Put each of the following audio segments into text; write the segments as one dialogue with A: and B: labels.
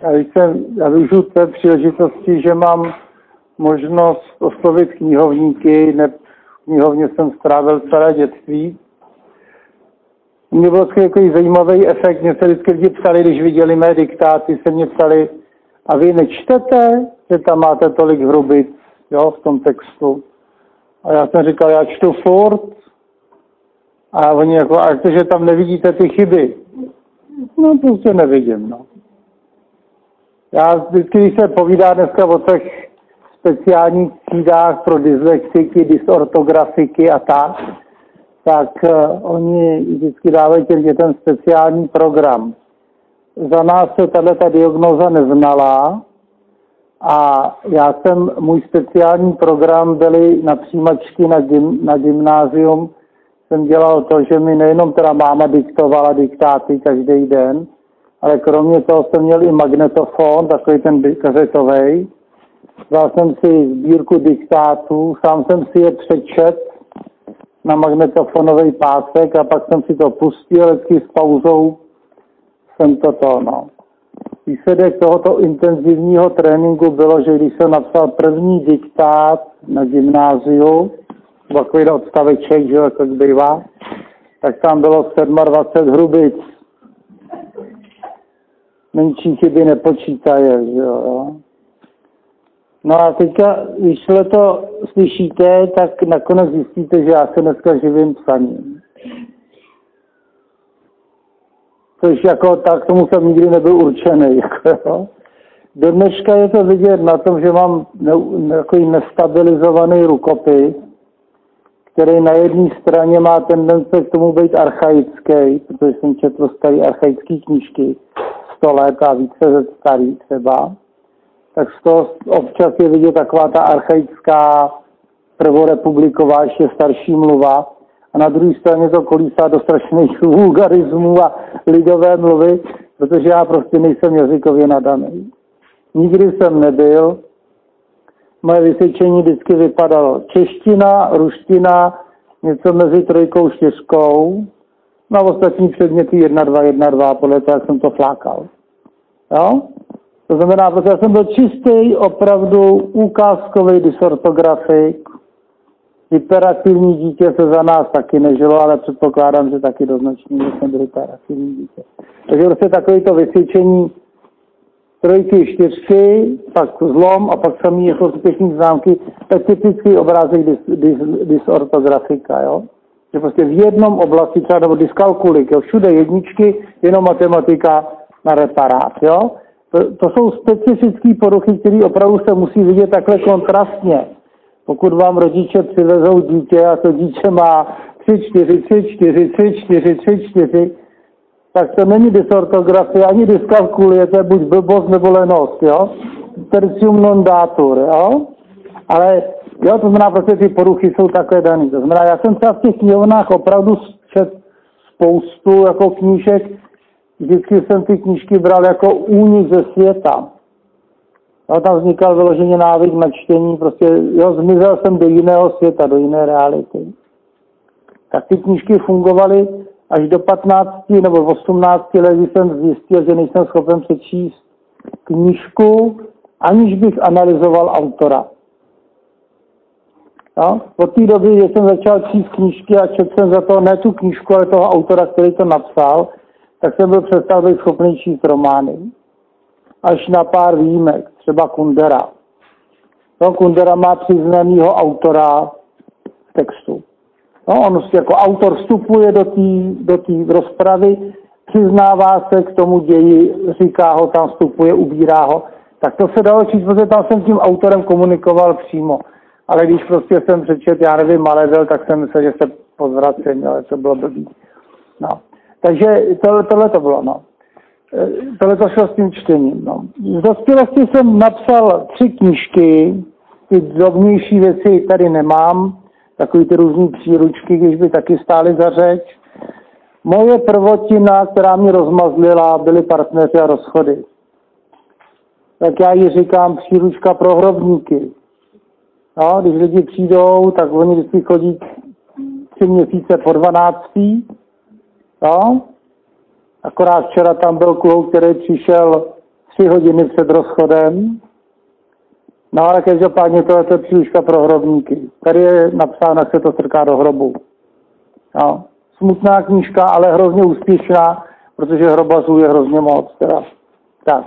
A: Já využiju té příležitosti, že mám možnost oslovit knihovníky, v knihovně jsem strávil celé dětství. Mně byl takový zajímavý efekt, mě se vždycky lidi ptali, když viděli mé diktáty, se mě ptali, a vy nečtete, že tam máte tolik hrubic, jo, v tom textu. A já jsem říkal, já čtu furt. A oni jako, a že tam nevidíte ty chyby. No, prostě nevidím, no. Já vždycky, když se povídá dneska o těch speciálních třídách pro dyslexiky, dysortografiky a tak oni vždycky dávají těm dětem speciální program. Za nás se tato diagnóza neznala a můj speciální program byly na přijímačky na gymnázium. Jsem dělal to, že mi nejenom teda máma diktovala diktáty každý den, ale kromě toho jsem měl i magnetofon, takový ten kazetovej. Dal jsem si sbírku diktátů, sám jsem si je přečet na magnetofonový pásek a pak jsem si to pustil, vždycky s pauzou jsem no. Výsledek tohoto intenzivního tréninku bylo, že když jsem napsal první diktát na gymnáziu, takový odstaveček, že jak bývá, tak tam bylo 27 hrubic. Menší chyby nepočítaje, že jo. No a teďka, když to slyšíte, tak nakonec zjistíte, že já se dneska živím psaním. Což jako tak tomu jsem nikdy nebyl určený. Jako, do dneška je to vidět na tom, že mám takový nestabilizovaný rukopis, který na jedné straně má tendence k tomu být archaický, protože jsem četl staré archaické knížky, 100 let a více starý třeba. Tak z toho občas je vidět taková ta archaická prvorepubliková, ještě starší mluva. A na druhé straně to kolísá do strašných vulgarismů a lidové mluvy, protože já prostě nejsem jazykově nadaný. Nikdy jsem nebyl. Moje vysvědčení vždycky vypadalo čeština, ruština, něco mezi 3 a 4. No a ostatní předměty 1, 2, podle toho, jak jsem to flákal. Jo? To znamená, protože já jsem byl čistý, opravdu ukázkový dysortografik. Hyperaktivní dítě se za nás taky nežilo, ale předpokládám, že taky do značení, že jsem byl hyperaktivní dítě. Takže prostě takovýto vysvědčení 3, 4, pak zlom a pak samý jako skutečný známky, to je typický obrázek dysortografika, jo. Že prostě v jednom oblasti třeba nebo dyskalkulik, jo, všude jedničky, jenom matematika na reparát, jo. To jsou specifické poruchy, které opravdu se musí vidět takhle kontrastně. Pokud vám rodiče přivezou dítě a to dítě má 3, 4, tak to není dysortografie, ani dyskalkulie, to je buď blbost nebo lenost, jo. Tertium non datur, jo. Ale, jo, to znamená, prostě ty poruchy jsou takové daný. To znamená, já jsem třeba v těch knihovnách opravdu četl spoustu jako knížek, vždycky jsem ty knížky bral jako únik ze světa. Jo, tam vznikal vyloženě návyk na čtení, prostě, jo, zmizel jsem do jiného světa, do jiné reality. Tak ty knížky fungovaly až do 15 nebo 18 let, když jsem zjistil, že nejsem schopen přečíst knížku, aniž bych analyzoval autora. Jo? Od té doby, když jsem začal číst knížky a četl jsem za to ne tu knížku, ale toho autora, který to napsal, tak jsem byl přestal být schopný číst romány. Až na pár výjimek, třeba Kundera. No, Kundera má přiznanýho autora textu. No, on jako autor vstupuje do té rozpravy, přiznává se k tomu ději, říká ho, tam vstupuje, ubírá ho. Tak to se dalo číst, protože tam jsem s tím autorem komunikoval přímo. Ale když prostě jsem přečet, já nevím, Maledel, tak jsem myslel, že se pozvracím, ale to bylo blbý. No. Takže tohle to bylo, no. Tohle to šlo s tím čtením, no. Z dospělosti jsem napsal 3 knížky, ty drobnější věci tady nemám, takový ty různý příručky, když by taky stály za řeč. Moje prvotina, která mě rozmazlila, byly partneři a rozchody. Tak já ji říkám příručka pro hrobníky. No, když lidi přijdou, tak oni vždycky chodí 3 měsíce po 12. No. Akorát včera tam byl kluk, který přišel 3 hodiny před rozchodem. No ale každopádně to je příručka pro hrobníky. Tady je napsáno, jak se to strká do hrobu. No. Smutná knížka, ale hrozně úspěšná, protože hrobazů je hrozně moc. Teda. Tak.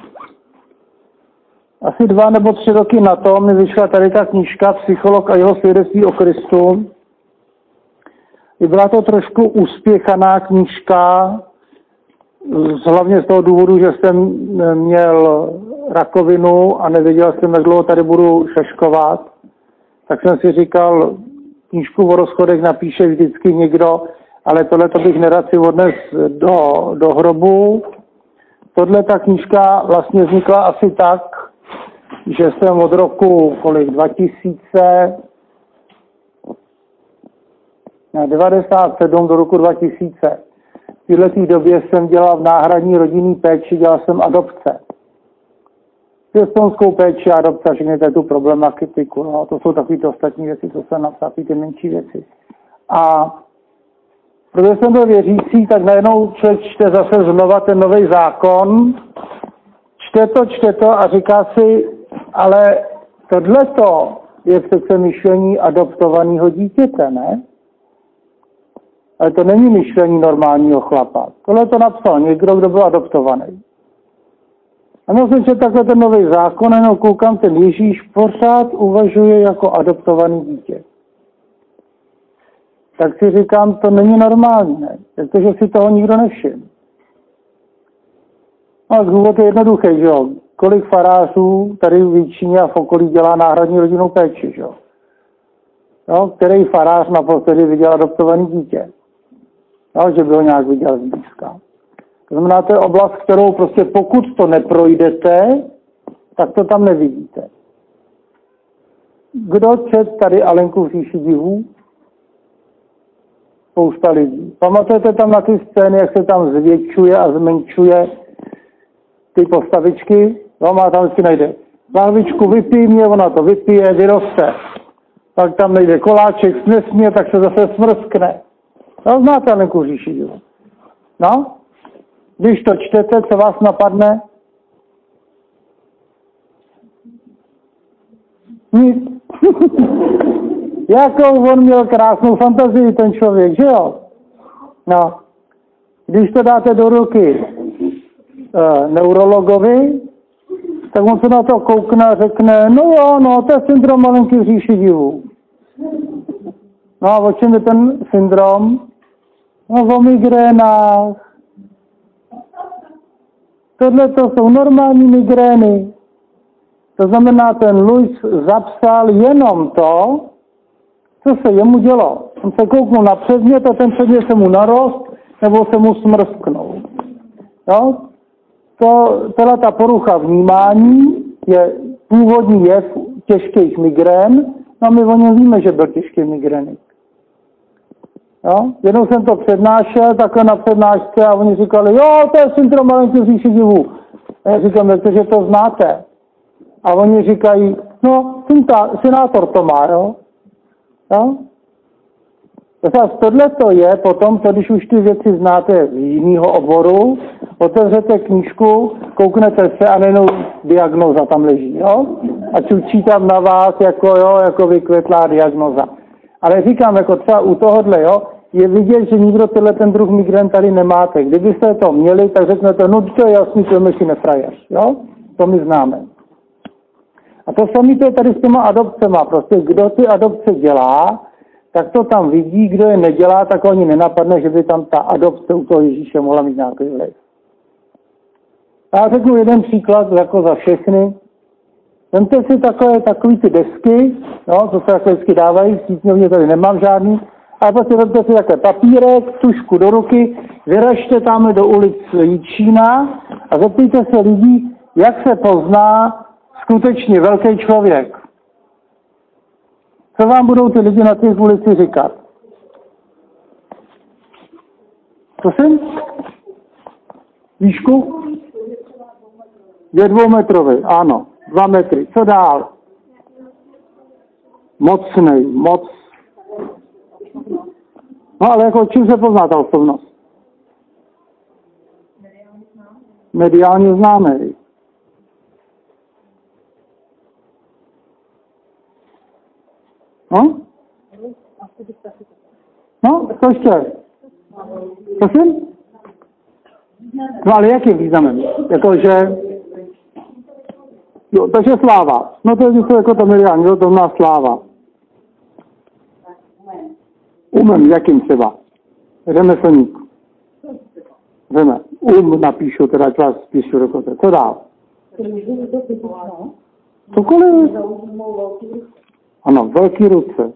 A: Asi 2 nebo 3 roky na to mi vyšla tady ta knížka Psycholog a jeho svědectví o Kristu. Byla to trošku uspěchaná knížka, hlavně z toho důvodu, že jsem měl rakovinu a nevěděl jsem, jak dlouho tady budu šaškovat. Tak jsem si říkal, knížku o rozchodech napíše vždycky někdo, ale tohle to bych nerad si odnes do hrobu. Tohle ta knížka vlastně vznikla asi tak, že jsem od roku 97 do roku 2000. V této době jsem dělal v náhradní rodinný péči, dělal jsem adopce. Pěstounskou péči, adopce, všechny tu problematiku. No, to jsou takovýto ostatní věci, co jsem napsal, ty menší věci. A protože jsem byl věřící, tak najednou člověk čte zase znova ten nový zákon, čte to a říká si, ale tohleto je přece myšlení adoptovaného dítěte, ne? Ale to není myšlení normálního chlapa. Tohle to napsal někdo, kdo byl adoptovaný. A já jsem četl takhle ten nový zákon, jenom koukám, ten Ježíš pořád uvažuje jako adoptovaný dítě. Tak si říkám, to není normální, ne? Protože si toho nikdo nevšiml. No, důvod je jednoduchý, že jo? Kolik farářů tady v Víčíně a v okolí dělá náhradní rodinnou péči, že jo? No, který farář naposledy viděl adoptovaný dítě? No, že by ho nějak viděl zblízka. To znamená, to je oblast, kterou prostě pokud to neprojdete, tak to tam nevidíte. Kdo čet tady Alenku v říši divů? Spousta lidí. Pamatujete tam na ty scény, jak se tam zvětšuje a zmenšuje ty postavičky? No, má tam si najde lahvičku, vypij mě, ona to vypije, vyroste. Pak tam nejde koláček, snesmě, tak se zase smrskne. No, znáte Alenku v říši divů. No? Když to čtete, co vás napadne? Nic. Jakou on měl krásnou fantazii ten člověk, že jo? No. Když to dáte do ruky neurologovi, tak on se na to koukne a řekne, no jo, no, to je syndrom Alenky v říši divů. No a o čem je ten syndrom? No, o migrénách. Tohle to jsou normální migrény. To znamená, ten Louis zapsal jenom to, co se jemu dělo. On se kouknul na předmět a ten předmět se mu narost nebo se mu smrsknul. Jo? Tohle ta porucha vnímání je původní jev těžkých migrén. No a my o něm víme, že byl těžký migrénik. Jo? Jednou jsem to přednášel, takhle na přednášce a oni říkali, jo, to je syndrom Alenky v říši divů. A já říkám, že to znáte. A oni říkají, no, senátor to má, jo. Jo? Tohle to je potom, když už ty věci znáte z jiného oboru, otevřete knížku, kouknete se a nejenom diagnóza tam leží, jo. A čučí tam na vás, jako vykvetlá diagnóza. Ale říkám, jako třeba u tohohle, jo, je vidět, že nikdo ten druh migrén tady nemáte. Kdybyste to měli, tak řeknete, no to je jasný, to je si nefrajeř, jo. To my známe. A to samé to je tady s těma adopcema. Prostě kdo ty adopce dělá, tak to tam vidí, kdo je nedělá, tak oni nenapadne, že by tam ta adopce u toho Ježíše mohla mít nějaký vliv. Já řeknu jeden příklad jako za všechny. Vemte si takový ty desky, jo, co se takhle vždycky dávají, sítňovně tady nemám žádný, a prostě vemte si takhle papírek, tužku do ruky, vyražte tam do ulic Jičína a zeptejte se lidí, jak se pozná skutečně velký člověk. Co vám budou ty lidi na té ulici říkat? Prosím? Výšku? Je 2metrový, ano. 2 metry. Co dál? Mocnej, moc. No ale jako čím se pozná ta osobnost? Mediálně známý. No? No, to ještě. Prosím? No ale jakým významem? Jakože... Jo, takže sláva. No to je něco jako to milián, jo, to má sláva. Umem, jakým třeba? Řemeslník. Řeme. Napíšu, teda čas píšu dokonce. Co dál? Cokoliv. Ano, velký ruce.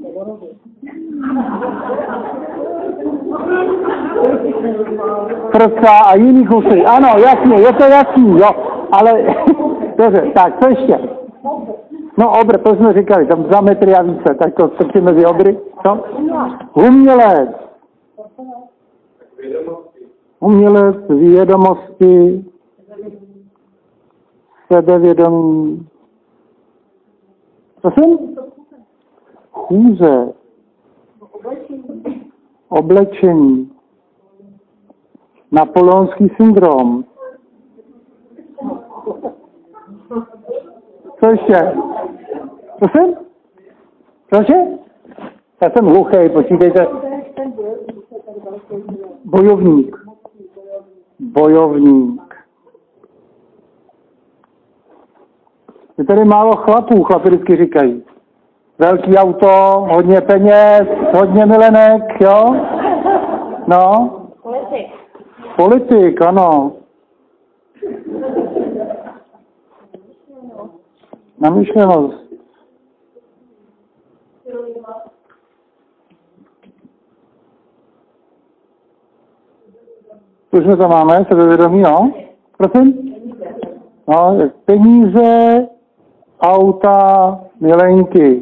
A: Prsa a jiný kusy. Ano, jasně, je to jasný, jo. Ale, dobře, tak, co ještě? No, obr, to jsme říkali, tam 2 metry a více, tak to strčí mezi obry. Co? Umělec. Umělec, vědomosti, sebevědomí. Prosím? Chůze. Oblečení. Napoleonský syndrom. Co ještě? Prosím? Cože? Já jsem hluchej, počítejte. Bojovník. Bojovník. Je tady málo chlapů, chlapi vždycky říkají. Velký auto, hodně peněz, hodně milenek, jo? No?
B: Politik.
A: Politik, ano. Namyšlenost. Už jsme to máme, sebevědomí, no? Prosím? No, peníze, auta, milenky.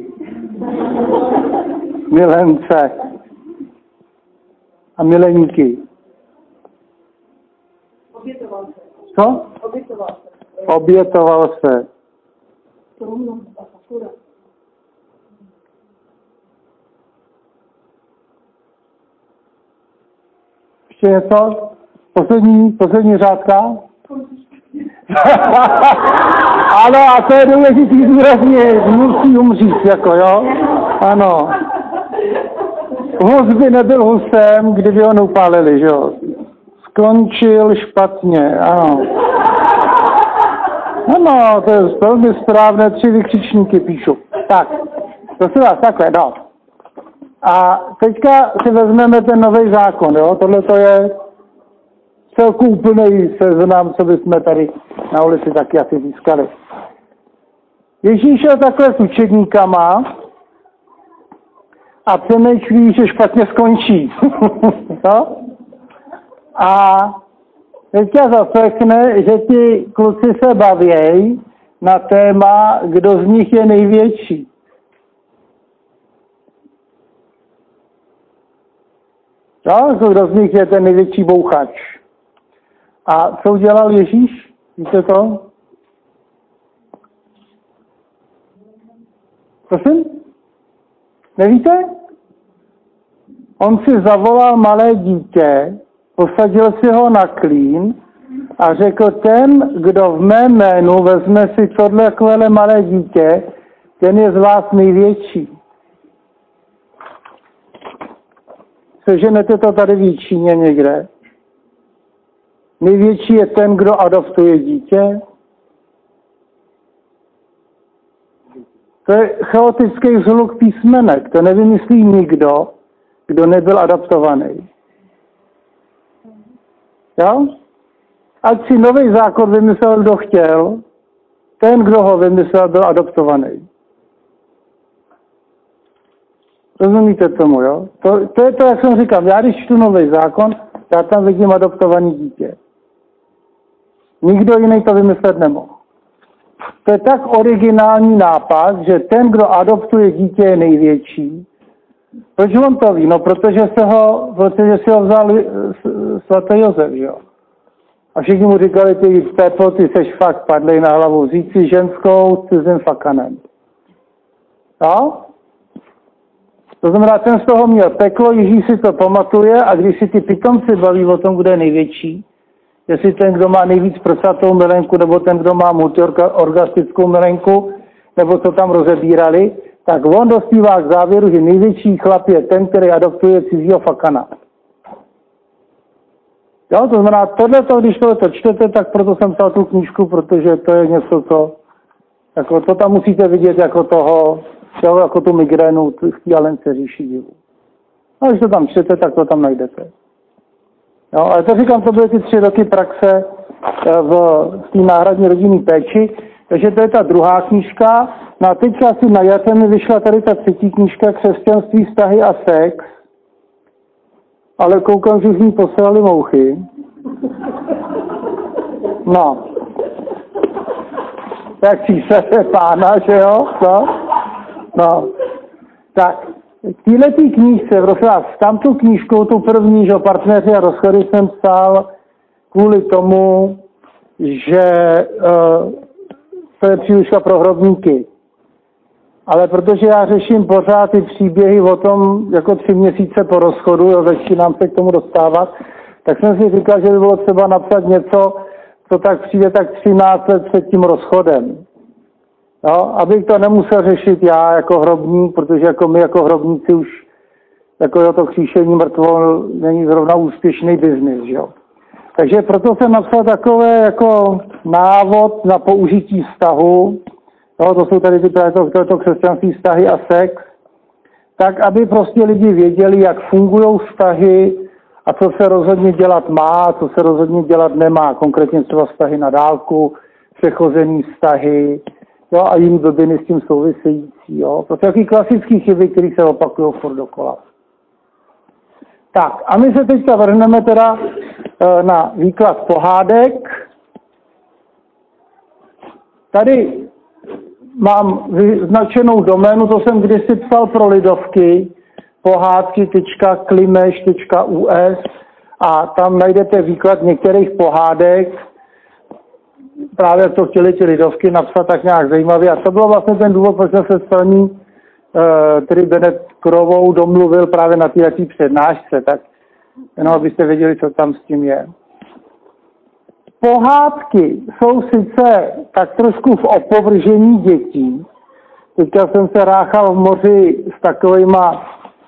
A: Milence. A mileníky.
B: Obětoval se.
A: Co?
B: Obětoval se.
A: Obětoval se. Ještě něco? Poslední řádka? Ano, a to je důležitý důrazně, musí umřít, jako jo? Ano. Hus by nebyl husem, kdyby ho neupálili, že jo? Skončil špatně, ano. Ano, to je velmi správné, 3 vykřičníky píšu. Tak, prosím vás, takhle, no. A teďka si vezmeme ten nový zákon, jo? Tohle to je celku úplný seznam, co bychom tady na ulici taky asi získali. Ježíš šel takhle s učedníkama a přemýšlí, že špatně skončí. No? A teďka zaslechne, že ti kluci se bavějí na téma, kdo z nich je největší. No, kdo z nich je ten největší bouchač. A co udělal Ježíš? Víte to? Prosím? Nevíte? On si zavolal malé dítě, posadil si ho na klín a řekl, ten, kdo v mém jménu vezme si tohle malé dítě, ten je z vás největší. Seženete to tady v Číně někde? Největší je ten, kdo adoptuje dítě? To je chaotický zhluk písmenek. To nevymyslí nikdo, kdo nebyl adoptovaný. Jo? Ať si nový zákon vymyslel, kdo chtěl, ten, kdo ho vymyslel, byl adoptovaný. Rozumíte tomu, jo? To je to, jak jsem říkal. Já když čtu nový zákon, já tam vidím adoptovaný dítě. Nikdo jiný to vymyslet nemohl. To je tak originální nápad, že ten, kdo adoptuje dítě, je největší. Proč on to ví? No, protože si ho vzal svatý Josef, jo. A všichni mu říkali, ty Pepo, ty seš fakt padlej na hlavu, vzít si ženskou cizím fakanem. No? To znamená, ten z toho měl peklo, Ježíš si to pamatuje a když si ty pitomci baví o tom, kdo je největší, jestli ten, kdo má nejvíc prsatou milenku, nebo ten, kdo má multiorgastickou milenku, nebo co tam rozebírali, tak on dospívá k závěru, že největší chlap je ten, který adoptuje cizího fakana. Jo, to znamená, tohleto, když tohleto čtete, tak proto jsem psal tu knížku, protože to je něco, co, jako to tam musíte vidět jako toho jako tu migrénu v té Alence říši divu. No, když to tam čtete, tak to tam najdete. Jo, ale to říkám, to byly ty 3 roky praxe v té náhradní rodinné péči, takže to je ta druhá knížka. No a teďka asi na jaře mi vyšla tady ta 3. knížka Křesťanství, vztahy a sex. Ale koukám, že z ní poslali mouchy. No. Tak císaře pána, že jo? No. Tak. V této knížce, prosím vás, tam tu knížku, tu první, že partneři a rozchody jsem psal kvůli tomu, že to je příručka pro hrobníky. Ale protože já řeším pořád ty příběhy o tom, jako 3 měsíce po rozchodu, jo, začínám se k tomu dostávat, tak jsem si říkal, že by bylo třeba napsat něco, co tak přijde tak 13 let před tím rozchodem. Jo, abych to nemusel řešit já jako hrobník, protože jako my jako hrobníci už jako to kříšení mrtvol není zrovna úspěšný biznis, jo. Takže proto jsem napsal takové jako návod na použití vztahu. No, to jsou tady to křesťanství, vztahy a sex, tak aby prostě lidi věděli, jak fungují vztahy a co se rozhodně dělat má, co se rozhodně dělat nemá. Konkrétně třeba vztahy na dálku, přechozený vztahy, jo, a jiný blbiny s tím související. Jo. To jsou taky klasické chyby, které se opakují furt dokola. Tak, a my se teďka vrhneme teda na výklad pohádek. Tady mám vyznačenou doménu, to jsem kdysi psal pro lidovky, pohádky.klimeš.us a tam najdete výklad některých pohádek. Právě to chtěli ty lidovky napsat tak nějak zajímavě. A to bylo vlastně ten důvod, proč jsem se s paní Benetkovou domluvil právě na této přednášce. Tak jenom abyste věděli, co tam s tím je. Pohádky jsou sice tak trošku v opovržení dětí. Teďka jsem se ráchal v moři s takovýma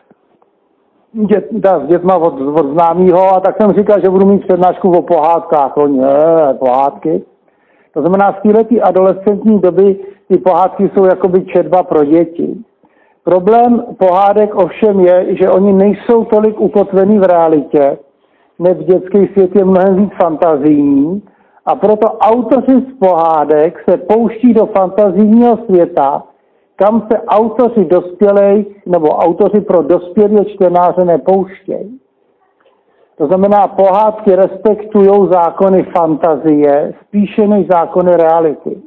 A: s dětma od známýho a tak jsem říkal, že budu mít přednášku o pohádkách. Pohádky. To znamená, z této adolescentní doby ty pohádky jsou jakoby četba pro děti. Problém pohádek ovšem je, že oni nejsou tolik ukotvený v realitě, neb dětský svět je mnohem víc fantazijní a proto autoři z pohádek se pouští do fantazijního světa, kam se autoři dospělých nebo autoři pro dospělé čtenáře nepouštějí. To znamená, pohádky respektují zákony fantazie spíše než zákony reality.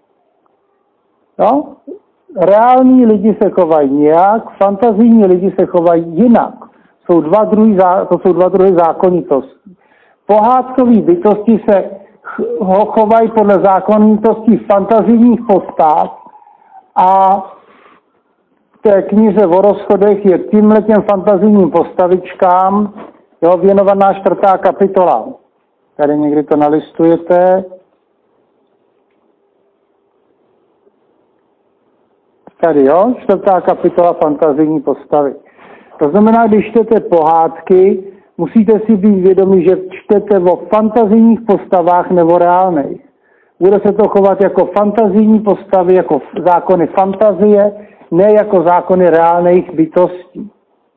A: No? Reální lidi se chovají nějak, fantazijní lidi se chovají jinak. To jsou dva druhy zákonitostí. Pohádkové bytosti se chovají podle zákonitostí fantazijních postav a v té knize o rozchodech je tímhletěm fantazijním postavičkám věnovaná 4. kapitola. Tady někdy to nalistujete. Tady, 4. kapitola fantazijní postavy. To znamená, když čtete pohádky, musíte si být vědomi, že čtete o fantazijních postavách nebo reálných. Bude se to chovat jako fantazijní postavy, jako zákony fantazie, ne jako zákony reálných bytostí.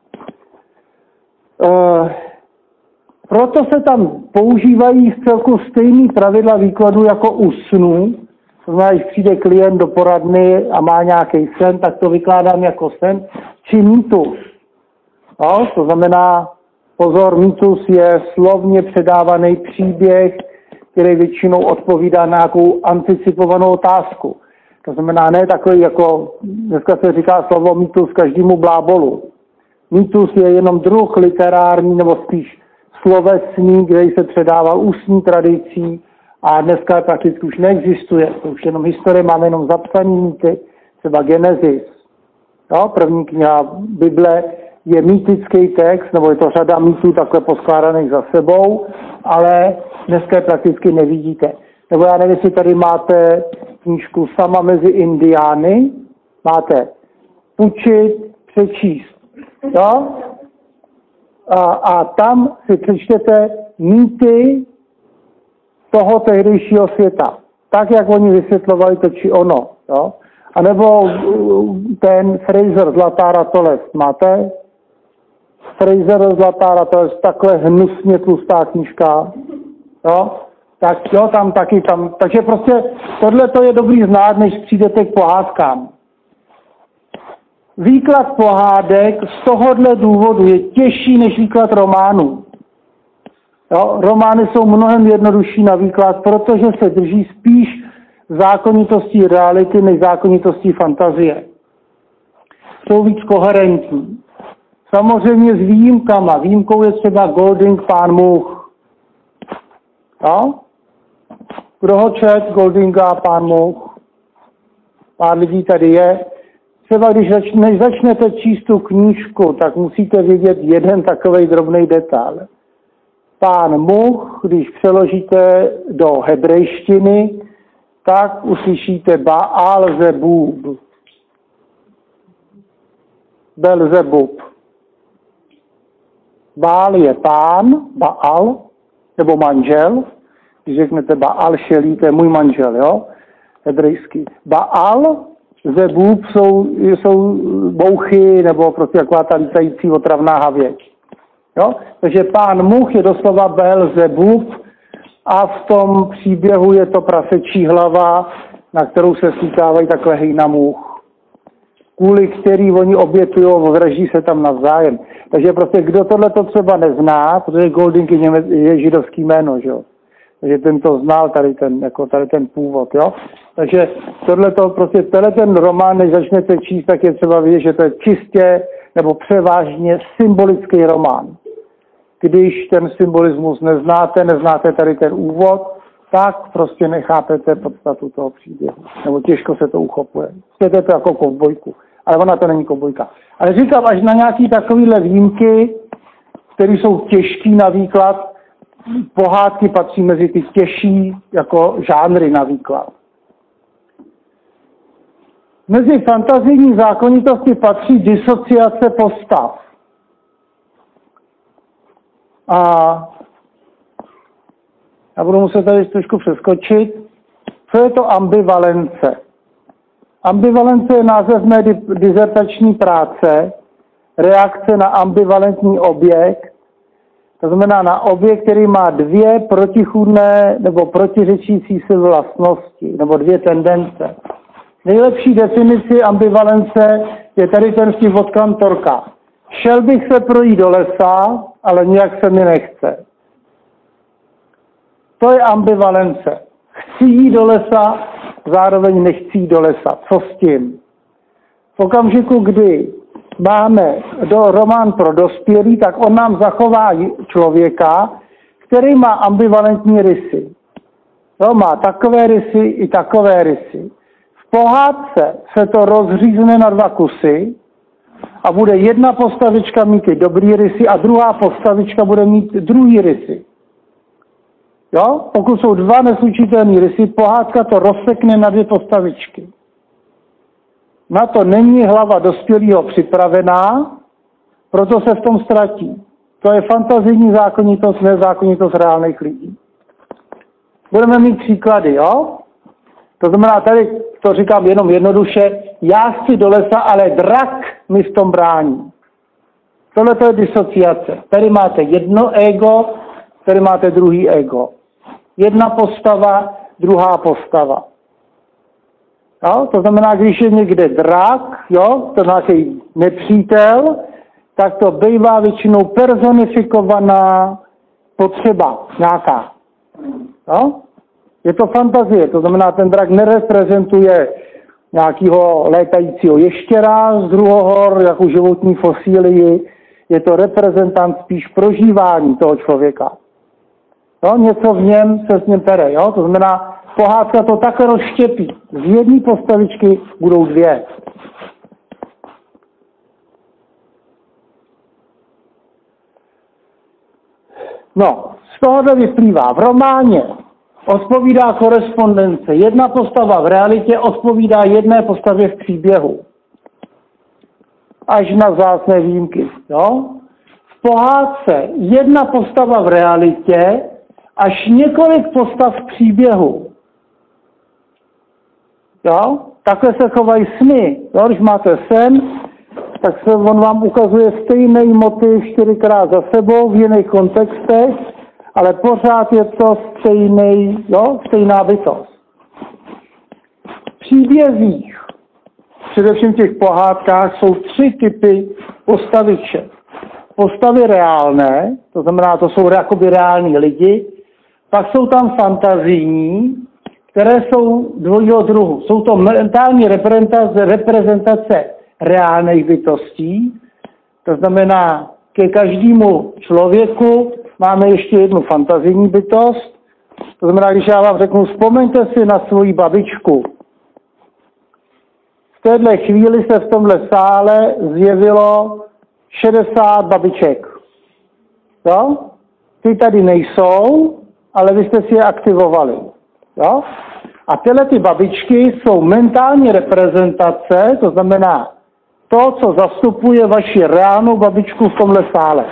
A: Proto se tam používají vcelku stejný pravidla výkladu jako u snů. To znamená, když přijde klient do poradny a má nějaký sen, tak to vykládám jako sen, či mýtus. No, to znamená, pozor, mýtus je slovně předávaný příběh, který většinou odpovídá na nějakou anticipovanou otázku. To znamená, ne takový jako, dneska se říká slovo mýtus každému blábolu. Mýtus je jenom druh literární nebo spíš slovesný, kde se předával ústní tradicí a dneska prakticky už neexistuje. To už jenom historie, máme jenom zapsaný mýty, třeba Genesis. No, první kniha Bible je mýtický text, nebo je to řada mýtů takhle poskládaných za sebou, ale dneska je prakticky nevidíte. Nebo já nevím, jestli tady máte knížku Sama mezi Indiány. Máte. půjčit, přečíst. Jo? A tam si přečtete mýty toho tehdejšího světa. Tak, jak oni vysvětlovali to či ono. Jo? A nebo ten Fraser Zlatá ratolest. Máte? Fraser Zlatá ratolest, takhle hnusně tlustá knížka. Jo? Tak jo, tam taky tam. Takže prostě tohle to je dobrý znát, než přijdete k pohádkám. Výklad pohádek z tohohle důvodu je těžší než výklad románů. Jo? Romány jsou mnohem jednodušší na výklad, protože se drží spíš zákonitostí reality než zákonitostí fantazie. Jsou víc koherentní. Samozřejmě s výjimkama. Výjimkou je třeba Golding, Pán Much. Jo? Kdo ho čet, Goldinga, Pán Much? Pár lidí tady je. Třeba než začnete číst tu knížku, tak musíte vědět jeden takovej drobný detail. Pán Much, když přeložíte do hebrejštiny, tak uslyšíte Baal Zebub. Belzebub. Baal je pán, Baal, nebo manžel. Když řeknete Baal Šelí, to je můj manžel, jo? Hebrejský. Baal, Zebub jsou bouchy, nebo prostě taková ta lítající otravná havěť. Jo? Takže pán Much je doslova Belzebub a v tom příběhu je to prasečí hlava, na kterou se slíkávají takhle hejna much. Kvůli který oni obětujou, vraždí se tam navzájem. Takže prostě kdo tohle to třeba nezná, protože Golding je židovský jméno, že jo. Takže ten to znal, tady ten původ, jo. Takže tenhle ten román, než začnete číst, tak je třeba vidět, že to je čistě nebo převážně symbolický román. Když ten symbolismus neznáte tady ten úvod, tak prostě nechápete podstatu toho příběhu. Nebo těžko se to uchopuje. Chcete to jako kovbojku. Ale ona to není kovbojka. Ale říkám, až na nějaký takovýhle výjimky, které jsou těžký na výklad, pohádky patří mezi ty těžší jako žánry na výklad. Mezi fantazijní zákonitosti patří disociace postav. A já budu muset tady trošku přeskočit. Co je to ambivalence? Ambivalence je název mé dizertační práce, reakce na ambivalentní objekt, to znamená na objekt, který má dvě protichůdné nebo protiřečící si vlastnosti, nebo dvě tendence. Nejlepší definici ambivalence je tady ten vtip od Kantorka. Šel bych se projít do lesa, ale nijak se mi nechce. To je ambivalence. Chci jít do lesa, zároveň nechci jít do lesa. Co s tím? V okamžiku, kdy máme román pro dospělí, tak on nám zachová člověka, který má ambivalentní rysy. No, má takové rysy i takové rysy. V pohádce se to rozřízne na dva kusy a bude jedna postavička mít ty dobrý rysy a druhá postavička bude mít druhý rysy. Jo? Pokud jsou dva neslučitelné rysy, pohádka to rozsekne na dvě postavičky. Na to není hlava dospělého připravená, proto se v tom ztratí. To je fantazijní zákonitost, nezákonitost reálných lidí. Budeme mít příklady, jo? To znamená, tady to říkám jenom jednoduše, já chci do lesa, ale drak mi v tom brání. Tohle to je disociace. Tady máte jedno ego, tady máte druhý ego. Jedna postava, druhá postava. Jo? To znamená, když je někde drak, jo, to nějaký nepřítel, tak to bývá většinou personifikovaná potřeba nějaká. Jo? Je to fantazie, to znamená, ten drak nereprezentuje nějakého létajícího ještěra z druhohor, jako životní fosílii, je to reprezentant spíš prožívání toho člověka. Jo? Něco v něm se s ním pere, jo? To znamená, pohádka to takhle rozštěpí. Z jedné postavičky budou dvě. No, z tohohle vyplývá. V románě odpovídá korespondence. Jedna postava v realitě odpovídá jedné postavě v příběhu. až na vzácné výjimky. Jo? V pohádce jedna postava v realitě až několik postav v příběhu. Jo? Takhle se chovají sny. Jo? Když máte sen, tak se on vám ukazuje stejný motiv 4krát za sebou v jiných kontextech, ale pořád je to stejná bytost. V příbězích, především v těch pohádkách, jsou 3 typy postaviček. Postavy reálné, to znamená, to jsou jakoby reální lidi, pak jsou tam fantazijní, které jsou dvojího druhu. Jsou to mentální reprezentace reálných bytostí, to znamená, ke každému člověku máme ještě jednu fantazijní bytost, to znamená, když já vám řeknu, vzpomeňte si na svoji babičku. V téhle chvíli se v tomhle sále zjevilo 60 babiček. Jo? Ty tady nejsou, ale vy jste si je aktivovali. Jo? A tyhle ty babičky jsou mentální reprezentace, to znamená to, co zastupuje vaši reálnou babičku v tomhle sále.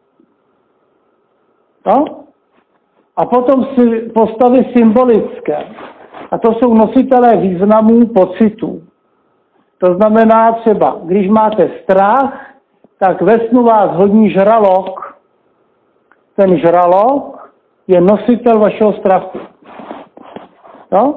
A: Jo? A potom si postavy symbolické. A to jsou nositelé významů pocitů. To znamená třeba, když máte strach, tak ve snu vás hodí žralok. Ten žralok je nositel vašeho strachu. Jo?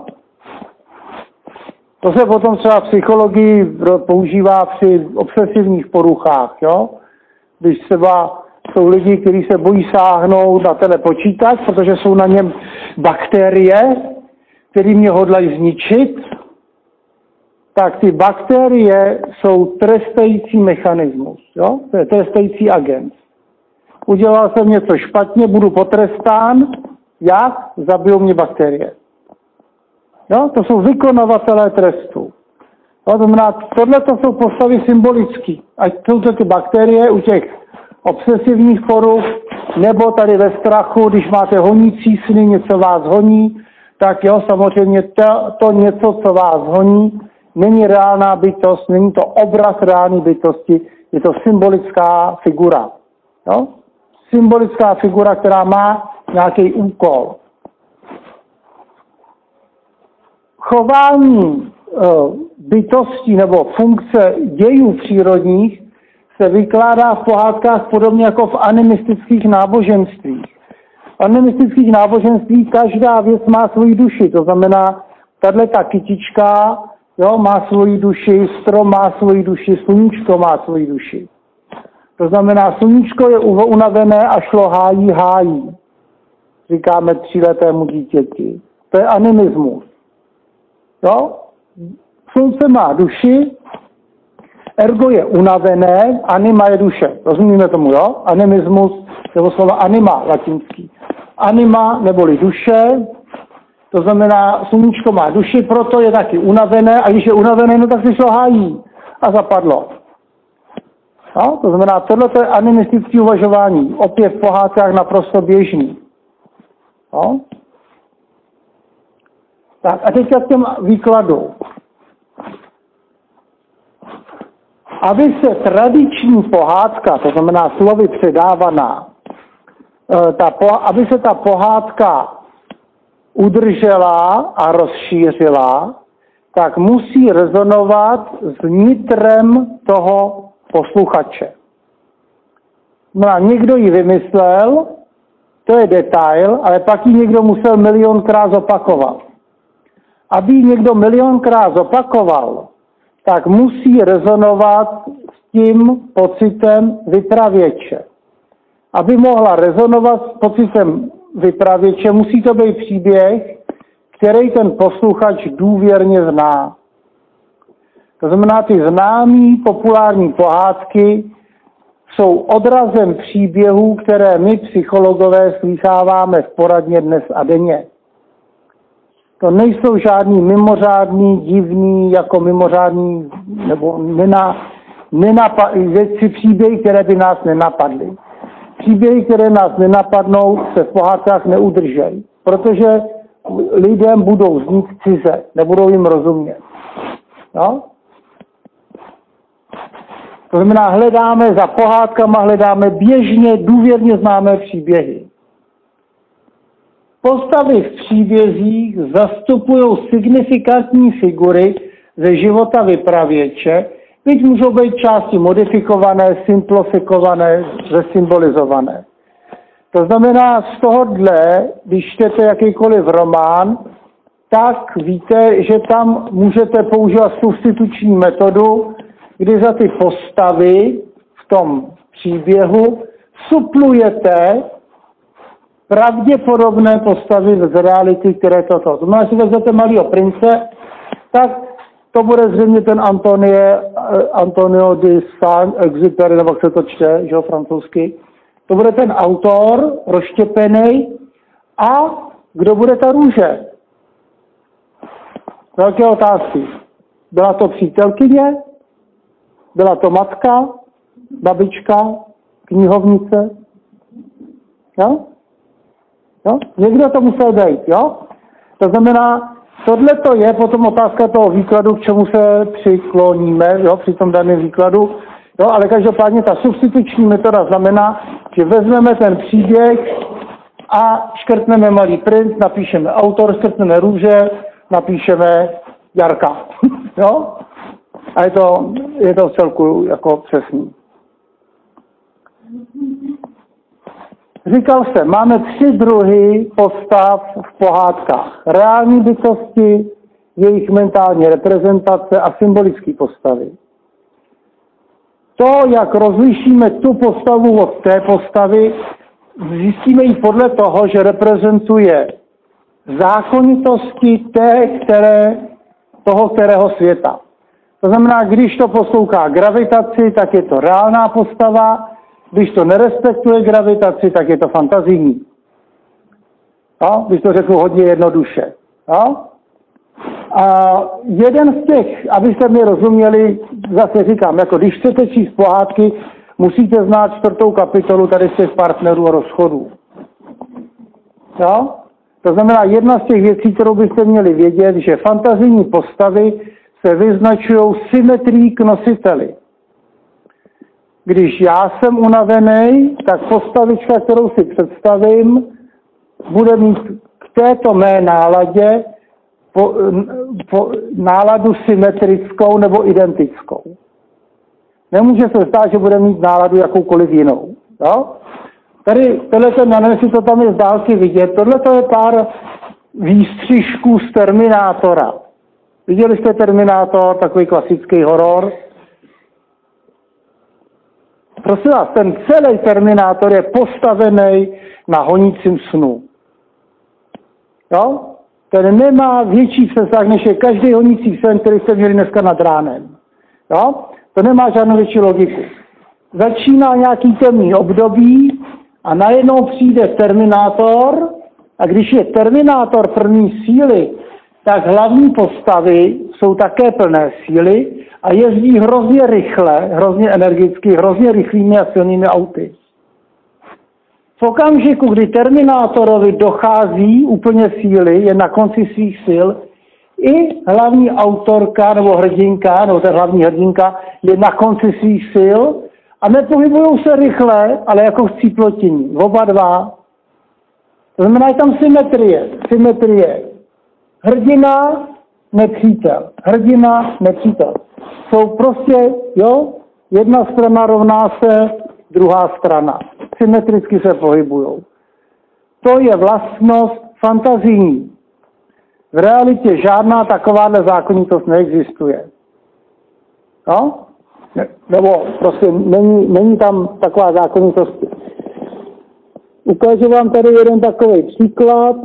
A: To se potom třeba v psychologii používá při obsesivních poruchách. Jo? Když třeba jsou lidi, kteří se bojí sáhnout na počítač, protože jsou na něm bakterie, které mě hodlají zničit, tak ty bakterie jsou trestající mechanismus. Jo? To je trestající agent. Udělal jsem něco špatně, budu potrestán. Jak? Zabijou mě bakterie. Jo? To jsou vykonavatelé trestu. To znamená, tohle jsou postavy symbolické. Ať jsou to ty bakterie u těch obsesivních poruch, nebo tady ve strachu, když máte honící sny, něco vás honí, tak jo, samozřejmě to něco, co vás honí, není reálná bytost, není to obraz reální bytosti, je to symbolická figura. Jo? Symbolická figura, která má nějaký úkol. Chování bytostí nebo funkce dějů přírodních se vykládá v pohádkách podobně jako v animistických náboženstvích. V animistických náboženstvích každá věc má svoji duši, to znamená, tato kytička má svoji duši, strom má svoji duši, sluníčko má svoji duši. To znamená, sluníčko je unavené a šlo hájí. Říkáme 3letému dítěti. To je animismus. Jo? Slunce má duši, ergo je unavené, anima je duše. Rozumíme tomu, jo? Animismus, nebo slova anima latinský. Anima neboli duše, to znamená, sluníčko má duši, proto je taky unavené, a když je unavené, no tak si šlo hájí a zapadlo. No, to znamená, tohle je animistické uvažování, opět v pohádkách naprosto běžný. No. Tak a teďka k těm výkladům. Aby se tradiční pohádka, to znamená slovy předávaná, aby se ta pohádka udržela a rozšířila, tak musí rezonovat s nitrem toho posluchače. No, někdo ji vymyslel, to je detail, ale pak ji někdo musel milionkrát zopakovat. Aby ji někdo milionkrát zopakoval, tak musí rezonovat s tím pocitem vypravěče. Aby mohla rezonovat s pocitem vypravěče, musí to být příběh, který ten posluchač důvěrně zná. To znamená, ty známý populární pohádky jsou odrazem příběhů, které my psychologové slýcháváme v poradně dnes a denně. To nejsou žádný mimořádný, divný, jako mimořádný, nebo věci, příběhy, které by nás nenapadly. Příběhy, které nás nenapadnou, se v pohádkách neudržejí, protože lidem budou znít cize, nebudou jim rozumět. No? To znamená, hledáme za pohádkama, hledáme běžně, důvěrně známé příběhy. Postavy v příbězích zastupují signifikantní figury ze života vypravěče, byť můžou být části modifikované, simplifikované, zesymbolizované. To znamená, z tohohle, když čtete jakýkoliv román, tak víte, že tam můžete používat substituční metodu, kdy za ty postavy v tom příběhu suplujete pravděpodobné postavy z reality, které toto. To znamená, že vezmete Malýho prince, tak to bude zřejmě ten Antonio de Saint-Exupéry, nebo jak se to čte, že jo, francouzsky. To bude ten autor, rozštěpený, a kdo bude ta růže? Velké otázky. Byla to přítelkyně? Byla to matka? Babička? Knihovnice? Jo? Jo? Někdo to musel být, jo? To znamená, tohle to je potom otázka toho výkladu, k čemu se přikloníme, jo, při tom daném výkladu. Jo, ale každopádně ta substituční metoda znamená, že vezmeme ten příběh a škrtneme Malý princ, napíšeme autor, škrtneme růže, napíšeme Jarka. Jo? A je to v celku jako přesný. Říkal jsem, máme 3 druhy postav v pohádkách. Reální bytosti, jejich mentální reprezentace a symbolické postavy. To, jak rozlišíme tu postavu od té postavy, zjistíme ji podle toho, že reprezentuje zákonitosti toho kterého světa. To znamená, když to poslouchá gravitaci, tak je to reálná postava, když to nerespektuje gravitaci, tak je to fantazijní. No, když to řeknu hodně jednoduše. No? A jeden z těch, abyste mi rozuměli, zase říkám, jako když chcete číst pohádky, musíte znát 4. kapitolu tady z těch partnerů a rozchodů. Jo? To znamená, jedna z těch věcí, kterou byste měli vědět, že fantazijní postavy se vyznačují symetrií k nositeli. Když já jsem unavený, tak postavička, kterou si představím, bude mít k této mé náladě náladu symetrickou nebo identickou. Nemůže se stát, že bude mít náladu jakoukoliv jinou. Jo? Tady, nevím, jestli to tam je z dálky vidět, tohle to je pár výstřižků z Terminátora. Viděli jste Terminátor, takový klasický horor? Prosím vás, ten celý Terminátor je postavený na honícím snu. Jo? Ten nemá větší přesah, než je každý honící sen, který jste měli dneska nad ránem. Jo? To nemá žádnou větší logiku. Začíná nějaký temný období a najednou přijde Terminátor a když je Terminátor první síly, tak hlavní postavy jsou také plné síly a jezdí hrozně rychle, hrozně energicky, hrozně rychlými a silnými auty. V okamžiku, kdy Terminátorovi dochází úplně síly, je na konci svých sil, i hlavní autorka nebo hrdinka, nebo ta hlavní hrdinka je na konci svých sil a nepohybují se rychle, ale jako chcíplotiní. Oba dva. To znamená, je tam symetrie. Hrdina, nepřítel. Hrdina, nepřítel. Jsou prostě, jo, jedna strana rovná se druhá strana. Symetricky se pohybujou. To je vlastnost fantazijní. V realitě žádná takováhle zákonitost neexistuje. No? Nebo prostě není tam taková zákonitost. Ukážu vám tady jeden takový příklad.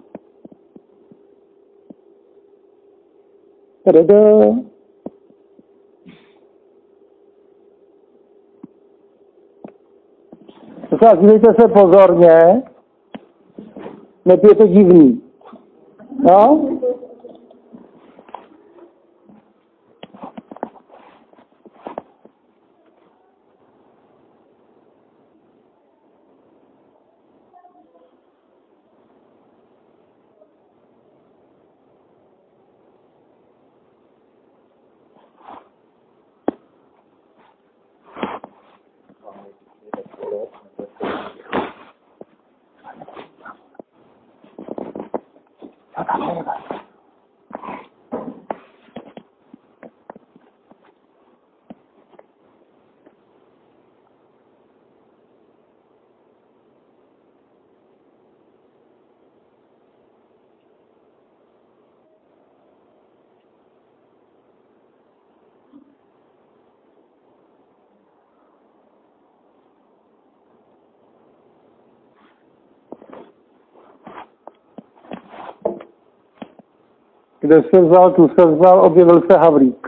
A: Dívejte se pozorně, neb je to divný. No? to tam nejde. Kde se vzal, tu se vzal, objevil se Havlík.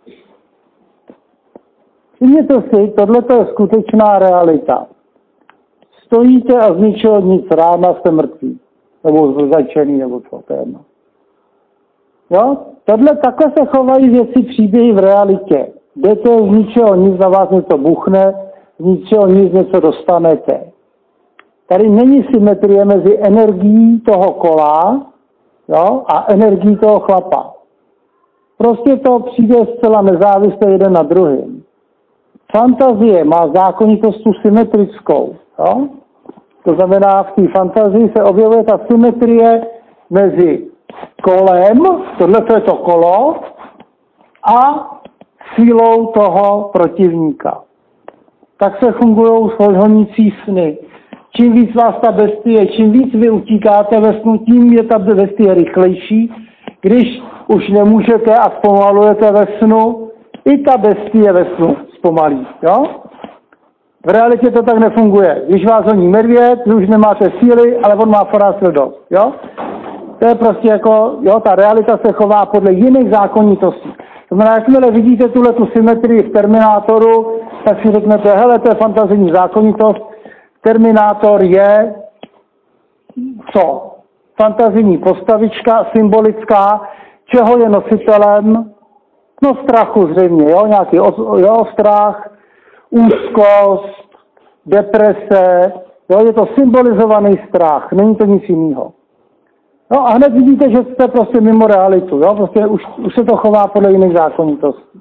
A: Všimněte si, tohle je skutečná realita. Stojíte a z ničeho nic, rána jste mrtví. Nebo začený, nebo co, to je jedno. Jo? Takhle se chovají věci, příběhy v realitě. Jdete z ničeho nic, na vás něco buchne, z ničeho nic něco dostanete. Tady není symetrie mezi energií toho kola, jo, a energií toho chlapa. Prostě to přijde zcela nezávisle jeden na druhým. Fantazie má zákonitost symetrickou. Jo? To znamená, v té fantazii se objevuje ta symetrie mezi kolem, tohle je to kolo, a sílou toho protivníka. Tak se fungují honící sny. Čím víc vás ta bestie, čím víc vy utíkáte ve snu, tím je ta bestie rychlejší. Když už nemůžete a zpomalujete ve snu, i ta bestie ve snu zpomalí. Jo? V realitě to tak nefunguje. Když vás honí medvěd, vy už nemáte síly, ale on má pořád sil dost. Jo? To je prostě jako, jo, ta realita se chová podle jiných zákonitostí. To znamená, jakmile vidíte tu symetrii v Terminátoru, tak si řeknete, hele, to je fantazijní zákonitost. Terminátor je co? Fantazijní postavička, symbolická, čeho je nositelem? No strachu zřejmě, jo, nějaký strach, úzkost, deprese, jo, je to symbolizovaný strach, není to nic jiného. No a hned vidíte, že jste prostě mimo realitu, jo, prostě už se to chová podle jiných zákonitostí.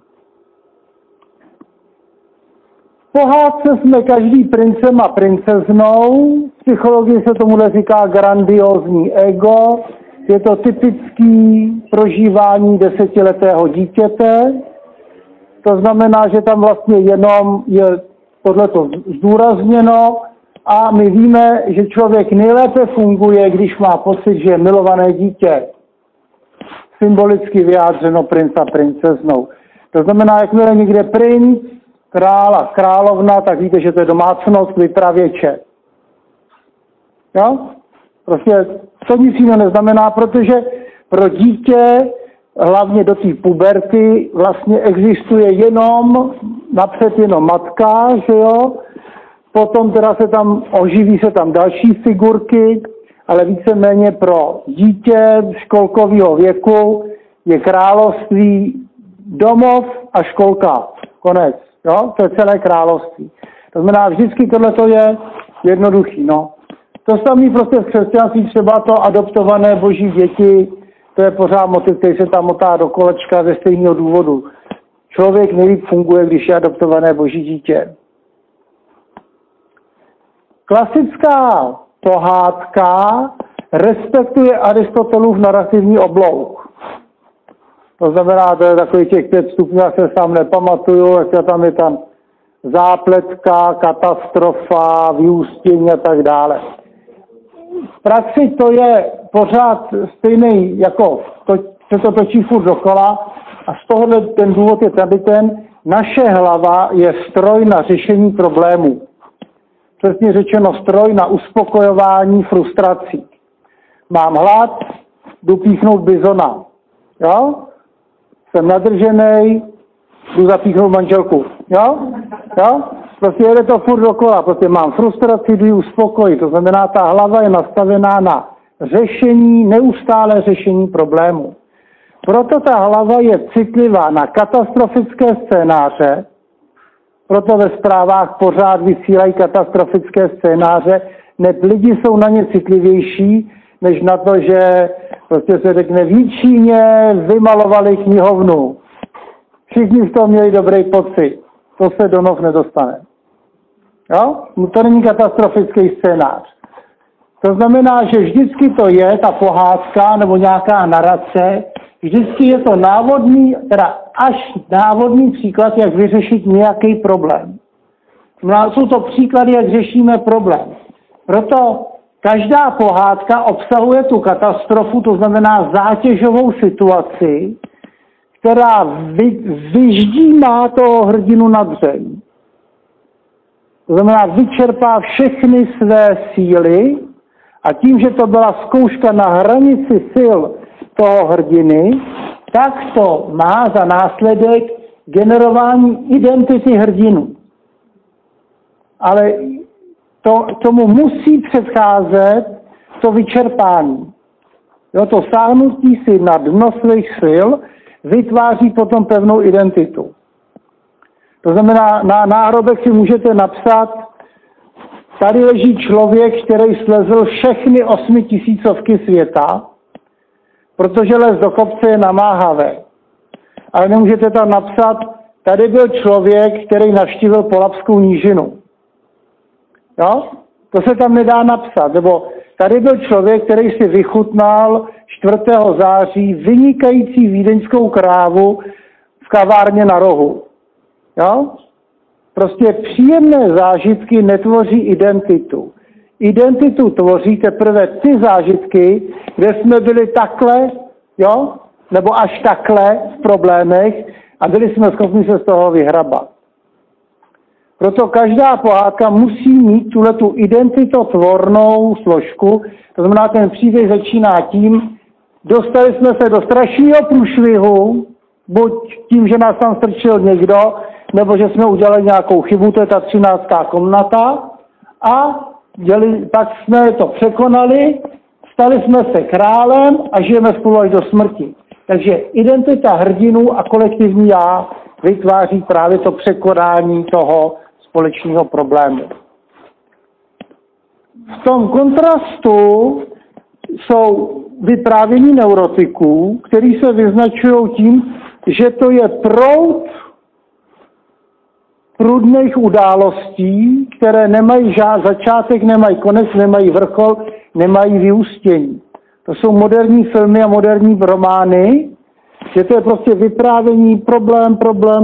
A: V pohádce jsme každý princem a princeznou, v psychologii se tomuhle říká grandiózní ego, je to typický prožívání 10letého dítěte, to znamená, že tam vlastně jenom je tohleto zdůrazněno a my víme, že člověk nejlépe funguje, když má pocit, že je milované dítě. Symbolicky vyjádřeno princ a princeznou. To znamená, jakmile někde princ, král a královna, tak víte, že to je domácnost vypravěče. Jo? Prostě to nic jiného neznamená, protože pro dítě, hlavně do té puberty, vlastně existuje napřed jenom matka, že jo? Potom teda oživí se tam další figurky, ale víceméně pro dítě školkového věku je království domov a školka. Konec. Jo? To je celé království. To znamená, vždycky tohle je jednoduchý. No. To samé prostě v křesťanství, třeba to adoptované boží děti, to je pořád motiv, který se tam motá do kolečka ze stejného důvodu. Člověk nejlíp funguje, když je adoptované boží dítě. Klasická pohádka respektuje Aristotelův narrativní oblouk. To znamená, to je takový těch 5 stupňů, já se sám nepamatuju, jak tam je tam zápletka, katastrofa, vyústění a tak dále. V praxi to je pořád stejný, jako se to točí furt dokola a z tohohle ten důvod je tady naše hlava je stroj na řešení problémů. Přesně řečeno stroj na uspokojování frustrací. Mám hlad, jdu píchnout bizona. Jo? Jsem nadržený, jdu zapíchnout manželku. Jo? Jo? Prostě jede to furt dokola. Prostě mám frustraci, jdu ji uspokojit. To znamená, ta hlava je nastavená na neustále řešení problému. Proto ta hlava je citlivá na katastrofické scénáře, proto ve zprávách pořád vysílají katastrofické scénáře, neb lidi jsou na ně citlivější, než na to, že prostě se řekne v Číně vymalovali knihovnu. Všichni v tom měli dobrý pocit. To se do nov nedostane. Jo? To není katastrofický scénář. To znamená, že vždycky to je ta pohádka nebo nějaká narace, vždycky je to návodný, teda až návodný příklad, jak vyřešit nějaký problém. Jsou to příklady, jak řešíme problém. Proto každá pohádka obsahuje tu katastrofu, to znamená zátěžovou situaci, která vyždímá toho hrdinu na dřeň. To znamená, vyčerpá všechny své síly a tím, že to byla zkouška na hranici sil toho hrdiny, tak to má za následek generování identity hrdinu. Ale tomu musí předcházet to vyčerpání. Jo, to sáhnutí si na dno svých sil vytváří potom pevnou identitu. To znamená, na náhrobek si můžete napsat, tady leží člověk, který slezl všechny 8000 světa, protože les do kopce je namáhavé. Ale nemůžete tam napsat, tady byl člověk, který navštívil Polabskou nížinu. Jo? To se tam nedá napsat. Nebo tady byl člověk, který si vychutnal 4. září vynikající vídeňskou krávu v kavárně na rohu. Jo? Prostě příjemné zážitky netvoří identitu. Identitu tvoří teprve ty zážitky, kde jsme byli takhle, jo? Nebo až takhle v problémech a byli jsme schopni se z toho vyhrabat. Proto každá pohádka musí mít tuhletu identitotvornou složku, to znamená, ten příběh začíná tím, dostali jsme se do strašného průšvihu, buď tím, že nás tam strčil někdo, nebo že jsme udělali nějakou chybu, to je ta 13. komnata, a pak jsme to překonali, stali jsme se králem a žijeme spolu až do smrti. Takže identita hrdinů a kolektivní já vytváří právě to překonání toho společného problému. V tom kontrastu jsou vyprávění neurotiků, který se vyznačují tím, že to je proud prudných událostí, které nemají začátek, nemají konec, nemají vrchol, nemají vyústění. To jsou moderní filmy a moderní romány, že to je prostě vyprávění problém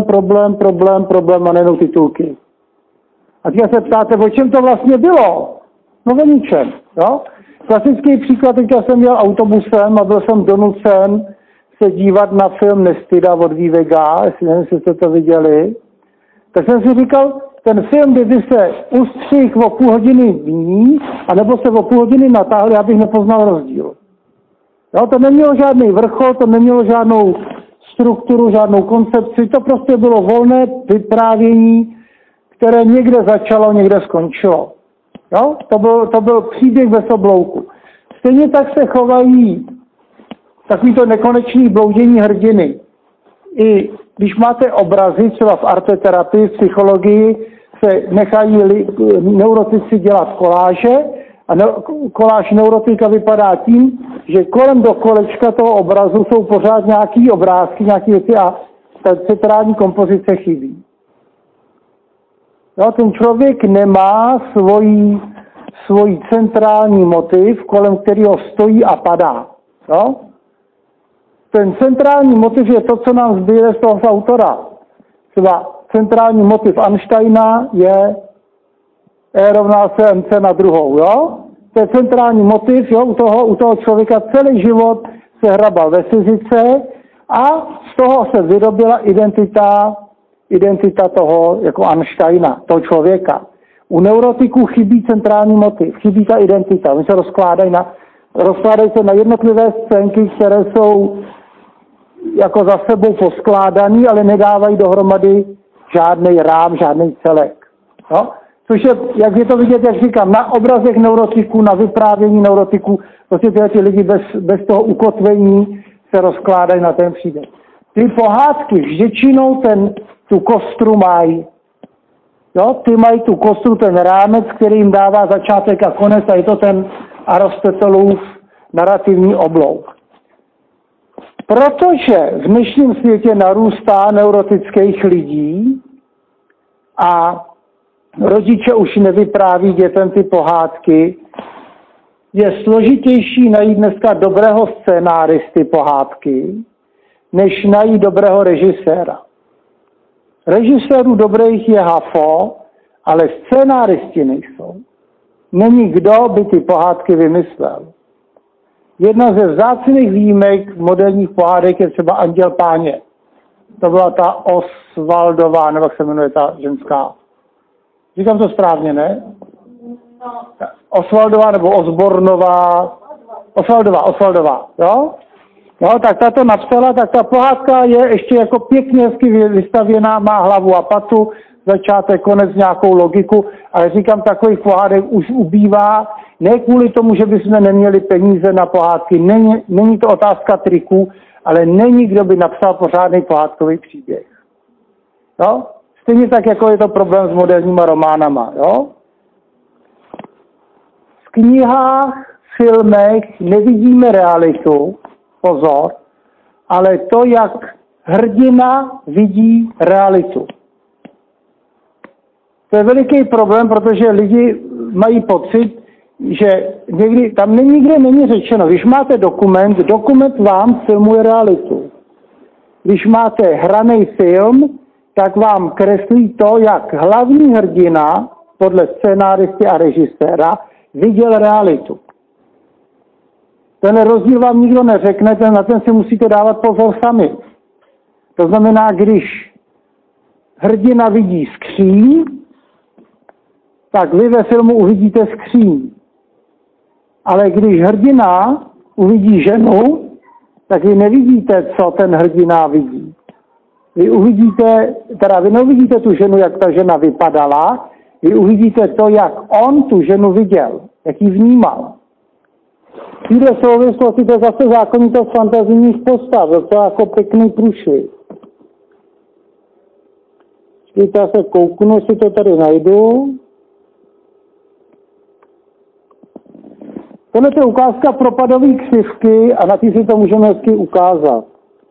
A: a nejenom titulky. A teď se ptáte, o čem to vlastně bylo? No o ničem. Jo? Klasický příklad, teďka jsem jel autobusem a byl jsem donucen se dívat na film Nestida od Vivega, jestli jste to viděli. Tak jsem si říkal, ten film, kdyby se ustřih o půl hodiny dní, anebo se o půl hodiny natáhl, já bych nepoznal rozdíl. Jo, to nemělo žádný vrchol, to nemělo žádnou strukturu, žádnou koncepci, to prostě bylo volné vyprávění, které někde začalo, někde skončilo. Jo? To byl příběh bez oblouku. Stejně tak se chovají takovýto nekonečný bloudění hrdiny. I když máte obrazy, třeba v arteterapii, v psychologii, se nechají neurotici dělat koláže a koláž neurotika vypadá tím, že kolem do kolečka toho obrazu jsou pořád nějaký obrázky, nějaké věci a ta centrální kompozice chybí. Jo, ten člověk nemá svůj centrální motiv, kolem kterého stojí a padá. Jo? Ten centrální motiv je to, co nám zbývá z toho autora. Třeba centrální motiv Einsteina je E rovná se mc na druhou. Jo? To je centrální motiv, jo? U toho člověka celý život se hrabal ve fyzice a z toho se vyrobila identita toho jako Einsteina, toho člověka. U neurotiků chybí centrální motiv, chybí ta identita. Oni se rozkládají se na jednotlivé scénky, které jsou jako za sebou poskládaný, ale nedávají dohromady žádný rám, žádný celek. No? Což je, jak je to vidět, jak říkám, na obrazech neurotiků, na vyprávění neurotiků, prostě ty lidi bez toho ukotvení se rozkládají na ten příběh. Ty pohádky vždyčinou tu kostru mají. Jo? Ty mají tu kostru, ten rámec, který jim dává začátek a konec a je to ten Aristotelův narrativní oblouk. Protože v dnešním světě narůstá neurotických lidí a rodiče už nevypráví dětem ty pohádky, je složitější najít dneska dobrého scénáristy pohádky, než najít dobrého režiséra. Režisérů dobrých je hafo, ale scénáristi nejsou. Není kdo by ty pohádky vymyslel. Jedna ze vzácných výjimek moderních pohádek je třeba Anděl Páně. To byla ta Osvaldová, nebo jak se jmenuje ta ženská. Říkám to správně, ne? Osvaldová nebo Osbornová. Osvaldová, jo? No, tak ta to napsala, tak ta pohádka je ještě jako pěkně vystavěná, má hlavu a patu, začátek, konec, nějakou logiku, ale říkám, takových pohádek už ubývá, ne kvůli tomu, že bychom neměli peníze na pohádky, není to otázka triků, ale není kdo by napsal pořádný pohádkový příběh. Jo? Stejně tak, jako je to problém s moderníma románama. Jo? V knihách, filmech nevidíme realitu, pozor, ale to, jak hrdina vidí realitu. To je veliký problém, protože lidi mají pocit, že někdy, tam nikde není řečeno, když máte dokument vám filmuje realitu. Když máte hraný film, tak vám kreslí to, jak hlavní hrdina, podle scénáristy a režiséra, viděl realitu. Ten rozdíl vám nikdo neřekne, na ten si musíte dávat pozor sami. To znamená, když hrdina vidí skříň, tak vy ve filmu uvidíte skříň. Ale když hrdina uvidí ženu, tak vy nevidíte, co ten hrdina vidí. Vy neuvidíte tu ženu, jak ta žena vypadala, vy uvidíte to, jak on tu ženu viděl, jak ji vnímal. V této souvislosti to je zase zákonitost fantazijních postav, to je jako pěkný průšvih. Já se kouknu, jestli to tady najdu. Tohle je ukázka propadové křivky a na té si to můžeme hezky ukázat.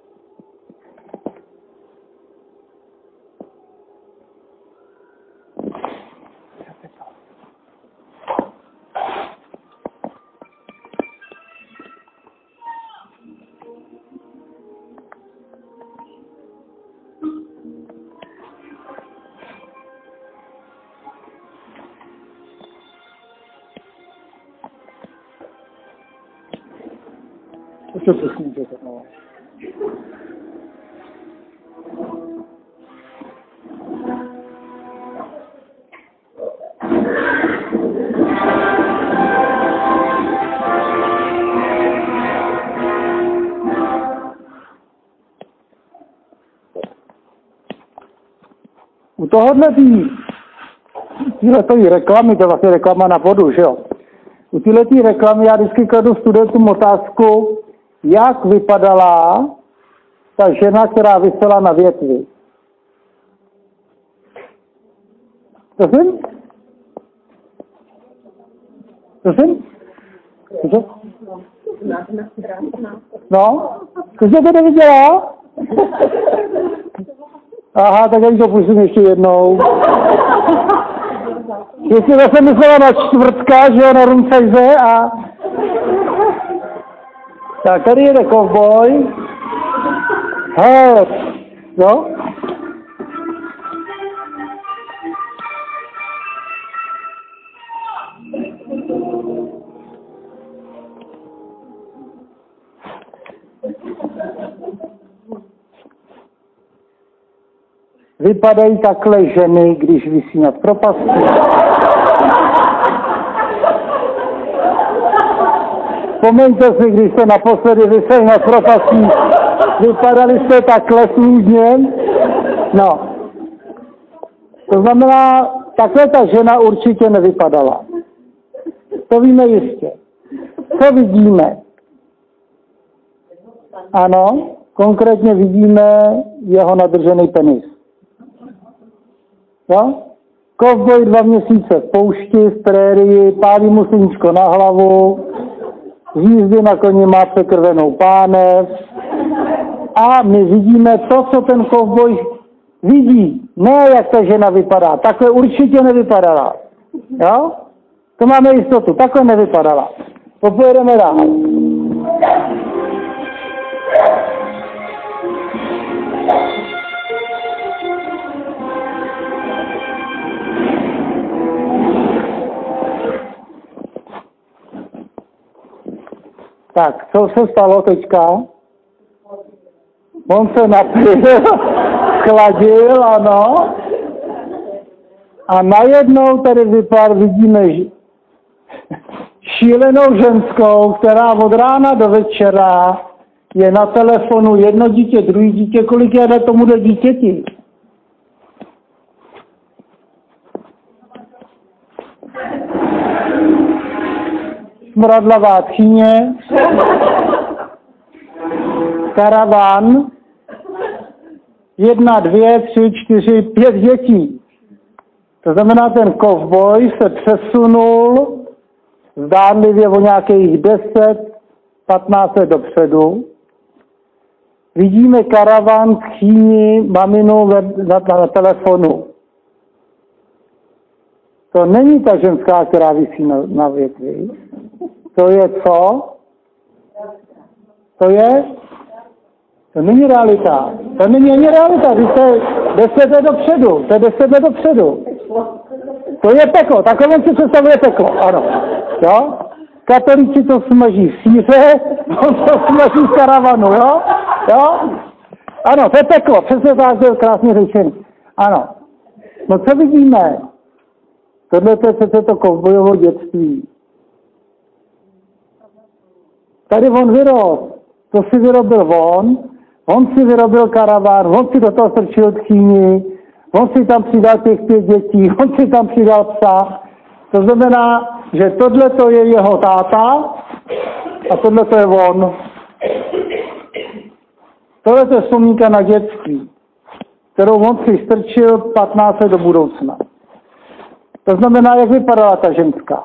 A: Co to snížete, no? U téhletý reklamy, to je vlastně reklama na vodu, že jo? U téhletý reklamy já vždycky kladu studentům otázku, jak vypadala ta žena, která visela na větvi. Prosím? Prosím? No? Ty jsi to neviděla? Aha, tak já to pustím ještě jednou. Jestli zase myslela na čtvrtka, že jo, na Rumcajze a... Tak tady jede kovboj. Hele, no? Vypadají takhle ženy, když visí nad propastí. Vzpomeňte si, když jste naposledy viseli nad propastí, vypadali jste takhle slůžně. No. To znamená, takhle ta žena určitě nevypadala. To víme jistě. Co vidíme? Ano, konkrétně vidíme jeho nadržený penis. Jo? Kovboj 2 měsíce v poušti, v prérii, pálí mu sluníčko na hlavu, jízdy na koni má překrvenou pánev a my vidíme to, co ten kovboj vidí. Ne, jak ta žena vypadá. Takhle určitě nevypadala. Jo? To máme jistotu. Takhle nevypadala. Popojedeme dál. Tak, co se stalo teďka? On se napil, chladil, ano. A najednou tady vidíme šílenou ženskou, která od rána do večera je na telefonu jedno dítě, druhý dítě, kolik je tomuhle dítěti. Smradlavá tchyně, karavan, 1, 2, 3, 4, 5 dětí. To znamená, ten kovboj se přesunul zdánlivě o nějakých 10, 15 let dopředu. Vidíme karavan, tchýni, maminu na telefonu. To není ta ženská, která visí na větvi. To je co? To není realita. To není ani realita. To je 10 let dopředu. To je 10 let dopředu. To je peklo. Takové si představuje peklo. Ano. Jo? Katolíci to smaží v síře, on to smaží v karavanu, jo? Jo? Ano, to je peklo. Přesně tak, to je krásně řečený. Ano. No co vidíme? Tohle je přece to kovbojovo dětství. Tady on vyrost. To si vyrobil on si vyrobil karaván, on si do toho strčil tchýni, on si tam přidal těch 5 dětí, on si tam přidal psa. To znamená, že tohle to je jeho táta a tohle to je on. Tohle to je vzpomínka na dětství, kterou on si strčil 15 let do budoucna. To znamená, jak vypadala ta ženská.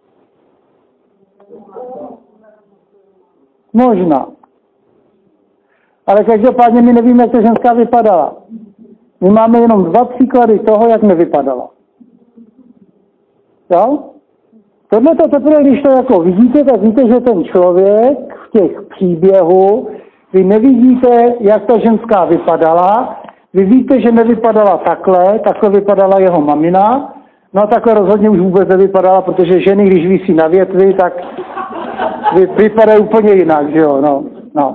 A: Možná. Ale každopádně my nevíme, jak ta ženská vypadala. My máme jenom 2 příklady toho, jak nevypadala. Jo? Tohle to teprve, když to jako vidíte, tak víte, že ten člověk v těch příběhů, vy nevidíte, jak ta ženská vypadala, vy víte, že nevypadala takhle vypadala jeho mamina, no a takhle rozhodně už vůbec nevypadala, protože ženy, když visí na větvi, tak vypadají úplně jinak, že jo, no.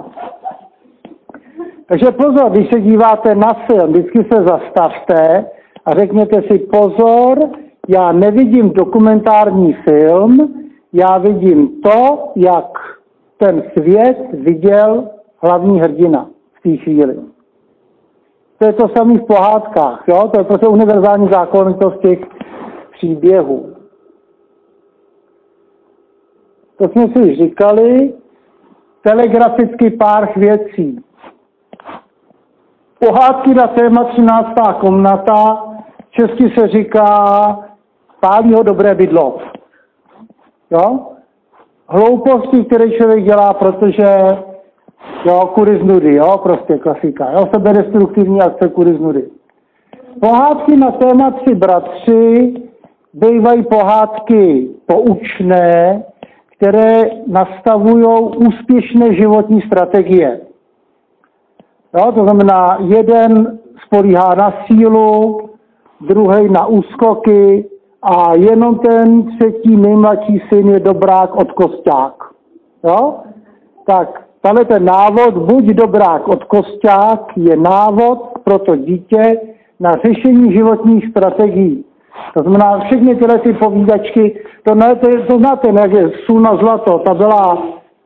A: Takže pozor, když se díváte na film, vždycky se zastavte a řekněte si pozor, já nevidím dokumentární film, já vidím to, jak ten svět viděl hlavní hrdina v té chvíli. To je to samé v pohádkách, jo? To je prostě univerzální zákonitost těch příběhů. To jsme si už říkali, telegraficky pár věcí. Pohádky na téma 13. komnata, česky se říká pálí ho dobré bydlo. Jo? Hlouposti, které člověk dělá, protože kudy z nudy, jo, prostě klasika. Jo, sebedestruktivní akce kudy z nudy. Pohádky na téma 3 bratři bývají pohádky poučné, které nastavují úspěšné životní strategie. Jo, to znamená, jeden spolíhá na sílu, druhý na úskoky a jenom ten 3. nejmladší syn je dobrák od Kosťák. Jo? Tak tady ten návod, buď dobrák od Kosťák, je návod pro to dítě na řešení životních strategií. To znamená, všechny tyhle ty povídačky, to znáte, jak je Sůl na zlato, ta byla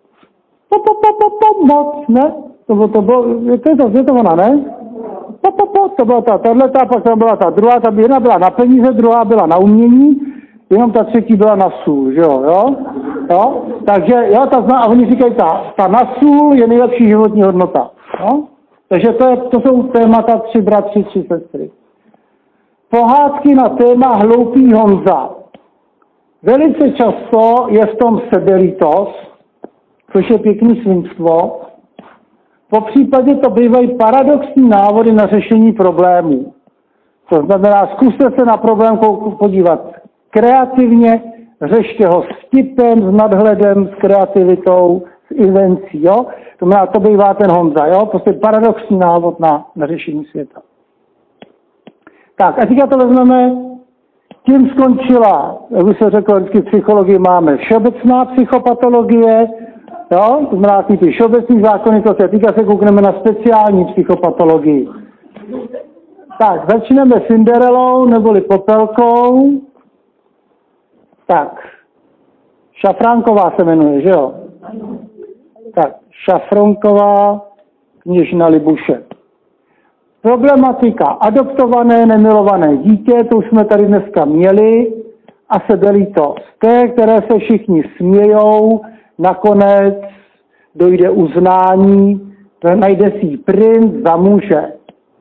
A: moc, ne? To je to ona, ne? To byla tato, pak tam byla ta druhá, jedna byla na peníze, druhá byla na umění, jenom ta 3. byla na sůl, že jo? Takže, jo, a oni říkají, ta na sůl je nejlepší životní hodnota, jo? Takže to jsou témata 3 bratři, 3 sestry. Pohádky na téma hloupý Honza. Velice často je v tom sebelítost, což je pěkný svinstvo. Po případě to bývají paradoxní návody na řešení problémů. To znamená, zkuste se na problém podívat kreativně, Řešte ho s tipem, s nadhledem, s kreativitou, s invencí, jo. To znamená, to bývá ten Honza, jo. Prostě paradoxní návod na řešení světa. Tak a teďka to vezmeme, tím skončila, jak by se řeklo, vždycky psychologii máme všeobecná psychopatologie, jo, to znamená ty všeobecný zákonitosti, a teďka se koukneme na speciální psychopatologii. Tak, začneme Cinderellou, neboli Popelkou. Tak, Šafránková se jmenuje, že jo? Tak, Šafránková, kněžna Libuše. Problematika adoptované, nemilované dítě, to už jsme tady dneska měli, a sebelítost. Té, které se všichni smějou, nakonec dojde uznání, najde si princ za muže.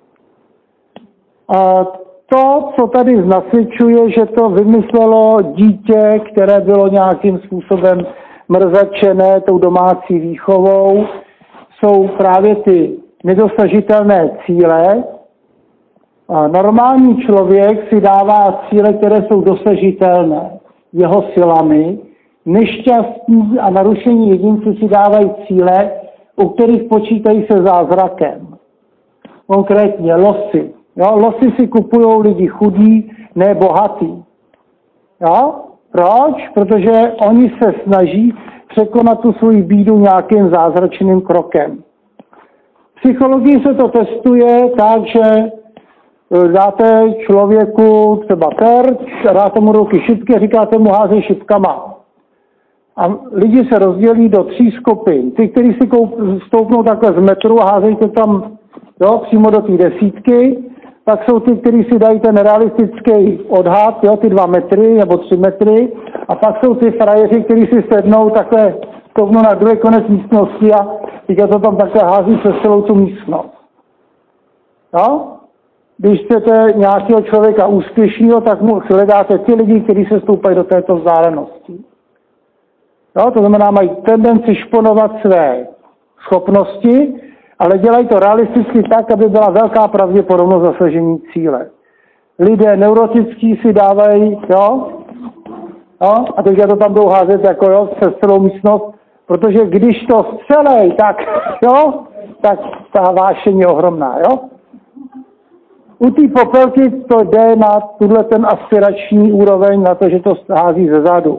A: A to, co tady nasvědčuje, že to vymyslelo dítě, které bylo nějakým způsobem mrzačené tou domácí výchovou, jsou právě ty nedosažitelné cíle. A normální člověk si dává cíle, které jsou dosažitelné jeho silami. Nešťastní a narušení jedinci si dávají cíle, u kterých počítají se zázrakem. Konkrétně losy. Jo? Losy si kupují lidi chudí, ne bohatý. Jo? Proč? Protože oni se snaží překonat tu svou bídu nějakým zázračným krokem. V psychologii se to testuje tak, že dáte člověku třeba terč, dáte mu ruky šipky a říkáte mu házej šipkama. A lidi se rozdělí do 3 skupin. Ty, kteří si stoupnou takhle z metru a házejte tam, jo, přímo do té 10, tak jsou ty, kteří si dají ten realistický odhad, jo, ty 2 metry nebo 3 metry, a pak jsou ty frajeři, kteří si sednou takhle, stoupnou na druhý konec místnosti a teďka to tam takhle hází přes celou tu místnost. Jo? Když chcete nějakého člověka úspěšného, tak mu hledáte ty lidi, kteří se stoupají do této vzdálenosti. Jo? To znamená, mají tendenci šponovat své schopnosti, ale dělají to realisticky tak, aby byla velká pravděpodobnost zasažení cíle. Lidé neurotický si dávají, jo, a teďka to tam budou házet jako, jo, přes celou místnost, protože když to střelej, tak, jo, tak ta vášeň je ohromná, jo. U té Popelky to jde na tuhle ten aspirační úroveň, na to, že to hází ze zadu.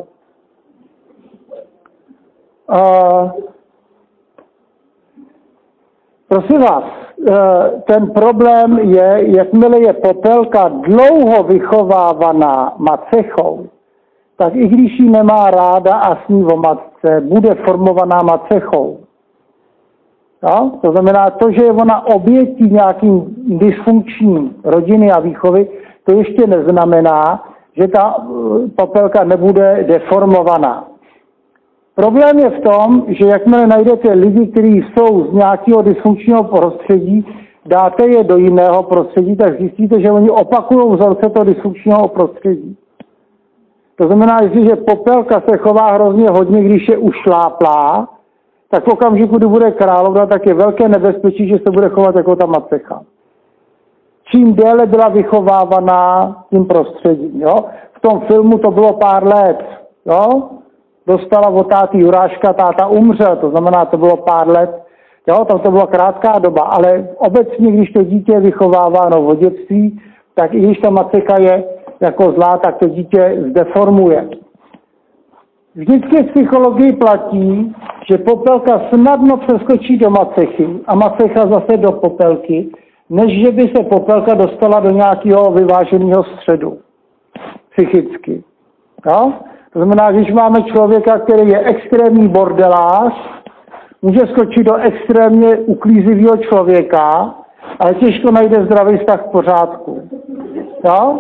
A: Prosím vás, ten problém je, jakmile je Popelka dlouho vychovávaná macechou, tak i když ji nemá ráda a sní o matce, bude formovaná macechou. No? To znamená, to, že je ona obětí nějakým dysfunkčním rodiny a výchovy, to ještě neznamená, že ta Popelka nebude deformovaná. Problém je v tom, že jakmile najdete lidi, kteří jsou z nějakého dysfunkčního prostředí, dáte je do jiného prostředí, tak zjistíte, že oni opakují vzorce toho dysfunkčního prostředí. To znamená, jestliže Popelka se chová hrozně hodně, když je ušláplá, tak v okamžiku, kdy bude královna, tak je velké nebezpečí, že se bude chovat jako ta macecha. Čím déle byla vychovávaná tím prostředím. Jo? V tom filmu to bylo pár let. Jo? Dostala od táty Juráška, táta umřel, to znamená, to bylo pár let. Jo? Tam to byla krátká doba, ale obecně, když to dítě je vychováváno v dětství, tak i když ta macecha je jako zlá, tak to dítě zdeformuje. Vždycky v psychologii platí, že Popelka snadno přeskočí do macechy a macecha zase do Popelky, než že by se Popelka dostala do nějakého vyváženého středu psychicky. Jo? To znamená, když máme člověka, který je extrémní bordelář, může skočit do extrémně uklízivého člověka, ale těžko najde zdravý vztah v pořádku. Jo?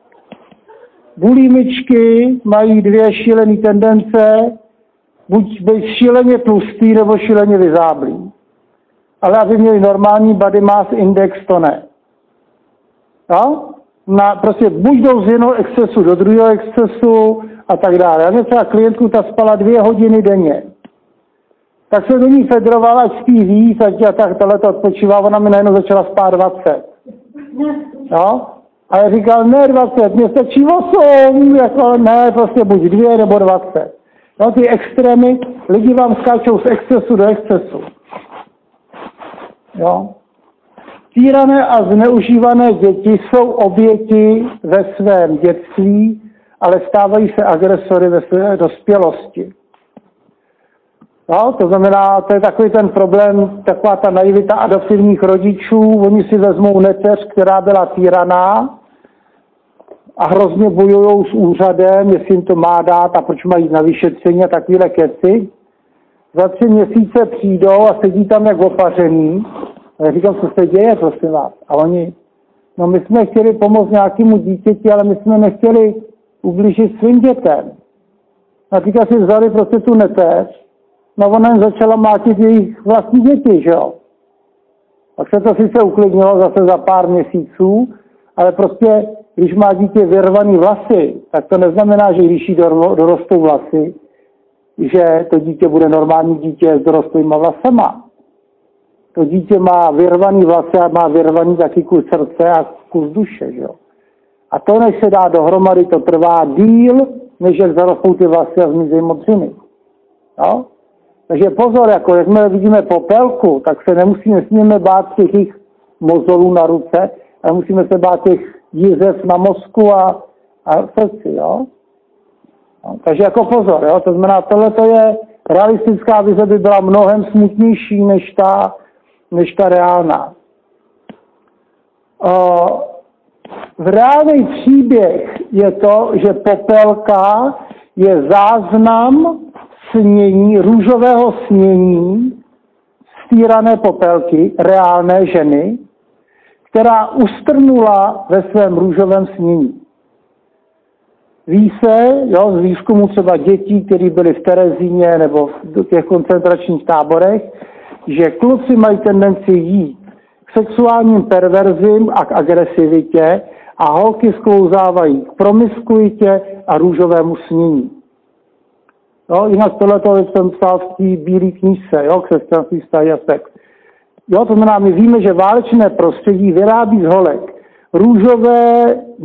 A: Bulimičky mají 2 šílené tendence, buď být šíleně tlustý, nebo šíleně vyzáblý. Ale aby měli normální body mass index, to ne. Jo? Prostě buď jdou z jednoho excesu do druhého excesu a tak dále. Já třeba klientku, ta spala 2 hodiny denně. Tak se do ní federovala, ať spí víc, ať tato odpočívá, ona mi najednou začala spát 20. Jo? A já říkal, ne 20, mě stačí 8, jako ne, prostě buď 2 nebo 20. No, ty extrémy, lidi vám skáčou z excesu do excesu. Jo. Týrané a zneužívané děti jsou oběti ve svém dětství, ale stávají se agresory ve své dospělosti. No, to znamená, to je takový ten problém, taková ta naivita adoptivních rodičů. Oni si vezmou neteř, která byla týraná a hrozně bojují s úřadem, jestli jim to má dát a proč mají na vyšetření a takovýhle keci. Za 3 měsíce přijdou a sedí tam jak opařený. A já říkám, co se děje, prosím vás. A oni, no my jsme chtěli pomoct nějakému dítěti, ale my jsme nechtěli ublížit svým dětem. A teďka si vzali prostě tu neteř. No ona jim začala mátit jejich vlastní děti, že jo. Tak se to sice uklidnilo zase za pár měsíců, ale prostě, když má dítě vyrvaný vlasy, tak to neznamená, že když jí dorostou vlasy, že to dítě bude normální dítě s dorostlýma vlasama. To dítě má vyrvaný vlasy a má vyrvaný taky kus srdce a kus duše, že jo. A to, než se dá dohromady, to trvá díl, než jak zarostou ty vlasy a zmizejí modřiny. Jo? Takže pozor, jako jakmile vidíme popelku, tak se nesmíme bát těch jejich mozolů na ruce, ale musíme se bát těch jízev na mozku a srdci, jo. No, takže jako pozor, jo. To znamená, tohleto je realistická vize, by byla mnohem smutnější než ta reálná. V reálný příběh je to, že popelka je záznam snění, růžového snění stýrané popelky, reálné ženy, která ustrnula ve svém růžovém snění. Ví se, jo, z výzkumu třeba dětí, které byly v Terezíně nebo v těch koncentračních táborech, že kluci mají tendenci jít k sexuálním perverzím a k agresivitě a holky sklouzávají k promiskuitě a růžovému snění. Jo, jinak tohleto jsem psal v té bílé knížce, jo, křesťanství, vztahy a sex. Jo, to znamená, my víme, že válečné prostředí vyrábí z holek růžové,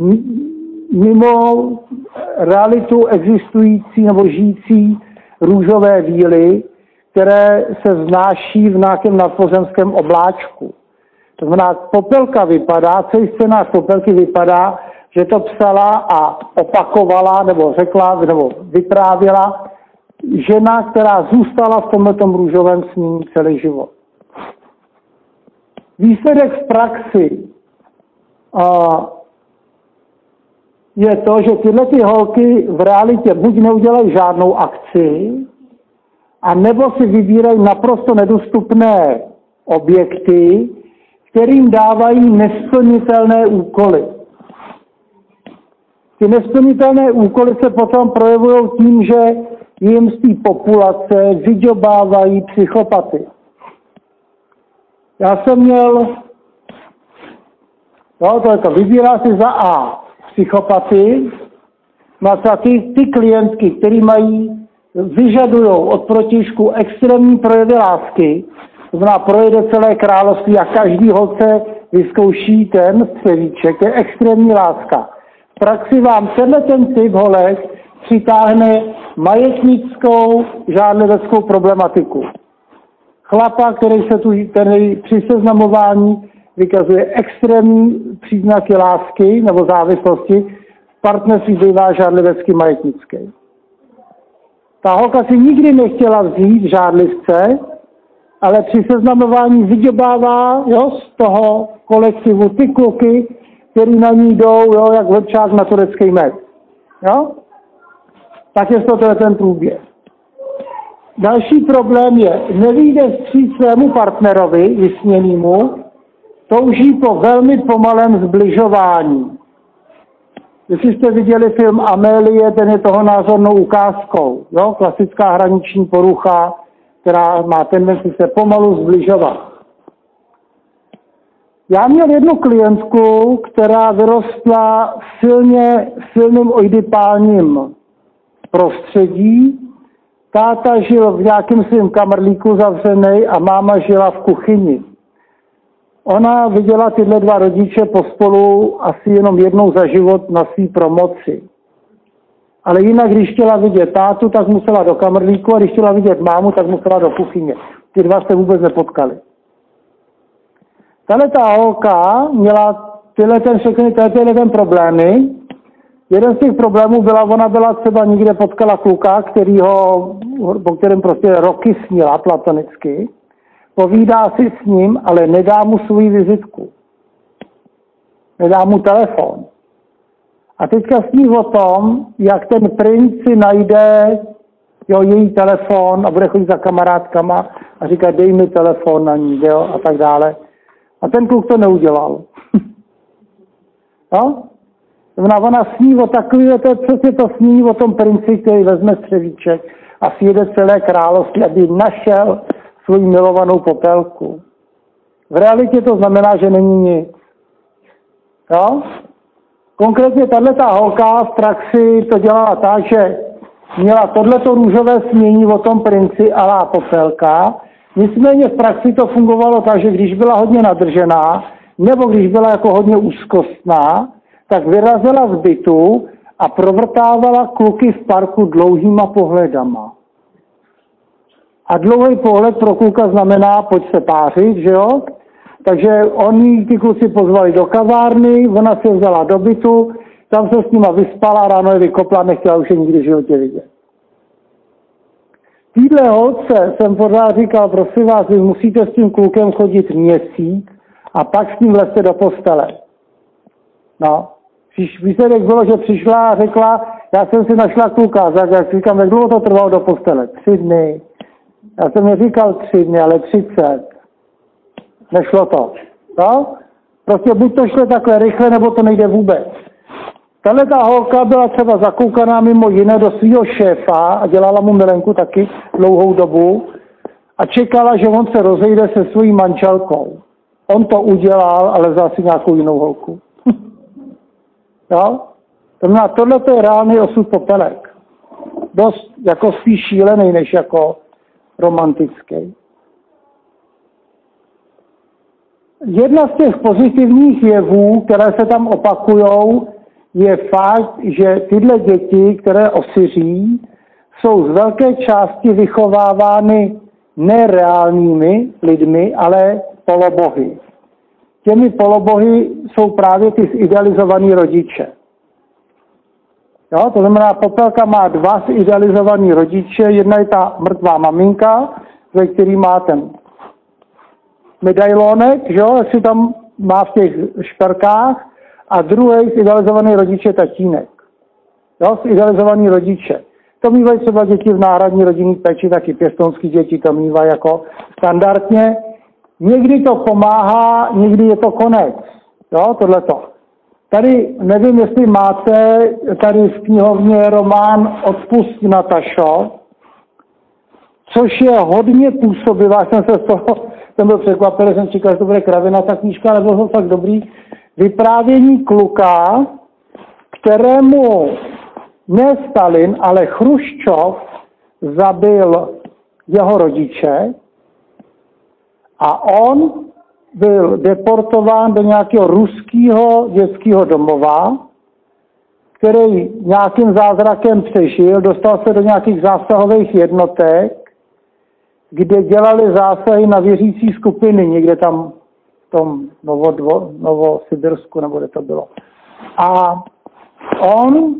A: mimo realitu existující nebo žijící růžové víly, které se vznáší v nějakém nadpozemském obláčku. To znamená, popelka vypadá, celý scénář popelky vypadá, že to psala a opakovala, nebo řekla, nebo vyprávěla žena, která zůstala v tomhletom růžovém snění celý život. Výsledek v praxi je to, že tyhle ty holky v realitě buď neudělají žádnou akci, a nebo si vybírají naprosto nedostupné objekty, kterým dávají nesplnitelné úkoly. Ty nesplnitelné úkoly se potom projevují tím, že jim z té populace vyďobávají psychopaty. Já jsem měl, to vybírá si za A psychopaty, no a ty klientky, který vyžadují od protižku extrémní projevy lásky, to znamená projede celé království a každý holce vyzkouší ten střevíček, to je extrémní láska. V praxi vám ten typ holek přitáhne majetnickou žádliveckou problematiku. Chlapa, který při seznamování vykazuje extrémní příznaky lásky nebo závislosti, v partnerství bývá žádlivecky majetnický. Ta holka si nikdy nechtěla vzít žádlivce, ale při seznamování vyděbává, jo, z toho kolektivu ty kluky, který na ní jdou, jo, jak vlčák na turecký med. Jo? Tak je to ten průběh. Další problém je, nevyjde vstříc svému partnerovi, vysněnému, touží po velmi pomalém zbližování. Jestli jste viděli film Amélie, ten je toho názornou ukázkou. Jo? Klasická hraniční porucha, která má tendenci se pomalu zbližovat. Já měl jednu klientku, která vyrostla v silným oidipálním prostředí. Táta žil v nějakém svém kamrlíku zavřenej a máma žila v kuchyni. Ona viděla tyhle dva rodiče pospolu asi jenom jednou za život na svý promoci. Ale jinak, když chtěla vidět tátu, tak musela do kamrlíku, a když chtěla vidět mámu, tak musela do kuchyně. Ty dva se vůbec nepotkali. Tahle ta holka měla tyhle ten problémy. Jeden z těch problémů ona byla třeba někde potkala kluka, po kterém prostě roky snila platonicky. Povídá si s ním, ale nedá mu svou vizitku. Nedá mu telefon. A teďka sní o tom, jak ten princ si najde její telefon a bude chodit za kamarádkama a říká, dej mi telefon na ní, jo, a tak dále. A ten kluk to neudělal. No? Ona sní o takové, přesně to sní o tom princi, který vezme střevíček a sjede celé království, aby našel svou milovanou popelku. V realitě to znamená, že není nic. Jo? Konkrétně tato holka v praxi to dělala tak, že měla tohleto růžové snění o tom princi a la popelka. Nicméně v praxi to fungovalo tak, že když byla hodně nadržená, nebo když byla jako hodně úzkostná, tak vyrazila z bytu a provrtávala kluky v parku dlouhýma pohledama. A dlouhý pohled pro kluka znamená, pojď se pářit, že jo? Takže ty kluci pozvali do kavárny, ona se vzala do bytu, tam se s nima vyspala, ráno je vykopla, nechtěla už je nikdy v životě vidět. Týhle holce jsem pořád říkal, prosím vás, vy musíte s tím klukem chodit měsíc a pak s ním lezte do postele. No, výsledek bylo, že přišla a řekla, já jsem si našla kluka, jak říkám, jak dlouho to trvalo do postele? 3 dny. Já jsem neříkal 3 dny, ale 30. Nešlo to. No? Prostě buď to šlo takhle rychle, nebo to nejde vůbec. Tahle ta holka byla třeba zakoukaná mimo jiné do svého šéfa a dělala mu milenku taky dlouhou dobu a čekala, že on se rozejde se svojí manželkou. On to udělal, ale vzal si nějakou jinou holku. Jo? To znamená, tohle je reálný osud popelek. Dost jako spíš šílený, než jako romantický. Jedna z těch pozitivních jevů, které se tam opakujou, je fakt, že tyhle děti, které osiří, jsou z velké části vychovávány nereálnými lidmi, ale polobohy. Těmi polobohy jsou právě ty zidealizovaní rodiče. Jo, to znamená, popelka má 2 zidealizovaní rodiče. Jedna je ta mrtvá maminka, ve který má ten medailonek, jo, jak si tam má v těch šperkách, a druhý zidealizovaný rodiče tatínek. Jo, zidealizovaný rodiče. To mývají třeba děti v náhradní rodinné péči, taky pěstounský děti to mývají jako standardně. Někdy to pomáhá, někdy je to konec. Jo, tohleto. Tady nevím, jestli máte tady v knihovně román Odpusť, Natašo, což je hodně působivá. Jsem byl překvapený, jsem říkal, že to bude kravina, ta knížka, ale bylo to fakt dobrý. Vyprávění kluka, kterému ne Stalin, ale Chruščov zabil jeho rodiče a on byl deportován do nějakého ruského dětského domova, který nějakým zázrakem přežil, dostal se do nějakých zásahových jednotek, kde dělali zásahy na věřící skupiny, někde tam v tom Novosibirsku, nebo kde to bylo. A on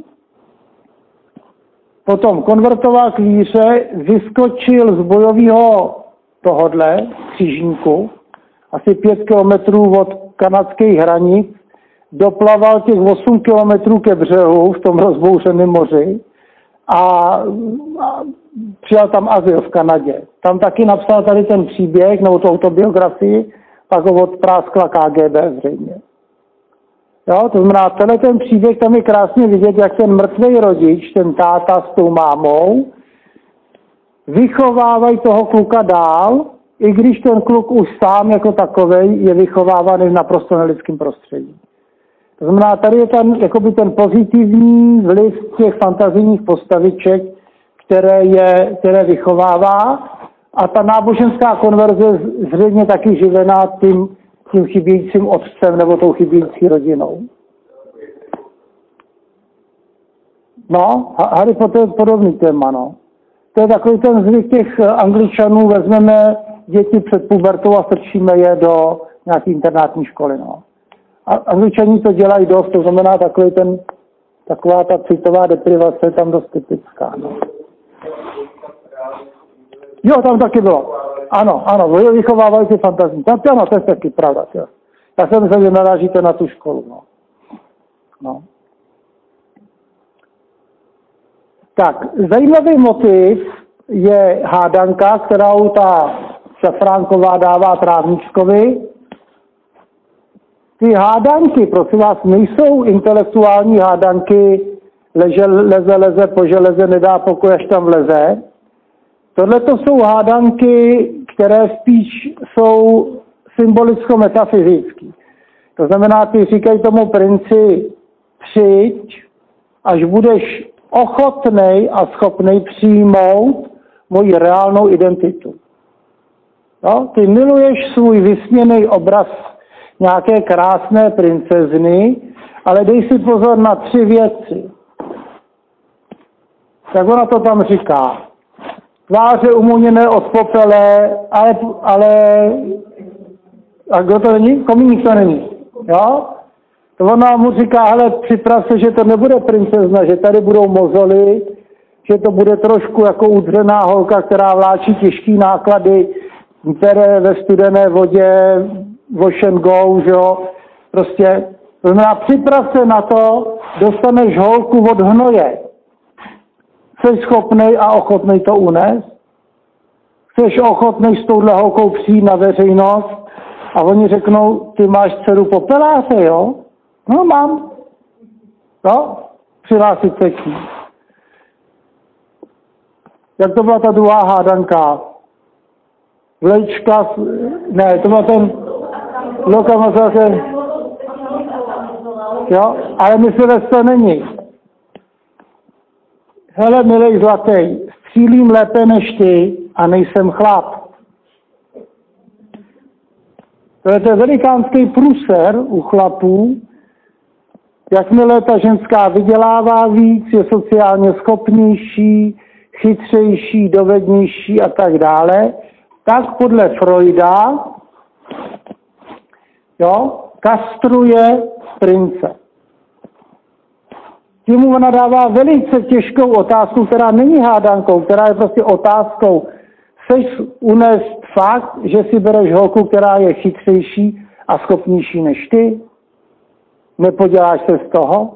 A: potom konvertoval k víře, vyskočil z bojového tohodle křižníku, asi 5 kilometrů od kanadských hranic, doplaval těch 8 kilometrů ke břehu v tom rozbouřeném moři a přijal tam azyl v Kanadě. Tam taky napsal tady ten příběh, nebo tu autobiografii, pak ho odpráskla KGB zřejmě. Jo, to znamená, ten příběh, tam je krásně vidět, jak ten mrtvý rodič, ten táta s tou mámou, vychovávají toho kluka dál, i když ten kluk už sám jako takovej je vychovávaný v naprosto nelidském prostředí. To znamená, tady je ten pozitivní vliv těch fantazijních postaviček, které vychovává, a ta náboženská konverze zřejmě taky živená tím chybějícím otcem nebo tou chybějící rodinou. No, Harry Potter je podobný téma, no. To je takový ten zvyk těch Angličanů, vezmeme děti před pubertou a strčíme je do nějaké internátní školy, no. A Angličani to dělají dost, to znamená taková ta citová deprivace je tam dost typická, no. Jo, tam taky bylo. Ano, vychovávají ty fantazní. Ano, to je taky pravda. Jo. Já jsem myslel, že narážíte na tu školu, no. Tak, zajímavý motiv je hádanka, kterou ta Šafránková dává Trávníčkovi. Ty hádanky, prosím vás, nejsou intelektuální hádanky, leze, po železe, nedá pokoj, až tam vleze. Tohle to jsou hádanky, které spíš jsou symbolicko-metafyzické. To znamená, ty říkají tomu princi, přijď, až budeš ochotnej a schopnej přijmout moji reálnou identitu. No, ty miluješ svůj vysněný obraz nějaké krásné princezny, ale dej si pozor na 3 věci. Tak ona to tam říká. Tváře umoněné od popele, ale a kdo to není? Komíník to není. Jo? To ona mu říká, hele, připrav se, že to nebude princezna, že tady budou mozoly, že to bude trošku jako udřená holka, která vláčí těžký náklady, které ve studené vodě, wash and go, že jo? Prostě, to znamená, připrav se na to, dostaneš holku od hnoje. Jsi schopnej a ochotnej to unést? Jsi ochotnej s touhle holkou přijít na veřejnost a oni řeknou, ty máš dceru popeláře, jo? No, mám. No, přihlásit se k ní. Jak to byla ta druhá hádanka? Vlečka, ne, to byl ten lokomotiv, jo, ale myslíte, to není. Hele, milej zlatej, střílím lépe než ty a nejsem chlap. To je velikánský průser u chlapů. Jakmile ta ženská vydělává víc, je sociálně schopnější, chytřejší, dovednější a tak dále, tak podle Freuda, jo, kastruje prince. Tím mu ona dává velice těžkou otázku, která není hádankou, která je prostě otázkou. Chceš unést fakt, že si bereš holku, která je chytřejší a schopnější než ty? Nepoděláš se z toho?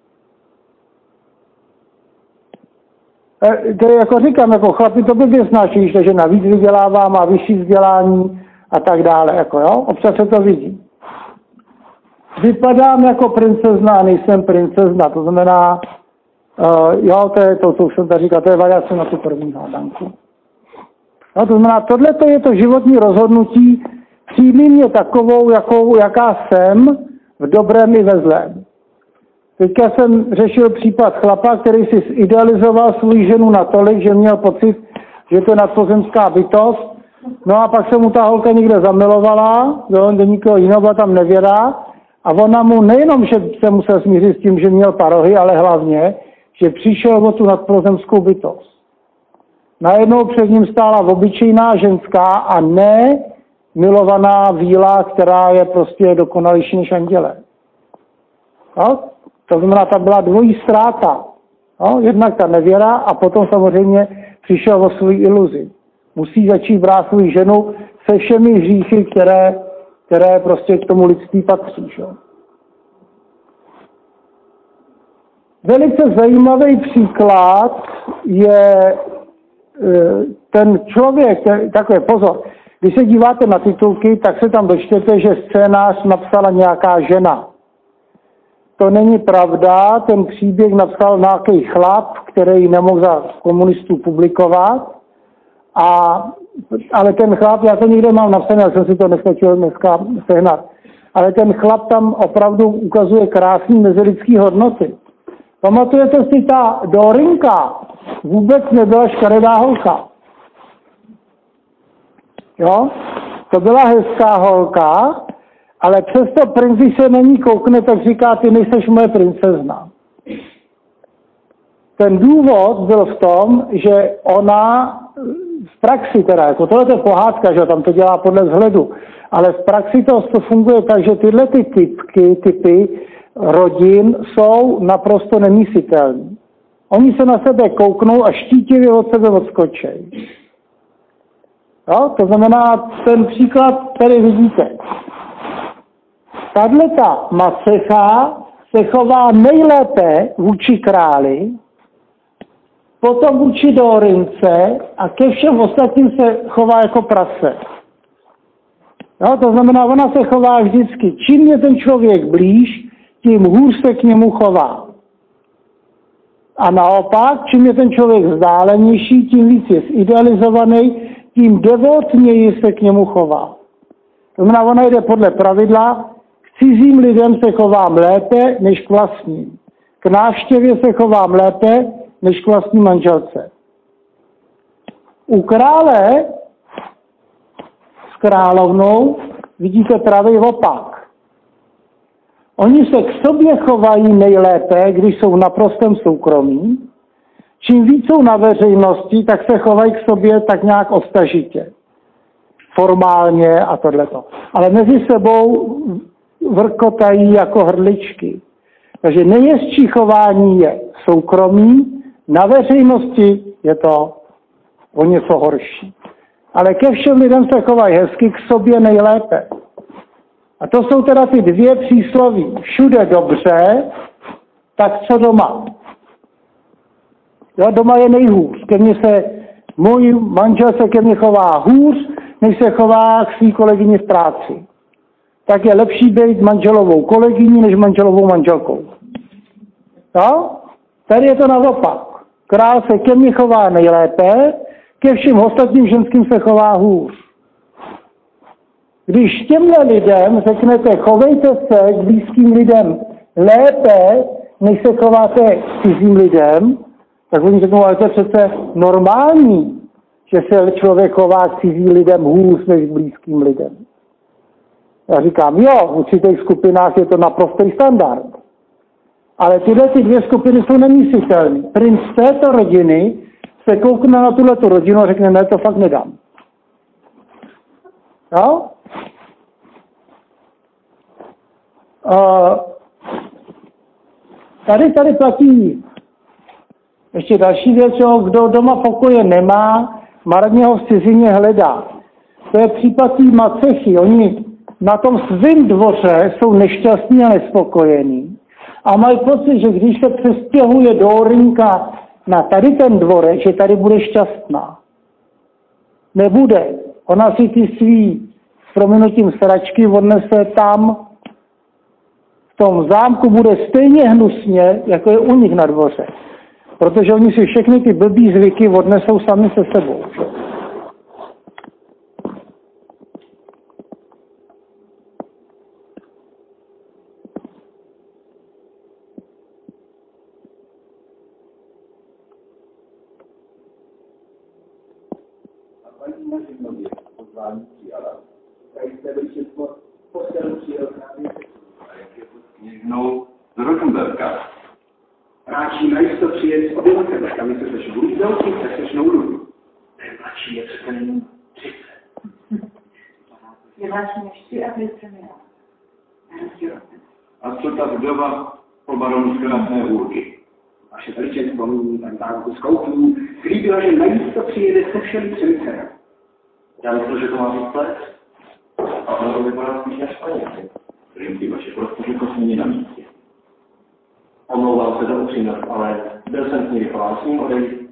A: To je jako říkám, jako chlapi to blbě znáší, že žena víc vydělává, má vyšší vzdělání a tak dále, jako jo, občas se to vidí. Vypadám jako princezna a nejsem princezna, to znamená, jo, to už jsem tady říkal, to je variace na tu první hádanku. No, to znamená, tohle je to životní rozhodnutí, přijmi mě takovou, jaká jsem, v dobrém i ve zlém. Teďka jsem řešil případ chlapa, který si zidealizoval svou ženu natolik, že měl pocit, že to je nadpozemská bytost. No a pak se mu ta holka někde zamilovala, do nikoho jiného, byla tam nevěra. A ona mu nejenom, že se musel smířit s tím, že měl parohy, ale hlavně, že přišel o tu nadpozemskou bytost. Najednou před ním stála obyčejná ženská a ne milovaná víla, která je prostě dokonalejší než anděle. No? To znamená, ta byla dvojí ztráta. No? Jednak ta nevěra a potom samozřejmě přišel o svou iluzi. Musí začít brát svou ženu se všemi hříchy, které prostě k tomu lidství patří. Že? Velice zajímavý příklad je ten člověk, takové pozor, když se díváte na titulky, tak se tam dočtete, že scénář napsala nějaká žena. To není pravda, ten příběh napsal nějaký chlap, který nemohl za komunistů publikovat, ale ten chlap, já to někde mám napsané, já jsem si to nestačil dneska sehnat, ale ten chlap tam opravdu ukazuje krásný mezilidský hodnoty. Pamatujete si, ta Dorinka vůbec nebyla škaredá holka. Jo? To byla hezká holka Ale přesto princ, když se na ní koukne, tak říká, ty nejseš moje princezna. Ten důvod byl v tom, že ona v praxi teda, jako tohle je pohádka, že tam to dělá podle vzhledu, ale v praxi to funguje tak, že tyhle ty typy rodin jsou naprosto nemyslitelní. Oni se na sebe kouknou a štítivě od sebe odskočí. To znamená, ten příklad tady vidíte. Tato macecha se chová nejlépe vůči králi, potom vůči Dórince a ke všem ostatním se chová jako prase. To znamená, ona se chová vždycky. Čím je ten člověk blíž, tím hůř se k němu chová. A naopak, čím je ten člověk vzdálenější, tím víc je zidealizovaný, tím devotněji se k němu chová. To znamená, ona jde podle pravidla, k cizím lidem se chovám lépe, než k vlastním. K návštěvě se chovám lépe, než k vlastní manželce. U krále s královnou vidíte pravý opak. Oni se k sobě chovají nejlépe, když jsou v naprostém soukromí. Čím víc jsou na veřejnosti, tak se chovají k sobě tak nějak odtažitě. Formálně a tohleto. Ale mezi sebou vrkotají jako hrdličky. Takže nejhezčí chování je soukromí, na veřejnosti je to o něco horší. Ale ke všem lidem se chovají hezky, k sobě nejlépe. A to jsou teda ty dvě přísloví. Všude dobře, tak co doma? Doma je nejhůř. Můj manžel se ke mně chová hůř, než se chová k svý kolegyni v práci. Tak je lepší být manželovou kolegyní, než manželovou manželkou. Tady je to naopak. Král se ke mně chová nejlépe, ke všem ostatním ženským se chová hůř. Když těmhle lidem řeknete, chovejte se k blízkým lidem lépe, než se chováte k cizím lidem, tak oni řeknou, ale to je přece normální, že se člověk chová k cizím lidem hůř než k blízkým lidem. Já říkám, jo, v určitých skupinách je to naprostý standard. Ale tyhle ty dvě skupiny jsou nemyslitelné. Princ této rodiny se koukne na tuhletu rodinu a řekne, ne, to fakt nedám. Tady platí ještě další věc, kdo doma pokoje nemá, marně ho v cizině hledá. To je případ té macechy. Oni na tom svém dvoře jsou nešťastní a nespokojení. A mají pocit, že když se přestěhuje Dórinka na tady ten dvorek, že tady bude šťastná. Nebude. Ona si ty svý s prominutím sračky odnese tam. V tom zámku bude stejně hnusně, jako je u nich na dvoře. Protože oni si všechny ty blbý zvyky odnesou sami se sebou.
C: Knižnou z Rotenberga.
D: Ráčí najisto přijet s obyvatel, kam se seš blízouky, tak seš noudu. Ten mladší je přece jenom 30.
B: Je mladší než 3 a 30
C: A co ta vdova po baronu z Krásné Hůrky?
D: Vaše veličenstvo mluví tak dálku z koutů, slíbila, že najisto přijede se všemi 3 dcerami.
E: Já myslím, že to má být ples. A ono to vypadá spíš než Španělky.
C: Princi vaše prostředko není na místě.
E: Omlouvám se za upřímnost, ale byl jsem s ní vychován, s ním odejít.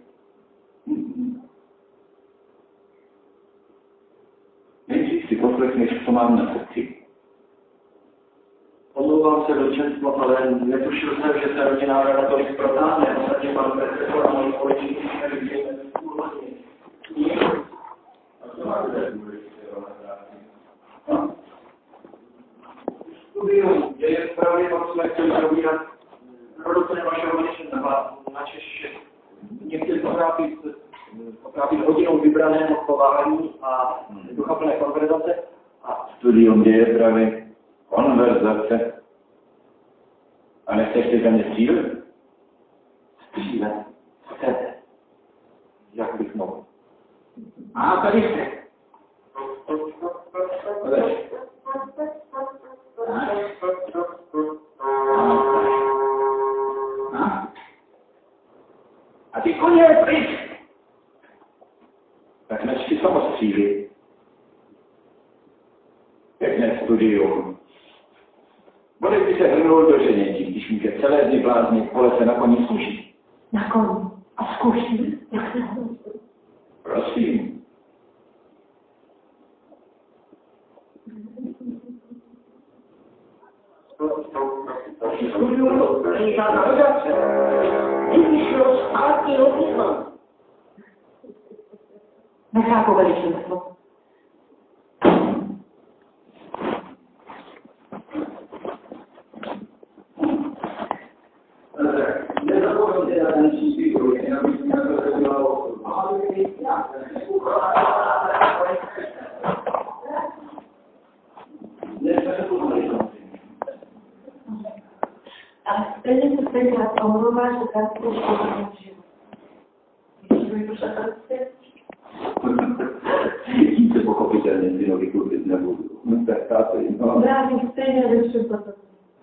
C: Nejdřív si poslechneš, co mám na srdci.
E: Omlouvám se veličenstvo, ale netušil jsem, že se rodinná rada tolik protáhne. Ostatně pan Petr a moji společníci nevidíme půl hodiny.
C: A co máte tady důležité
E: Studium děje zprávy, pak jsme chtěli probírat produkce vašeho manžela na Češi. Mě chtěli potrápit hodinou vybraného chování a duchaplné konverzace. A
C: studium děje pravy. Konverzace. A nechceš ty ze mě střílet?
E: Střílet? Chcete? Jak bych mohl?
D: A tady jste.
E: A ty koně pryč!
C: Tak než ti samostříli. Pěkné studium. Bodej by se hrnul do ženětí, když může celé dny bláznit, pole se na koni zkuší.
B: Na koni. A zkuší.
C: Prosím.
B: Studium není žádná legrace. Nejvyšší zpátky do písma. Nechápu veličenstvo.
E: Nezapomeňte na ten příspěvek, jenom bych na to dělal.
B: A stejně se tenkrát omlouvá, že tam se škoda žiju. Když mi to šatarce?
C: Tím se pochopitelně synovi klubit nebudu. Tak táto no.
B: Já bych stejně ve všem podstatě.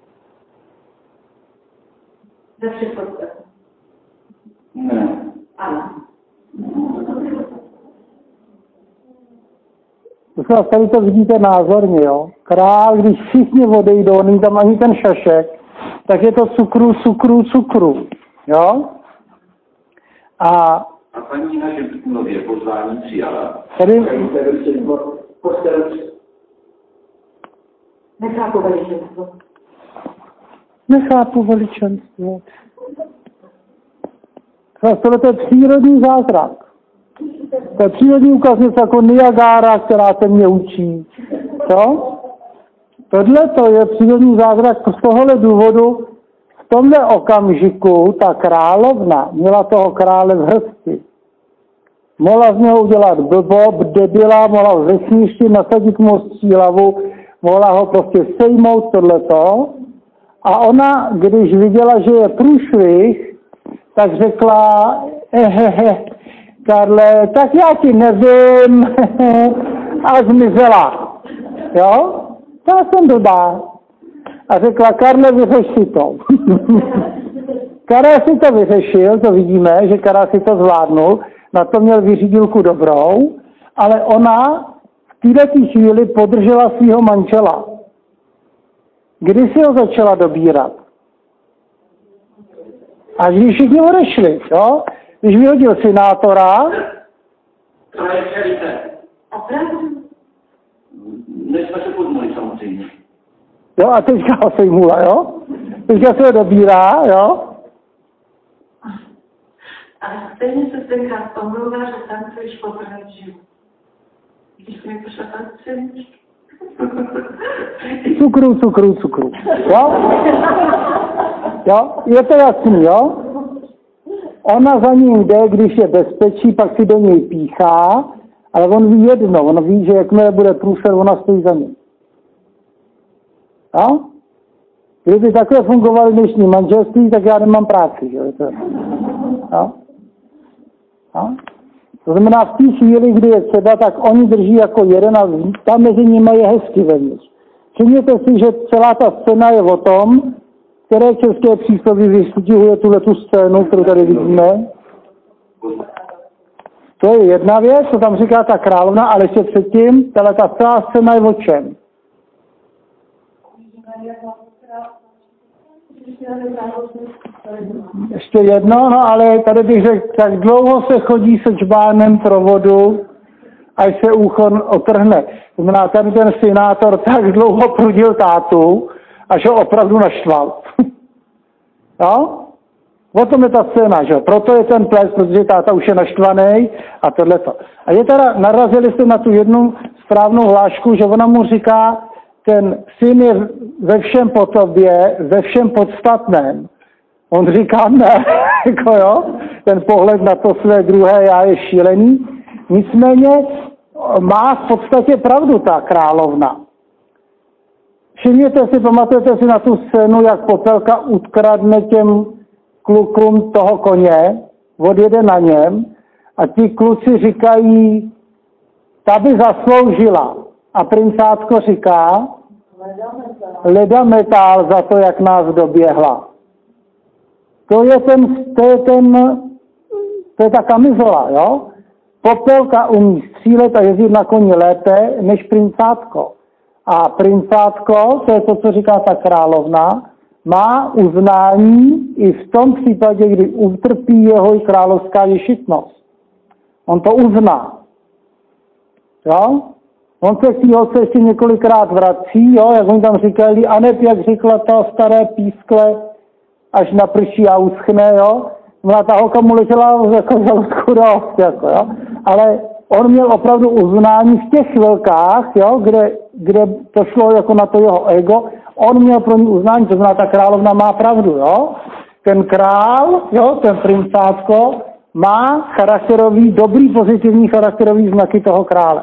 B: Ve všem podstatě.
C: Ne.
B: Ano.
A: Tady to vidíte názorně, jo. Král, když všichni odejdou, není tam ani ten šašek, tak je to cukru, jo. A
C: paní na Žepnově pozvání přijala.
A: tady
B: Nechápu veličenstvo.
A: nechápu veličenstvo. Tohle to je přírodní zázrak. To je přírodní ukaz něco jako Niagara, která se mě učí. Co? Tohle to je přírodní zázrak z tohohle důvodu. V tomhle okamžiku ta královna měla toho krále v hrsti. Mohla z něho udělat debila, mohla ho zesníštit, nasadit mu střílavu, mohla ho prostě sejmout tohleto. A ona, když viděla, že je průšvih, tak řekla, Karle, tak já ti nevím, a zmizela. Jo? To jsem blbá. A řekla, Karle, vyřeš si to. Karel si to vyřešil, to vidíme, že Karel si to zvládnul, na to měl vyřídilku dobrou, ale ona v této chvíli podržela svého manžela. Kdy si ho začala dobírat? Až když všichni odešli, jo? Když vyhodil senátora...
E: To je přelíte.
B: Opravdu?
E: Než jsme se podmuli samozřejmě.
A: Jo, a teďka ho sejmula, jo? Teďka se ho dobírá, jo?
B: Ale stejně se tenkrát omlouvá, že tancuješ poprvé v živu. Když mi to šatarce.
A: Cukru. Jo? Jo? Je to jasný, jo? Ona za ním jde, když je bezpečí, pak si do něj píchá, ale on ví jedno, on ví, že jakmile bude průser, ona stojí za ním. Jo? Kdyby takhle fungovaly dnešní manželství, tak já nemám práci, jo? Jo? Jo? To znamená, v té chvíli, kdy je třeba, tak oni drží jako jeden a tam mezi nimi je hezky vevnitř. Všimněte si, že celá ta scéna je o tom, které české přísloví vystihuje tuhletu scénu, kterou tady vidíme. To je jedna věc, co tam říká ta královna, ale ještě předtím, tahle ta celá scéna je o čem? Ještě jedno, no ale tady bych řekl, tak dlouho se chodí se čbánem pro vodu, až se úchon otrhne. To znamená, tady ten senátor tak dlouho prudil tátu, až ho opravdu naštval. No? O tom je ta scéna, že? Proto je ten ples, protože táta už je naštvaný a tohleto. A je teda, narazili jste na tu jednu správnou hlášku, že ona mu říká, ten syn je ve všem po tobě, ve všem podstatném. On říká ne, jako jo, ten pohled na to své druhé já je šílený. Nicméně má v podstatě pravdu ta královna. Všimněte si, pamatujete si na tu scénu, jak Popelka ukradne těm klukům toho koně, odjede na něm a ti kluci říkají, ta by zasloužila. A princátko říká, leda metál za to, jak nás doběhla. To je ta kamizola, jo? Popelka umí střílet a jezdit na koni lépe než princátko. A princátko, to je to, co říká ta královna, má uznání i v tom případě, kdy utrpí jeho královská ješitnost. On to uzná. Jo? On se k té holce ještě několikrát vrací, jo? Jak oni tam říkali, aneb jak řekla ta staré pískle, až naprší a uschne, jo? No ta holka mu letěla jako žaludku dost, jako, jo? Ale on měl opravdu uznání v těch chvilkách, jo? Kde to šlo jako na to jeho ego, on měl pro ní uznání, to znamená, ta královna má pravdu, jo? Ten král, jo, ten princátko, má dobrý pozitivní charakterový znaky toho krále.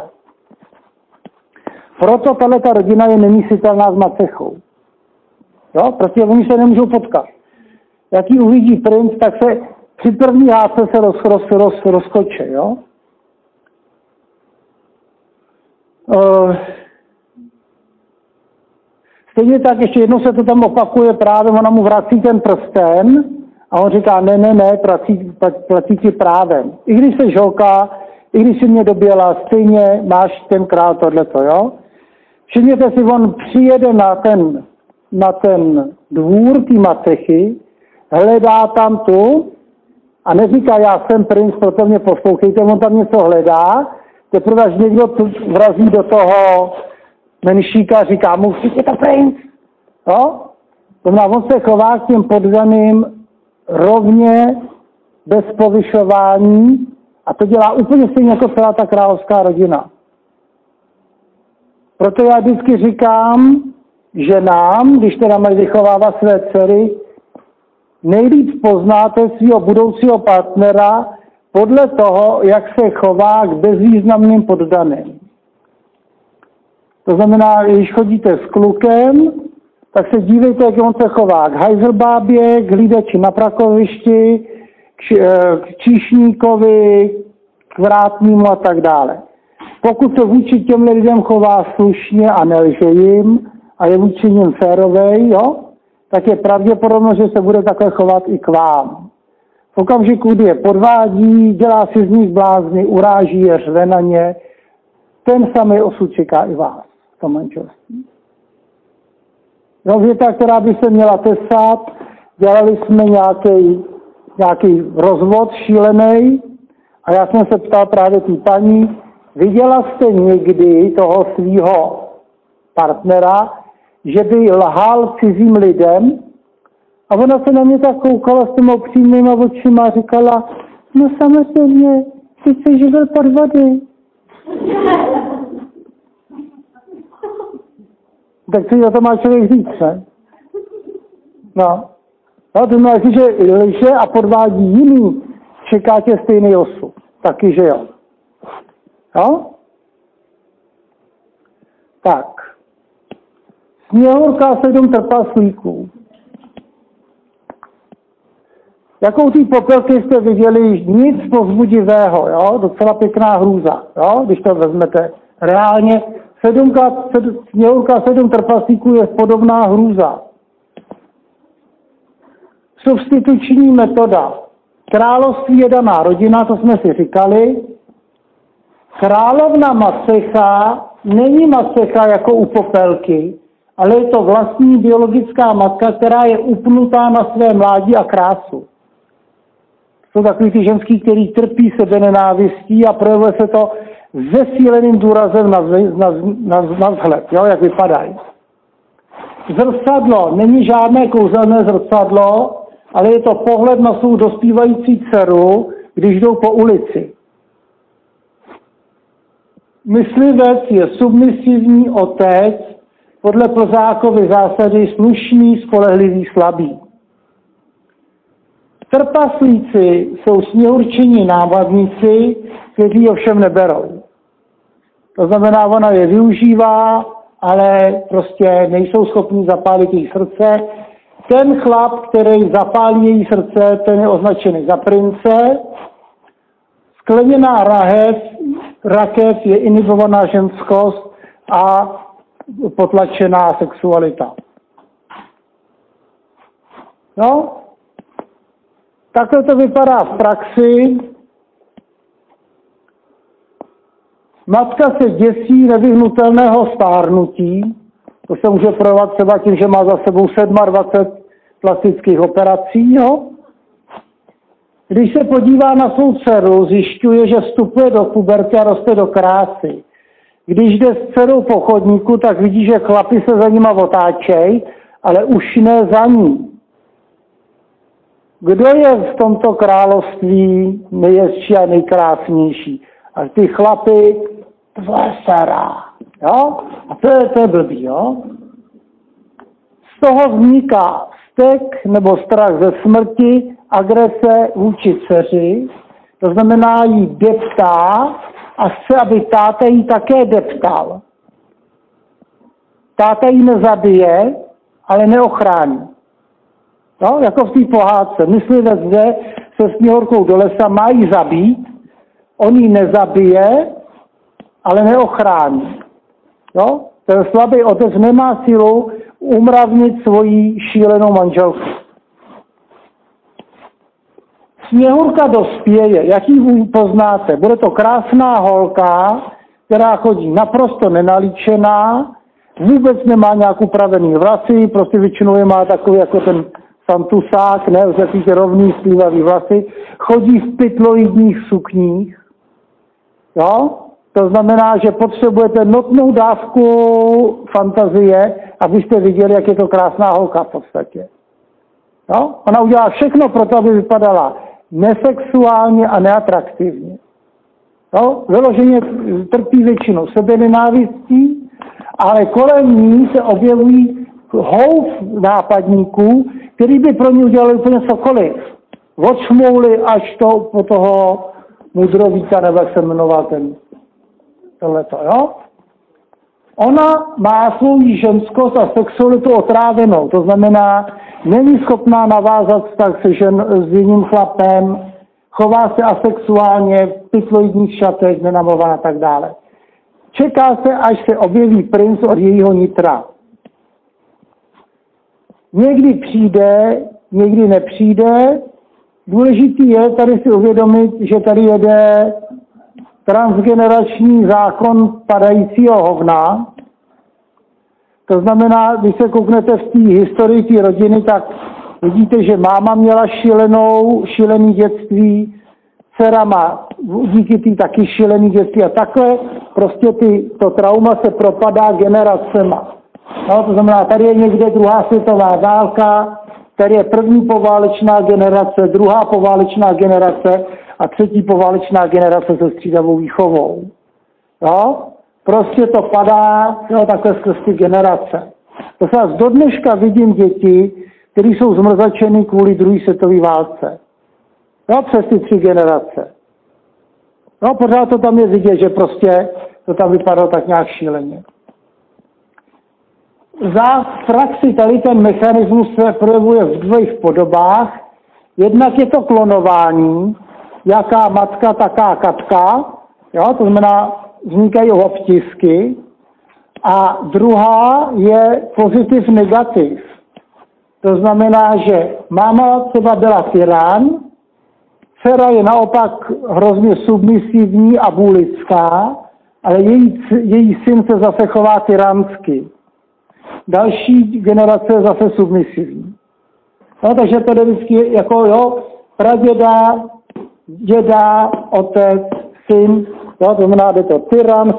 A: Proto tato rodina je nemyslitelná s macechou. Jo? Protože oni se nemůžou potkat. Jak ji uvidí princ, tak se při první hádce se rozkoče. Jo? Stejně tak ještě jednou se to tam opakuje právě, ona mu vrací ten prsten a on říká, ne, platí ti právem. I když se žolká, i když si mě doběla, stejně máš ten král tohleto, jo? Všimněte si, on přijede na ten dvůr té macechy, hledá tam tu a neříká, já jsem princ, proto mě poslouchejte, on tam něco hledá, teprve až někdo vrazí do toho menšíka, říká mu, je to princ, jo? To znamená, on se chová k těm poddaným rovně, bez povyšování a to dělá úplně stejně jako celá ta královská rodina. Proto já vždycky říkám, že nám, když teda mají vychovávat své dcery, nejlíp poznáte svého budoucího partnera podle toho, jak se chová k bezvýznamným poddaným. To znamená, když chodíte s klukem, tak se dívejte, jak on se chová k hajzlbábě, k hlídači na prakovišti, k číšníkovi, k vrátnímu a tak dále. Pokud se vůči těm lidem chová slušně a nelže jim a je vůči nim férovej, jo, tak je pravděpodobno, že se bude takhle chovat i k vám. V okamžiku, kdy je podvádí, dělá si z nich blázny, uráží je, řve na ně, ten samý osud čeká i vás v tom manželství. Jo, věta, která by se měla tesat, dělali jsme nějaký rozvod šílený a já jsem se ptal právě té paní, viděla jste někdy toho svého partnera, že by lhal cizím lidem? A ona se na mě tak koukala s těma upřímnýma očima a říkala, no samozřejmě, ty jsi živil podvody. Tak si o to má člověk říct, ne? No. No, to znamená, že lže a podvádí jiný, čeká tě stejný osud. Taky, že jo. Jo? Tak. Sněhurka 7 trpaslíků. Jakou té Popelky jste viděli, nic povzbudivého, jo? Docela pěkná hrůza, jo? Když to vezmete reálně. Sněhurka 7 trpaslíků je podobná hrůza. Substituční metoda. Království je daná rodina, to jsme si říkali. Královna macecha není macecha jako u Popelky, ale je to vlastní biologická matka, která je upnutá na své mládí a krásu. Jsou takový ty ženský, který trpí sebenenávistí a projevuje se to zesíleným důrazem na vzhled, jo, jak vypadají. Zrcadlo není žádné kouzelné zrcadlo, ale je to pohled na svou dospívající dceru, když jdou po ulici. Myslivec je submisivní otec, podle Plzákovy zásady slušný, spolehlivý, slabý. Trpaslíci jsou sněhurčení návazníci, kteří ovšem neberou. To znamená, ona je využívá ale prostě nejsou schopni zapálit její srdce. Ten chlap, který zapálí její srdce, ten je označený za prince. Skleněná rakev je inhibovaná ženskost a potlačená sexualita. No, takhle to vypadá v praxi. Matka se děsí nevyhnutelného stárnutí. To se může projevovat třeba tím, že má za sebou 27 plastických operací. Jo? Když se podívá na svou dceru, zjišťuje, že vstupuje do puberty a roste do krásy. Když jde s dcerou po chodníku, tak vidí, že chlapi se za nima otáčejí, ale už ne za ní. Kdo je v tomto království nejhezčí a nejkrásnější? A ty chlapy vesera. Jo? A to je blbý, jo? Z toho vzniká vztek nebo strach ze smrti, agrese vůči dceři, to znamená jí deptá a chce, aby táta jí také deptal. Táta jí nezabije, ale neochrání. No, jako v té pohádce. Myslivec jde se Sněhurkou do lesa, má jí zabít, on ji nezabije, ale neochrání. Jo? Ten slabý otec nemá sílu umravnit svoji šílenou manželku. Sněhurka dospěje, jak ji poznáte? Bude to krásná holka, která chodí naprosto nenalíčená, vůbec nemá nějak upravený vlasy, prostě většinou je má takový jako ten santusák, ne, takový rovný splývavý vlasy, chodí v pytloidních sukních, jo? To znamená, že potřebujete notnou dávku fantazie, abyste viděli, jak je to krásná holka v podstatě. Jo? Ona udělá všechno pro to, aby vypadala nesexuálně a neatraktivně. Jo? Vyloženě trpí většinou sebenenávistí, ale kolem ní se objevují houf nápadníků, který by pro ní udělali úplně cokoliv. Od šmouly až to po toho Mudrovíka, nebo jak se jmenoval tohleto, jo? Ona má svou ženskost a sexualitu otrávenou, to znamená, není schopná navázat vztah s jiným chlapem, chová se asexuálně, v pytloidních šatech, nenamluvaná a tak dále. Čeká se, až se objeví princ od jejího nitra. Někdy přijde, někdy nepřijde. Důležitý je tady si uvědomit, že tady jede transgenerační zákon padajícího hovna. To znamená, když se kouknete v té historii té rodiny, tak vidíte, že máma měla šílený dětství, dcera má díky té taky šílený dětství a takhle prostě to trauma se propadá generacema. No, to znamená, tady je někde druhá světová válka, tady je první poválečná generace, druhá poválečná generace a třetí poválečná generace se střídavou výchovou. Jo? Prostě to padá takhle skrz ty generace. To se do dneška vidím děti, které jsou zmrzačeny kvůli druhé světové válce. Jo? Přes ty 3 generace. No, pořád to tam je vidět, že prostě to tam vypadalo tak nějak šíleně. Za praxi tady ten mechanismus se projevuje v 2 podobách. Jednak je to klonování, jaká matka, taká katka, jo, to znamená, vznikají obtisky. A druhá je pozitiv negativ. To znamená, že máma třeba byla tyran, dcera je naopak hrozně submisivní a bůlická, ale její syn se zase chová tyransky. Další generace je zase submisivní. No, takže to jde vždycky jako praděda, děda, otec, syn, jo, to znamená, jde to tyran,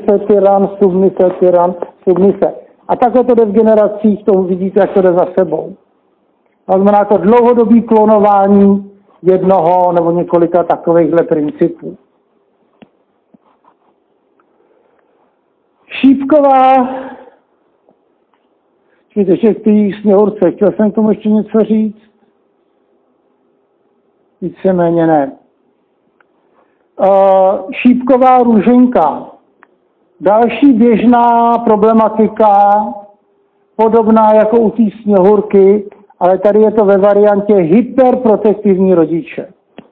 A: submise. A takhle to jde v generacích, to vidíte, jak to jde za sebou. To znamená to dlouhodobý klonování jednoho nebo několika takovýchhle principů. Šípková, ještě k té Sněhurce, chtěl jsem k tomu ještě něco říct? Víceméně ne. Šípková Růženka. Další běžná problematika, podobná jako u té Sněhurky, ale tady je to ve variantě hyperprotektivní rodiče.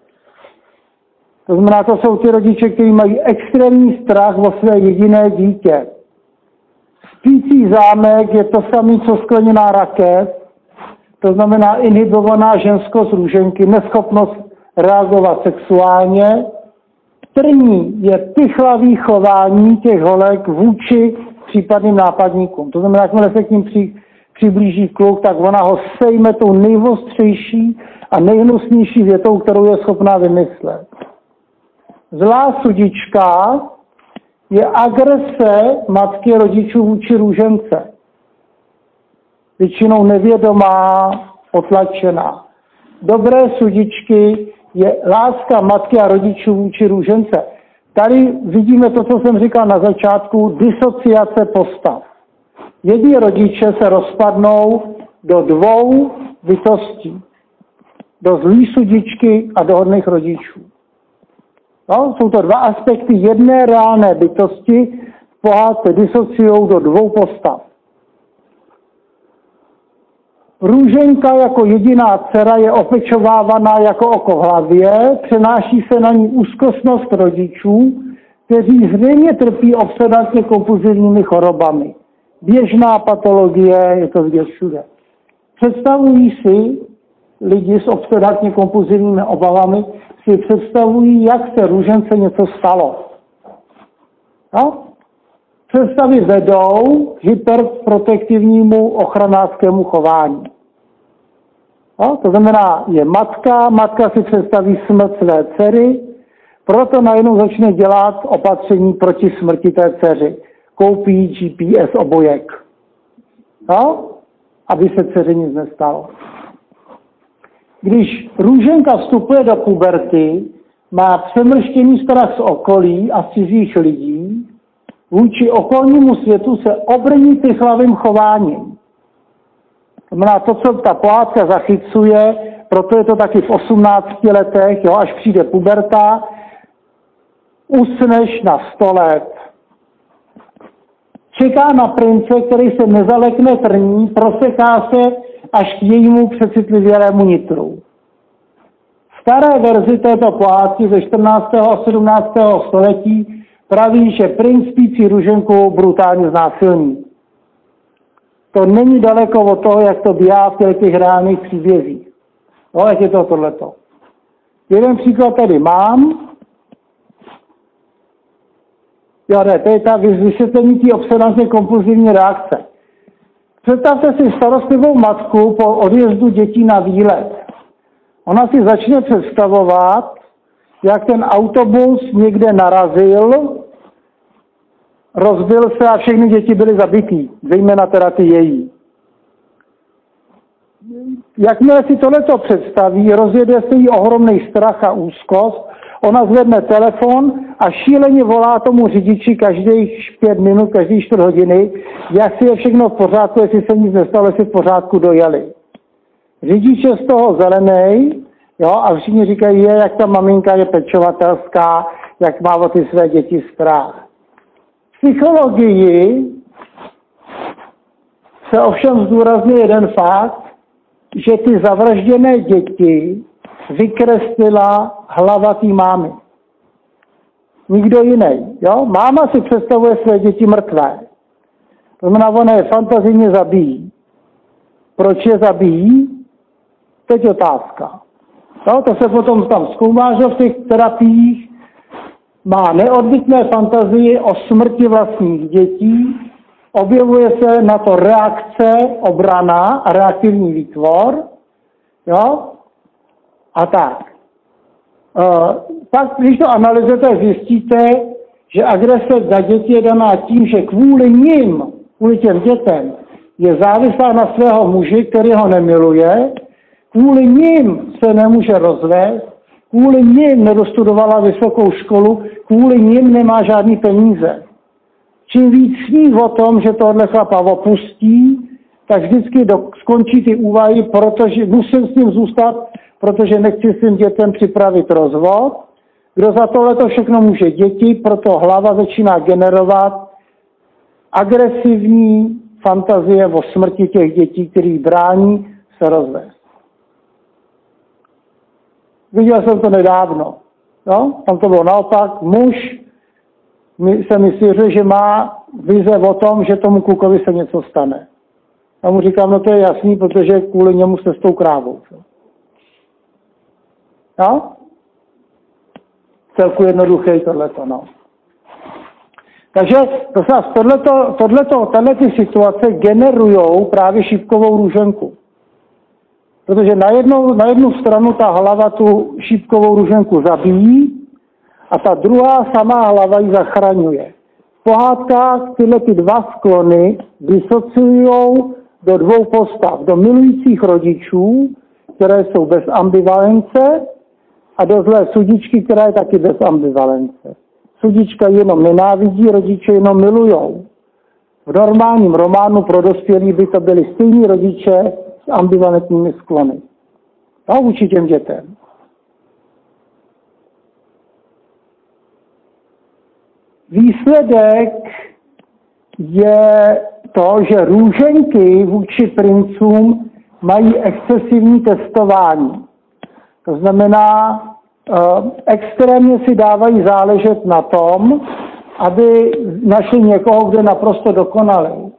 A: To znamená, to jsou ty rodiče, kteří mají extrémní strach o své jediné dítě. Spící zámek je to samé, co skleněná rakev, to znamená inhibovaná ženskost růženky, neschopnost reagovat sexuálně. Trní je pichlavý chování těch holek vůči případným nápadníkům. To znamená, jakmile se k ním přiblíží kluk, tak ona ho sejme tou nejostřejší a nejhnusnější větou, kterou je schopná vymyslet. Zlá sudička je agrese matky rodičů vůči růžence. Většinou nevědomá, potlačená. Dobré sudičky je láska matky a rodičů vůči růžence. Tady vidíme to, co jsem říkal na začátku, disociace postav. Jedni rodiče se rozpadnou do dvou bytostí. Do zlý sudičky a do hodných rodičů. No, jsou to dva aspekty jedné reálné bytosti, v pohádce disociují do dvou postav. Růženka jako jediná dcera je opečovávaná jako oko v hlavě, přenáší se na ní úzkostnost rodičů, kteří zřejmě trpí obsedantně kompulzivními chorobami. Běžná patologie, je to vidět všude. Představují si lidi s obsedantně kompulzivními obavami, si představují, jak se růžence něco stalo. No? Představy vedou k hyperprotektivnímu ochranářskému chování. No? To znamená, je matka si představí smrt své dcery, proto najednou začne dělat opatření proti smrti té dceři. Koupí GPS obojek. No? Aby se dceři nic nestalo. Když růženka vstupuje do puberty, má přemrštěný strach z okolí a z cizích lidí, vůči okolnímu světu se obrní pichlavým chováním. To znamená to, co ta pohádka zachycuje, proto je to taky v 18 letech, jo, až přijde puberta, usneš na 100 let. Čeká na prince, který se nezalekne trní, proseká se až k jejímu přecitlivělému nitru. V staré verzi této pohádky ze 14. a 17. století praví, že princ spící růženku brutálně znásilní. To není daleko od toho, jak to bývá v těch reálných příbězích. No, jak je to tohleto. Jeden příklad tady mám. Jo, ne, to je ta vysvětlení té obsedantně kompulzivní reakce. Představte si starostlivou matku po odjezdu dětí na výlet. Ona si začne představovat, jak ten autobus někde narazil, rozbil se a všechny děti byly zabitý, zejména teda ty její. Jakmile si tohleto představí, rozjede se jí ohromný strach a úzkost, ona zvedne telefon a šíleně volá tomu řidiči každých 5 minut, každý 4 hodiny, jestli je všechno v pořádku, jestli se nic nestalo, jestli v pořádku dojeli. Řidič je z toho zelenej, jo, a všichni říkají, jak ta maminka je pečovatelská, jak má o ty své děti strach. V psychologii se ovšem zdůrazňuje jeden fakt, že ty zavražděné děti vykreslila hlava té mámy. Nikdo jiný. Jo? Máma si představuje své děti mrtvé. To znamená, ona je fantazijně zabíjí. Proč je zabíjí? Teď otázka. Jo? To se potom tam zkoumá, že v těch terapiích má neodbytné fantazii o smrti vlastních dětí, objevuje se na to reakce, obrana a reaktivní výtvor. Jo? A tak. Pak, když to analyzujete, zjistíte, že agrese na děti je daná tím, že kvůli těm dětem, je závislá na svého muži, který ho nemiluje, kvůli nim se nemůže rozvést, kvůli nim nedostudovala vysokou školu, kvůli nim nemá žádný peníze. Čím víc sní o tom, že tohle chlapa opustí, tak vždycky skončí ty úvahy, protože musím s ním zůstat, protože nechci svým dětem připravit rozvod. Kdo za tohleto všechno může? Děti, proto hlava začíná generovat agresivní fantazie o smrti těch dětí, který brání se rozvést. Viděl jsem to nedávno. No? Tam to bylo naopak. Muž se mi svěřil, že má vize o tom, že tomu klukovi se něco stane. A mu říkám, no to je jasný, protože kvůli němu se s tou krávou. No? Celku jednoduché tohleto, no. Takže tato situace generujou právě šípkovou růženku. Protože na jednu stranu ta hlava tu šípkovou růženku zabíjí a ta druhá samá hlava ji zachraňuje. V pohádkách tyhle ty dva sklony disociujou do dvou postav. Do milujících rodičů, které jsou bez ambivalence, a do zlé sudičky, která je taky bez ambivalence. Sudička jenom nenávidí, rodiče jenom milujou. V normálním románu pro dospělí by to byli stejní rodiče s ambivalentními sklony. No, vůči těm dětem. Výsledek je to, že růženky vůči princům mají excesivní testování. To znamená, extrémně si dávají záležet na tom, aby našli někoho, kdo je naprosto dokonalý.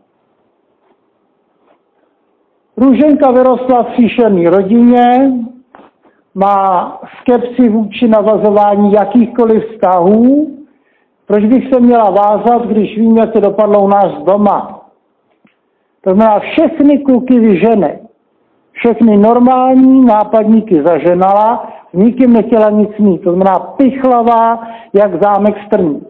A: Růženka vyrostla v příšerné rodině, má skepsi vůči navazování jakýchkoliv vztahů. Proč bych se měla vázat, když vím, jak to dopadlo u nás doma? To znamená, všechny kluky vyžene. Všechny normální nápadníky zaženala, s nikým nechtěla nic mít. To znamená pichlavá, jak zámek strní.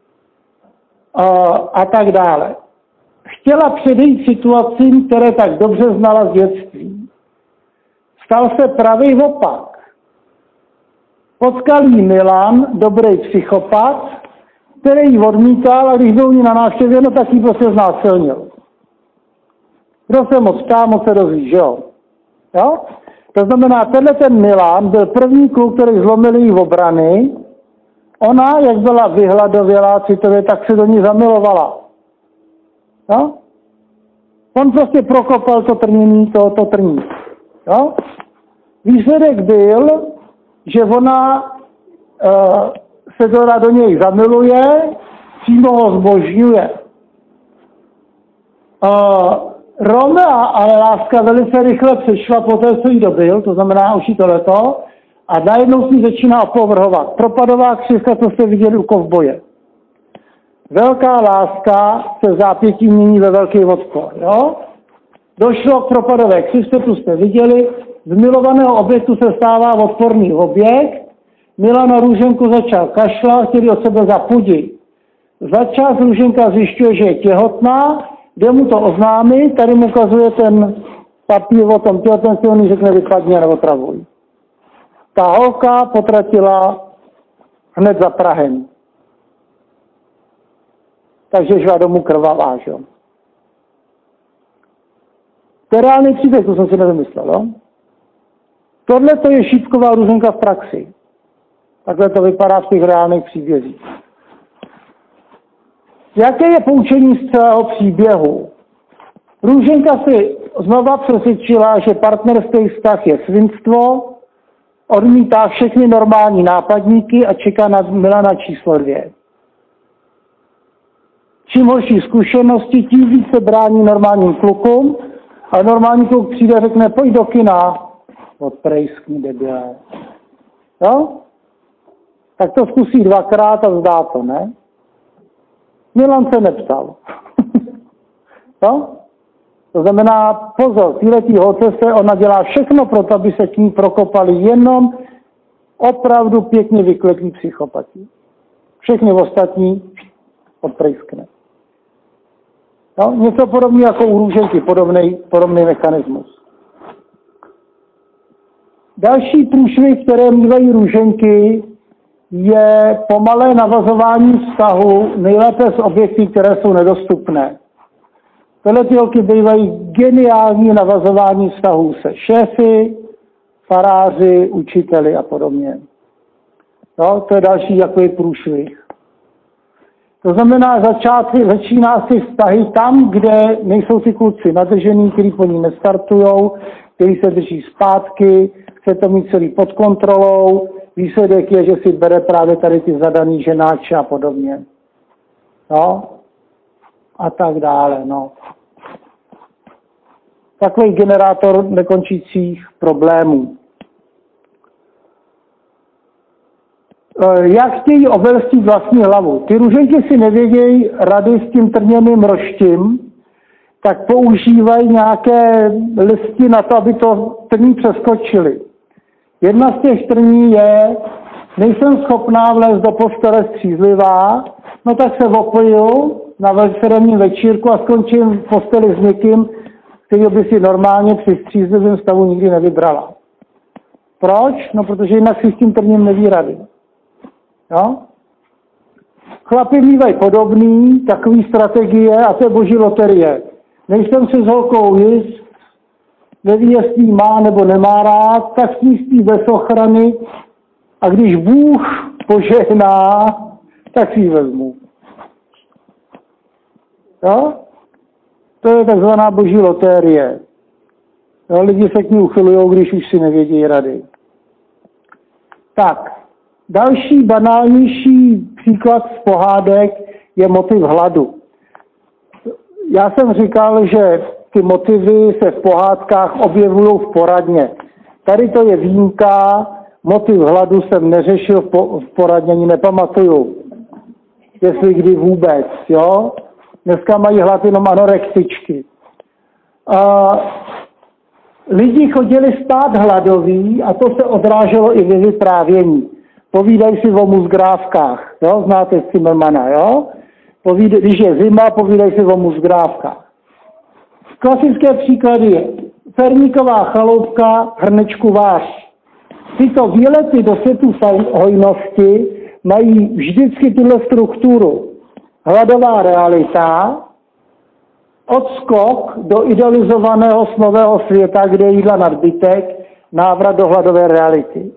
A: A tak dále. Chtěla předejít situacím, které tak dobře znala z dětství. Stal se pravý opak. Potkal jí Milan, dobrý psychopat, který ji odmítal a když byl ní na návštěvě, no tak jí prostě znásilnil. Kdo se moc ptá, moc se dozví, že jo? Jo? To znamená, ten Milan byl první kluk, který zlomil jí obrany. Ona, jak byla vyhladovělá citově, tak se do ní zamilovala. Jo? On prostě prokopal to trnění. Jo? Výsledek byl, že ona se teda do něj zamiluje, přímo ho zbožňuje. Romea ale láska velice rychle přešla po té, co jí dobil, to znamená už jí tohleto, a najednou s ní začíná opovrhovat. Propadová křivka, co jste viděli u kovboje. Velká láska se zápětí mění ve velký odpor. Jo? Došlo k propadové křivce, tu jste viděli, z milovaného objektu se stává odporný objekt. Milana Růženku začal kašlat, chtěli od sebe zapudit. Začas Růženka zjišťuje, že je těhotná, kde mu to oznámí, tady mu ukazuje ten papír o tom těhotenství, on řekne vypadně nebo travuj. Ta holka potratila hned za Prahem. Takže šla domů krvavá, že jo. To je reálný příběh, to jsem si nevymyslel, jo. Tohle to je šípková Růženka v praxi. Takhle to vypadá v těch reálných příbězích. Jaké je poučení z celého příběhu? Růženka si znova přesvědčila, že partnerský vztah je svinstvo, odmítá všechny normální nápadníky a čeká na Milana číslo 2. Čím horší zkušenosti, tím více brání normálním klukům, a normální kluk přijde a řekne, pojď do kina. Odprejskni, debile. Jo? Tak to zkusí 2krát a vzdá to, ne? Milan se nepsal. No? To znamená, pozor, týhletý holce se ona dělá všechno pro to, aby se k ní prokopali jenom opravdu pěkně vykletlí psychopati. Všechny ostatní odprejskne. No? Něco podobného jako u Růženky, podobný mechanismus. Další průšvih, které mívají Růženky, je pomalé navazování vztahu, nejlépe s objekty, které jsou nedostupné. Tyhle ty holky bývají geniální navazování vztahů se šéfy, faráři, učiteli a podobně. No, to je další takový průšvih. To znamená, začíná si vztahy tam, kde nejsou ty kluci nadržený, kteří po ní nestartujou, kteří se drží zpátky, chce to mít celý pod kontrolou, výsledek je, že si bere právě tady ty zadaný ženáče a podobně. No, a tak dále, no. Takový generátor nekončících problémů. Jak chtějí obelstít vlastní hlavu? Ty růženky si nevědějí rady s tím trněným roštím, tak používají nějaké listy na to, aby to trní přeskočili. Jedna z těch trní je, nejsem schopná vlézt do postele střízlivá, no tak se opiju na firemním večírku a skončím v posteli s někým, který by si normálně při střízlivém stavu nikdy nevybrala. Proč? No protože jinak si s tím trním neví rady. Jo? Chlapi mývají podobný, takový strategie a to je boží loterie. Nejsem si s holkou jist, neví, jestli jí má nebo nemá rád, tak s ní spí bez ochrany a když Bůh požehná, tak si ji vezmu. Jo? To je takzvaná boží loterie. Jo? Lidi se k ní uchylují, když už si nevědí rady. Tak, další banálnější příklad z pohádek je motiv hladu. Já jsem říkal, že ty motivy se v pohádkách objevují v poradně. Tady to je výjimka, motiv hladu jsem neřešil v poradně, ani nepamatuju. Jestli kdy vůbec, jo. Dneska mají hlad jenom anorektičky. Lidi chodili spát hladoví a to se odráželo i ve vyprávění. Povídají si o muzgrávkách, jo, znáte Zimmermana, jo? Když je zima, povídají si o muzgrávkách. Klasické příklady je Ferníková chaloupka, Hrnečku váš. Tyto výlety do světu hojnosti mají vždycky tuhle strukturu. Hladová realita, odskok do idealizovaného snového světa, kde je jídla nadbytek, návrat do hladové reality.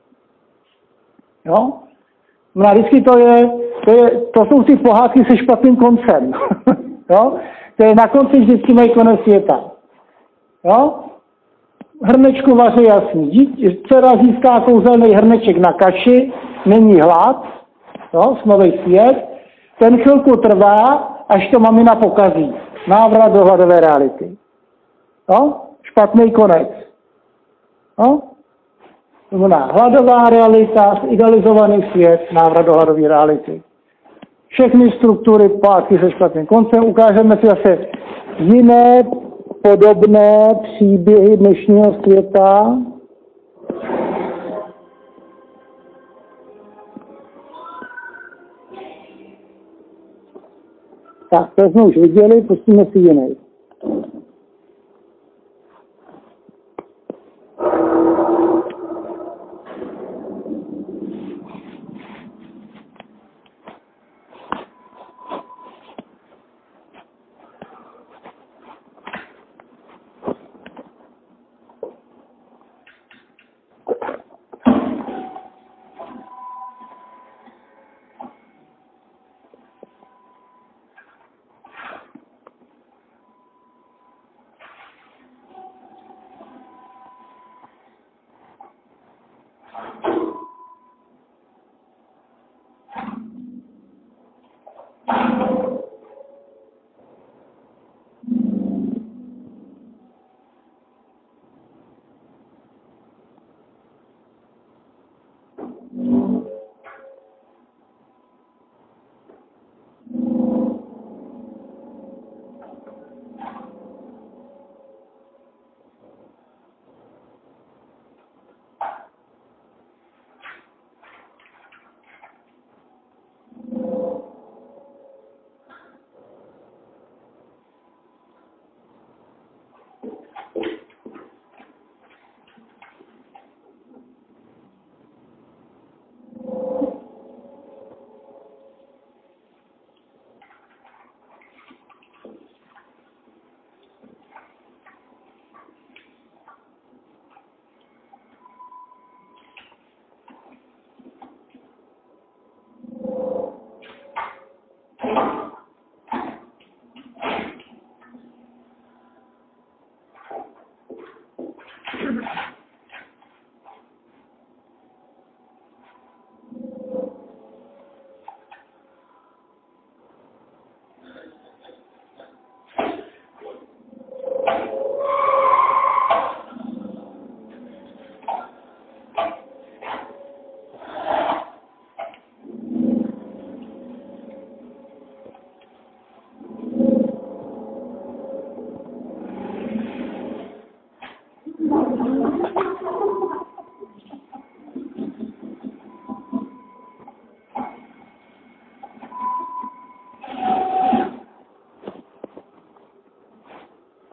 A: Jo? No a vždycky to jsou ty pohádky se špatným koncem. Jo? To je na konci vždycky mají konec světa. Jo? Hrnečku vaře jasný. Dcera získá kouzelný hrneček na kaši, není hlad, jo? Snový svět. Ten chvilku trvá, až to mamina pokazí. Návrat do hladové reality. Jo? Špatný konec. Jo? To znamená hladová realita, idealizovaný svět, návrat do hladové reality. Všechny struktury pohádky se špatným koncem. Ukážeme si zase jiné podobné příběhy dnešního světa. Tak, to jsme už viděli, pustíme si jiný.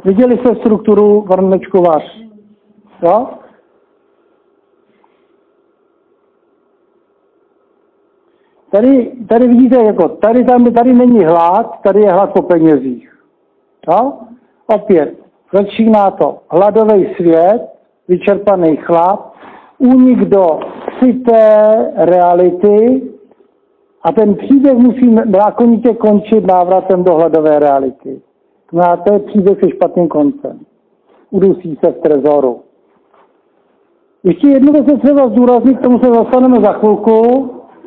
A: Viděli jste strukturu Vrnečku Vař? Jo? Tady vidíte, jako tady není hlad, tady je hlad po penězích. Jo? Opět, začíná to hladový svět, vyčerpaný chlap, únik do syté reality a ten příběh musí zákonitě končit návratem do hladové reality. To je příběh se špatným koncem. Udusí se v trezoru. Ještě jednu věc je třeba zdůraznit, k tomu se dostaneme za chvilku,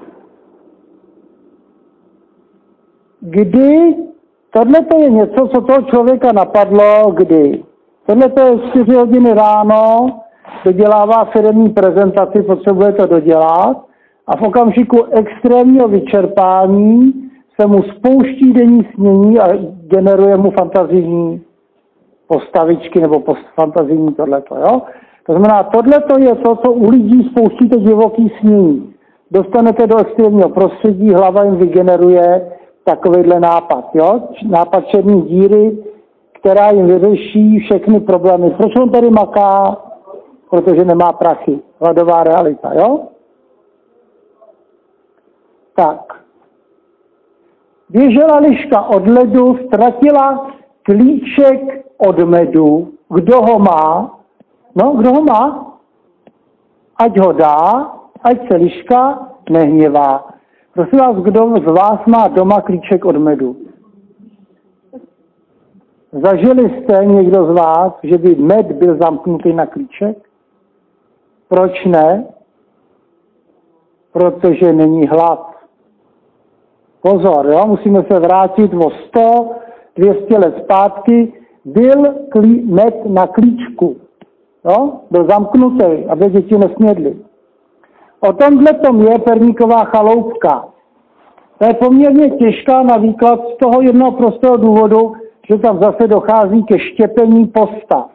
A: kdy tohle je něco, co toho člověka napadlo, kdy. Tohle je 4 hodiny ráno, dodělává firemní prezentaci, potřebuje to dodělat a v okamžiku extrémního vyčerpání se mu spouští denní snění a generuje mu fantazijní postavičky nebo fantazijní tohleto, jo? To znamená, tohleto je to, co u lidí spouštíte divoký snění. Dostanete do extrémního prostředí, hlava jim vygeneruje takovýhle nápad, jo? Nápad černé díry, která jim vyřeší všechny problémy. Proč on tady maká? Protože nemá prachy. Hladová realita, jo? Tak. Běžela liška od ledu, ztratila klíček od medu. Kdo ho má? No, kdo ho má? Ať ho dá, ať se liška nehněvá. Prosím vás, kdo z vás má doma klíček od medu? Zažili jste někdo z vás, že by med byl zamknutý na klíček? Proč ne? Protože není hlad. Pozor, jo? Musíme se vrátit o 100, 200 let zpátky. Byl med na klíčku. Jo? Byl zamknutý, aby děti nesnědly. O tomhle tom je Perníková chaloupka. To je poměrně těžká na výklad z toho jednoho prostého důvodu, že tam zase dochází ke štěpení postav.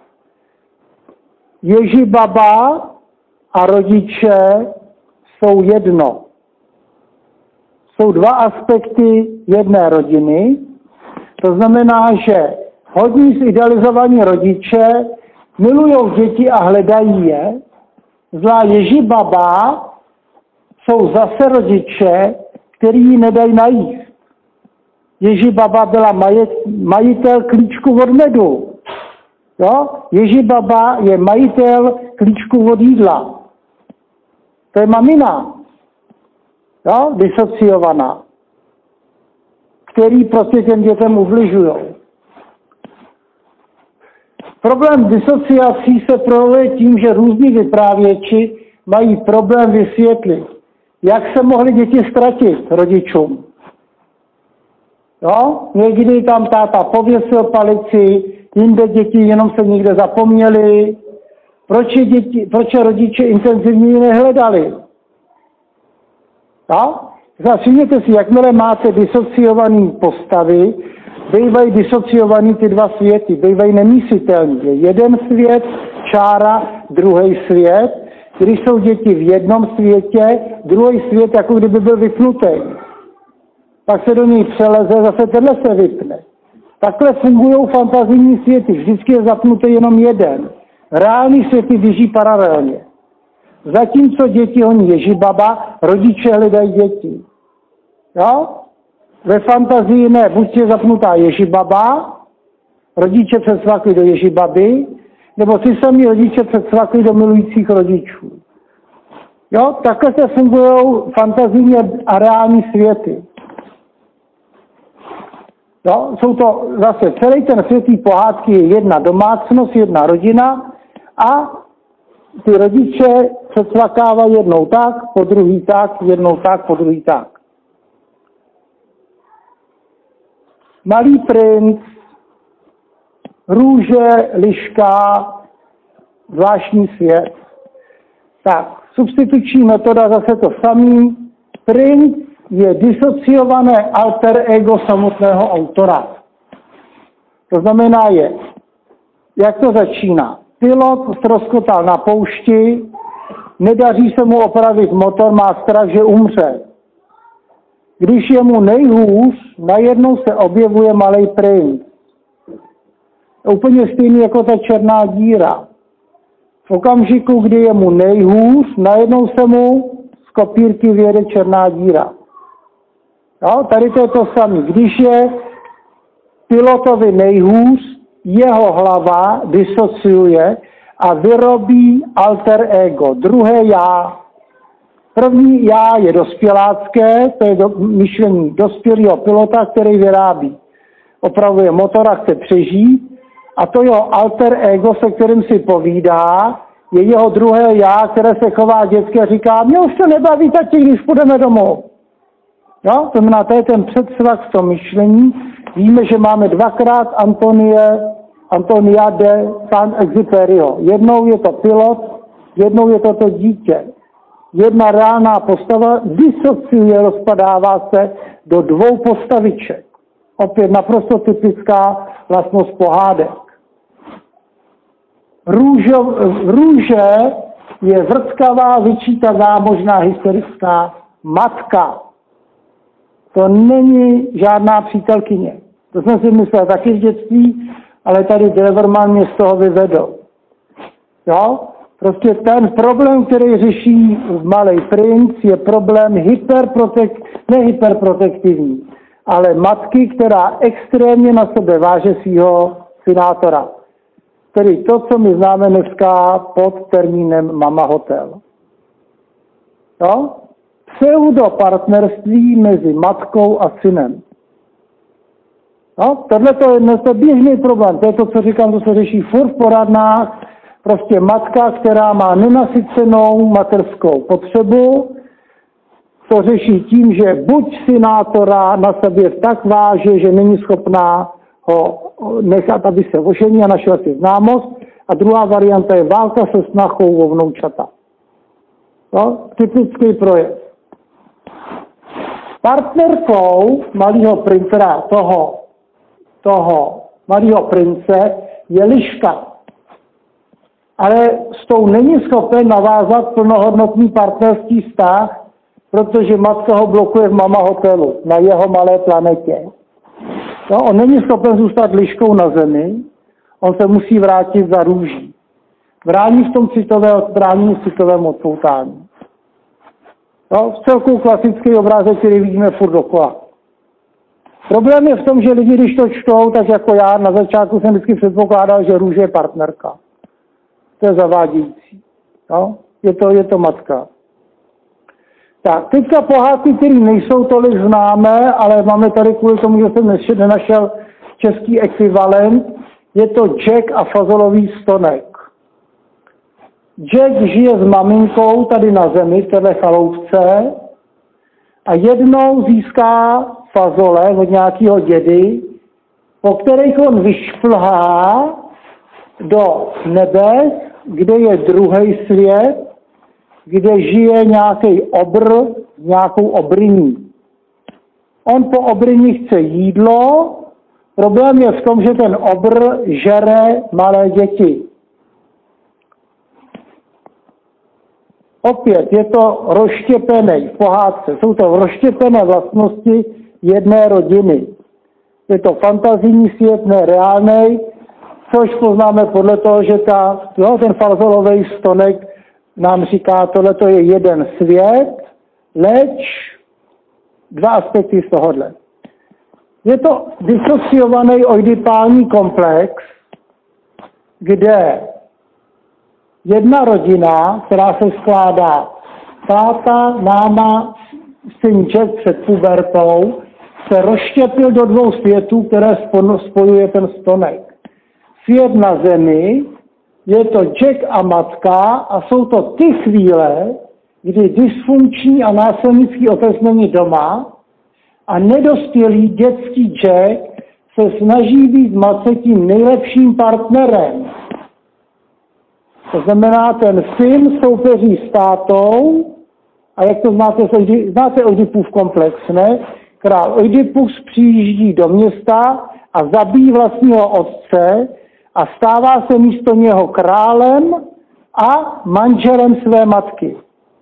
A: Ježibaba a rodiče jsou jedno. Jsou 2 aspekty jedné rodiny. To znamená, že hodní zidealizovaní rodiče milují děti a hledají je. Zlá Ježibaba jsou zase rodiče, který ji nedají najíst. Ježibaba byla majitel klíčku od medu. Jo? Ježibaba je majitel klíčku od jídla. To je mamina. Jo? Disociovaná. Který prostě těm dětem ubližují. Problém disociací se projevuje tím, že různí vyprávěči mají problém vysvětlit, jak se mohly děti ztratit rodičům. Jo? Někdy tam táta pověsil palici, jinde děti jenom se někde zapomněli. Proč rodiče intenzivně nehledali? Jo? Všimněte si, jakmile máte disociované postavy, bývají disociovaný ty 2 světy, bývají nemyslitelní. Je jeden svět, čára, druhý svět. Když jsou děti v jednom světě, druhý svět jako kdyby byl vypnutý. Pak se do něj přeleze, zase tenhle se vypne. Takhle fungují fantazijní světy. Vždycky je zapnutý jenom jeden. Reální světy běží paralelně. Zatímco děti honí Ježibaba, rodiče hledají děti. Jo? Ve fantazii ne, buď je zapnutá Ježibaba, rodiče přesvakli do Ježibaby, nebo ty samý rodiče přesvakli do milujících rodičů. Jo? Takhle se fungují fantazijní a reální světy. Jo? Jsou to zase celý ten světý pohádky je jedna domácnost, jedna rodina a ty rodiče přesvakávají jednou tak, po druhý tak, jednou tak, po druhý tak. Malý princ, růže, liška, zvláštní svět. Tak, substituční metoda zase to samý. Princ je disociované alter ego samotného autora. To znamená jak to začíná? Pilot ztroskotal na poušti, nedaří se mu opravit motor, má strach, že umře. Když je mu nejhůř, najednou se objevuje malej princ. Úplně stejný jako ta černá díra. V okamžiku, kdy je mu nejhůř, najednou se mu z kopírky vyjede černá díra. Jo, tady to je to samé. Když je pilotovi nejhůř, jeho hlava disociuje a vyrobí alter ego, druhé já. První já je dospělácké, to je myšlení dospělého pilota, který vyrábí. Opravuje motor a chce přežít. A to jeho alter ego, se kterým si povídá, je jeho druhé já, které se chová dětsky a říká, mě už to nebaví tati, když půjdeme domů. Jo? To znamená, to je ten předsvak v tom myšlení. Víme, že máme dvakrát Antonia de Saint-Exupéryho. Jednou je to pilot, jednou je to dítě. Jedna reálná postava disociuje, rozpadává se do dvou postaviček. Opět naprosto typická vlastnost pohádek. Růže je zrckavá, vyčítavá, možná hysterická matka. To není žádná přítelkyně. To jsem si myslel taky v dětství, ale tady Dreverman mě z toho vyvedl. Jo? Prostě ten problém, který řeší Malý princ, je problém nehyperprotektivní, ale matky, která extrémně na sebe váže svého synátora. Tedy to, co my známe dneska pod termínem Mama Hotel. Jo? Pseudopartnerství mezi matkou a synem. No, tohle je běžný problém. To je to, co říkám, to se řeší furt v poradnách. Prostě matka, která má nenasycenou mateřskou potřebu, to řeší tím, že buď synátora na sobě tak váže, že není schopná ho nechat, aby se oženil a našel si známost. A druhá varianta je válka se snachou o vnoučata. No, typický projev. Partnerkou malého prince, toho malého prince je liška. Ale s tou není schopen navázat plnohodnotný partnerský vztah, protože matka ho blokuje v Mama Hotelu na jeho malé planetě. No, on není schopen zůstat liškou na zemi, on se musí vrátit za růží. Brání v tom citovém odpoutání. No, v celku klasický obrázek, který vidíme furt dokola. Problém je v tom, že lidi, když to čtou, tak jako já, na začátku jsem vždycky předpokládal, že růže je partnerka. To je zavádějící. No, je to matka. Tak, teďka pohádky, které nejsou tolik známé, ale máme tady kvůli tomu, že jsem nenašel český ekvivalent, je to Jack a fazolový stonek. Jack žije s maminkou tady na zemi, v téhle chaloupce, a jednou získá fazole od nějakého dědy, po kterých on vyšplhá do nebes, kde je druhý svět, kde žije nějaký obr s nějakou obryní. On po obryni chce jídlo, problém je v tom, že ten obr žere malé děti. Opět je to rozštěpené v pohádce. Jsou to rozštěpené vlastnosti jedné rodiny. Je to fantazijní svět, ne reálnej, což poznáme podle toho, že ten fazolový stonek nám říká, tohleto je jeden svět, leč dva aspekty z tohohle. Je to disociovaný oidipální komplex, kde jedna rodina, která se skládá táta, máma, syn Jack před pubertou, se rozštěpil do dvou světů, které spojuje ten stonek. Svět na zemi, je to Jack a matka a jsou to ty chvíle, kdy dysfunkční a násilnický otec není doma a nedospělý dětský Jack se snaží být matce tím nejlepším partnerem. To znamená, ten syn soupeří s tátou, a jak to znáte Oidipův komplex, ne? Král Oidipus přijíždí do města a zabíjí vlastního otce a stává se místo něho králem a manželem své matky.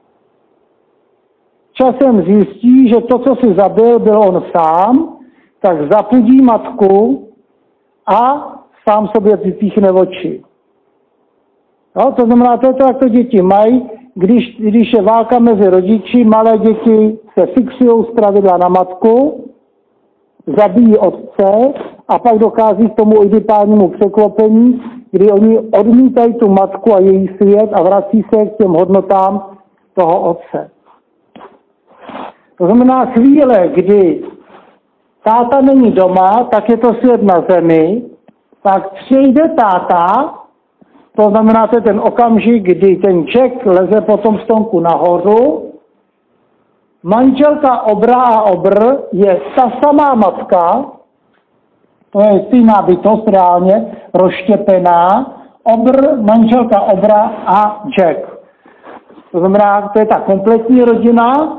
A: Časem zjistí, že to, co si zabil, byl on sám, tak zapudí matku a sám sobě vypíchne oči. Jo, to znamená, to je to, jak to děti mají, když je válka mezi rodiči, malé děti se fixují zpravidla na matku, zabijí otce a pak dochází k tomu oidipálnímu překlopení, kdy oni odmítají tu matku a její svět a vrací se k těm hodnotám toho otce. To znamená chvíle, kdy táta není doma, tak je to svět na zemi, tak přijde táta, to znamená, to je ten okamžik, kdy ten Jack leze po tom stonku nahoru, manželka Obra a Obr je ta samá matka, to je stejná bytost reálně, rozštěpená, Obr, manželka Obra a Jack. To znamená, to je ta kompletní rodina.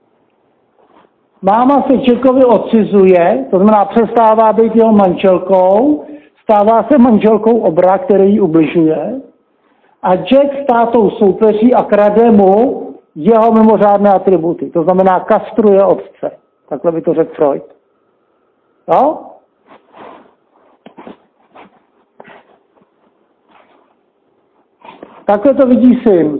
A: Máma se Jackovi odcizuje, to znamená, přestává být jeho manželkou, stává se manželkou Obra, který ji ubližuje. A Jack s tátou soupeří a krade mu jeho mimořádné atributy. To znamená, kastruje otce. Takhle by to řekl Freud. Jo? Takhle to vidí syn.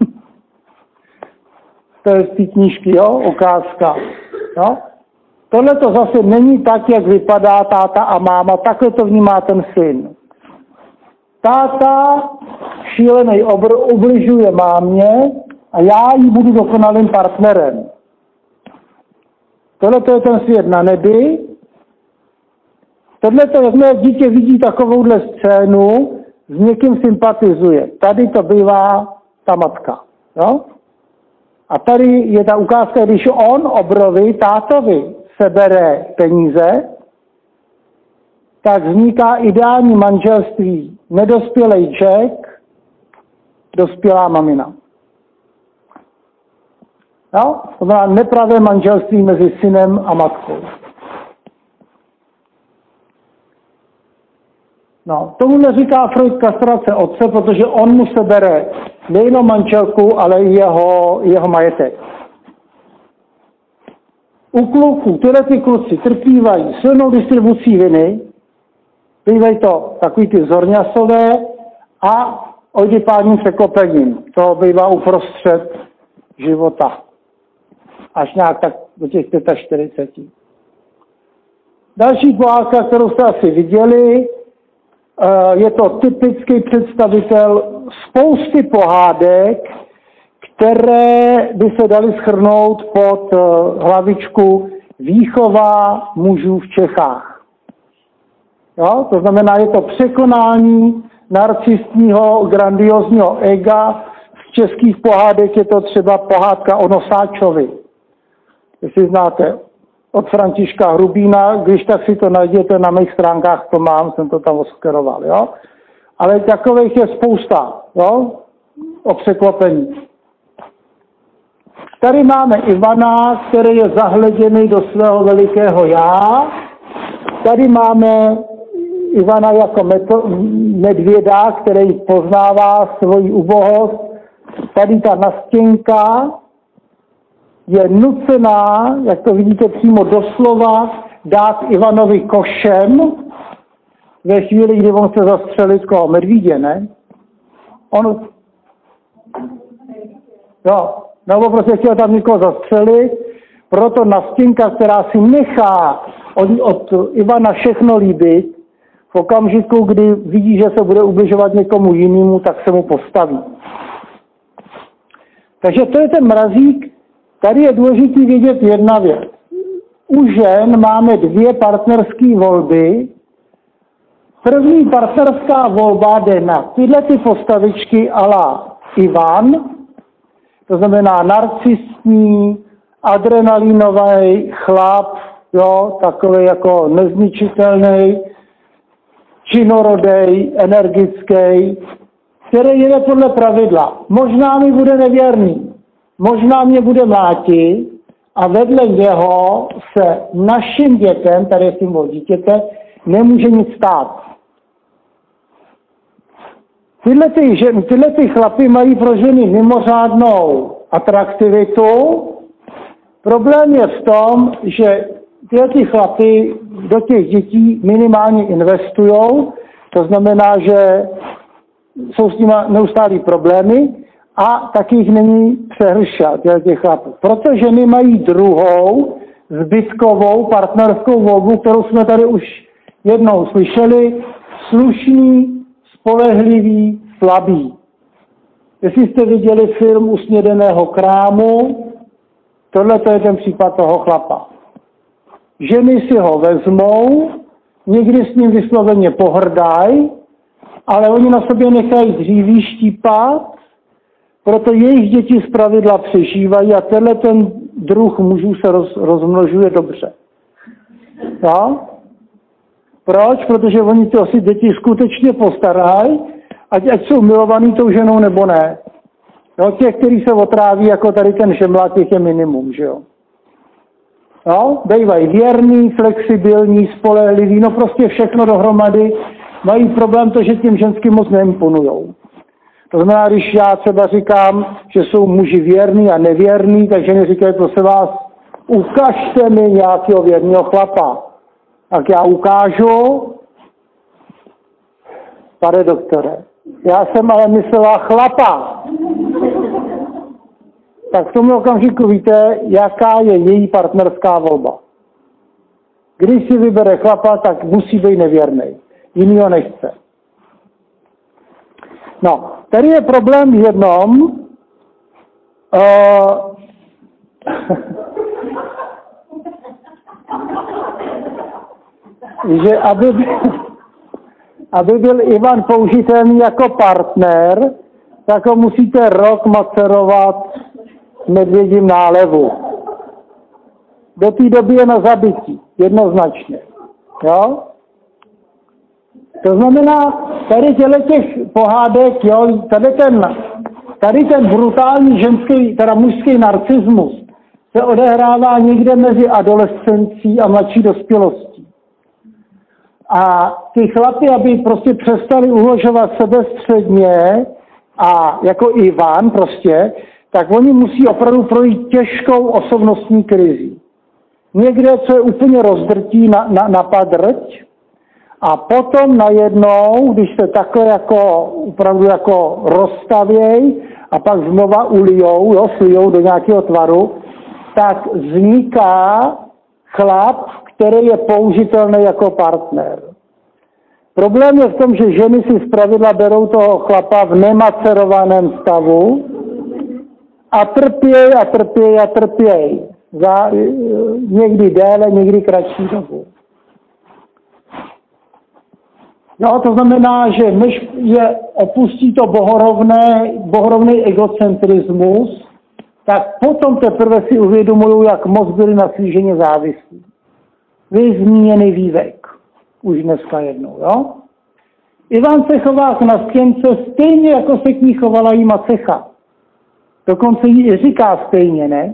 A: To je z té knížky, jo? Ukázka. Jo? Tohle to zase není tak, jak vypadá táta a máma. Takhle to vnímá ten syn. Táta, šílený Obr, ubližuje mámě a já jí budu dokonalým partnerem. Tohle to je ten svět na nebi. Tohle to, jakmile dítě vidí takovouhle scénu, s někým sympatizuje. Tady to bývá ta matka. Jo? A tady je ta ukázka, když on Obrovi, tátovi, sebere peníze, tak vzniká ideální manželství. Nedospělej Jack, dospělá mamina. Jo? To znamená nepravé manželství mezi synem a matkou. No, tomu neříká Freud kastrace otce, protože on mu sebere nejenom manželku, ale i jeho majetek. U kluků, tyhle ty kluci trpívají silnou distribucí viny, bývají to takový ty zorňasové a oidipálním překlopením. To bývá uprostřed života. Až nějak tak do těch 45. Další pohádka, kterou jste asi viděli, je to typický představitel spousty pohádek, které by se daly shrnout pod hlavičku výchova mužů v Čechách. Jo? To znamená, je to překonání narcistního, grandiozního ega. Z českých pohádek je to třeba pohádka o Nosáčovi. Jestli znáte, od Františka Hrubína, když tak si to najděte na mých stránkách, to mám, jsem to tam oskeroval, jo. Ale takových je spousta, jo, o překlopení. Tady máme Ivana, který je zahleděný do svého velikého já. Tady máme Ivana jako medvěda, který poznává svoji ubohost. Tady ta nastěnka je nucená, jak to vidíte přímo doslova, dát Ivanovi košem ve chvíli, kdy on chce zastřelit koho? Medvídě, ne? On... Jo, nebo prostě chtěl tam někoho zastřelit, proto nastěnka, která si nechá od Ivana všechno líbit, v okamžiku, kdy vidí, že se bude ubližovat někomu jinému, tak se mu postaví. Takže to je ten mrazík. Tady je důležité vědět jedna věc. U žen máme 2 partnerské volby. První partnerská volba jde na tyhle ty postavičky a la Ivan, to znamená narcistní, adrenalinový chlap, jo, takový jako nezničitelný, činorodej, energický, který jede podle pravidla. Možná mi bude nevěrný, možná mě bude mlátit a vedle něho se našim dětem, tady je symbol dítěte, nemůže nic stát. Tyhle ty chlapy mají pro ženy mimořádnou atraktivitu. Problém je v tom, že tyhle ty chlapy do těch dětí minimálně investujou, To znamená, že jsou s nimi neustálý problémy a taky jich není přehršel těch chlapů. Proto ženy mají druhou zbytkovou partnerskou volbu, kterou jsme tady už jednou slyšeli, slušný, spolehlivý, slabý. Jestli jste viděli film Usnědeného krámu, tohle to je ten případ toho chlapa. Ženy si ho vezmou, někdy s ním vysloveně pohrdají, ale oni na sobě nechají dříví štípat, proto jejich děti zpravidla přežívají a tenhle ten druh mužů se rozmnožuje dobře. No? Proč? Protože oni to si děti skutečně postarají, ať jsou milovaný tou ženou nebo ne. No, těch, kteří se otráví, jako tady ten šemlák, těch je minimum, že jo. No, bývají věrný, flexibilní, spolehlivý, no prostě všechno dohromady. Mají problém to, že těm ženským moc neimponujou. To znamená, když já třeba říkám, že jsou muži věrný a nevěrný, tak ženy říkají, prosím vás, ukažte mi nějakého věrného chlapa. Tak já ukážu, pane doktore, já jsem ale myslela chlapa. Tak v tom okamžiku víte, jaká je její partnerská volba. Když si vybere chlapa, tak musí být nevěrný. Jiný ho nechce. No, tady je problém v jednom, že aby byl Ivan použitelný jako partner, tak ho musíte rok macerovat v medvědím nálevu. Do té doby je na zabití, jednoznačně. Jo? To znamená, tady těch pohádek, jo, tady ten brutální ženský, teda mužský narcismus se odehrává někde mezi adolescencí a mladší dospělostí. A ty chlapi, aby prostě přestali uložovat sebestředně a jako Ivan prostě, tak oni musí opravdu projít těžkou osobnostní krizi. Někde, co je úplně rozdrtí na padrť, a potom najednou, když se takhle jako, opravdu jako rozstavěj a pak znova ulijou, jo, slijou do nějakého tvaru, tak vzniká chlap, který je použitelný jako partner. Problém je v tom, že ženy si zpravidla berou toho chlapa v nemacerovaném stavu a trpěj. Za někdy déle, někdy kratší dobu. No, to znamená, že než je opustí to bohorovný egocentrismus, tak potom teprve si uvědomují, jak moc byli na svý ženě závislí. Vy zmíněný Vývek. Už dneska jednou, jo? Ivan se chová k Nastěnce stejně, jako se k ní chovala jí Macecha. Dokonce jí i říká stejně, ne?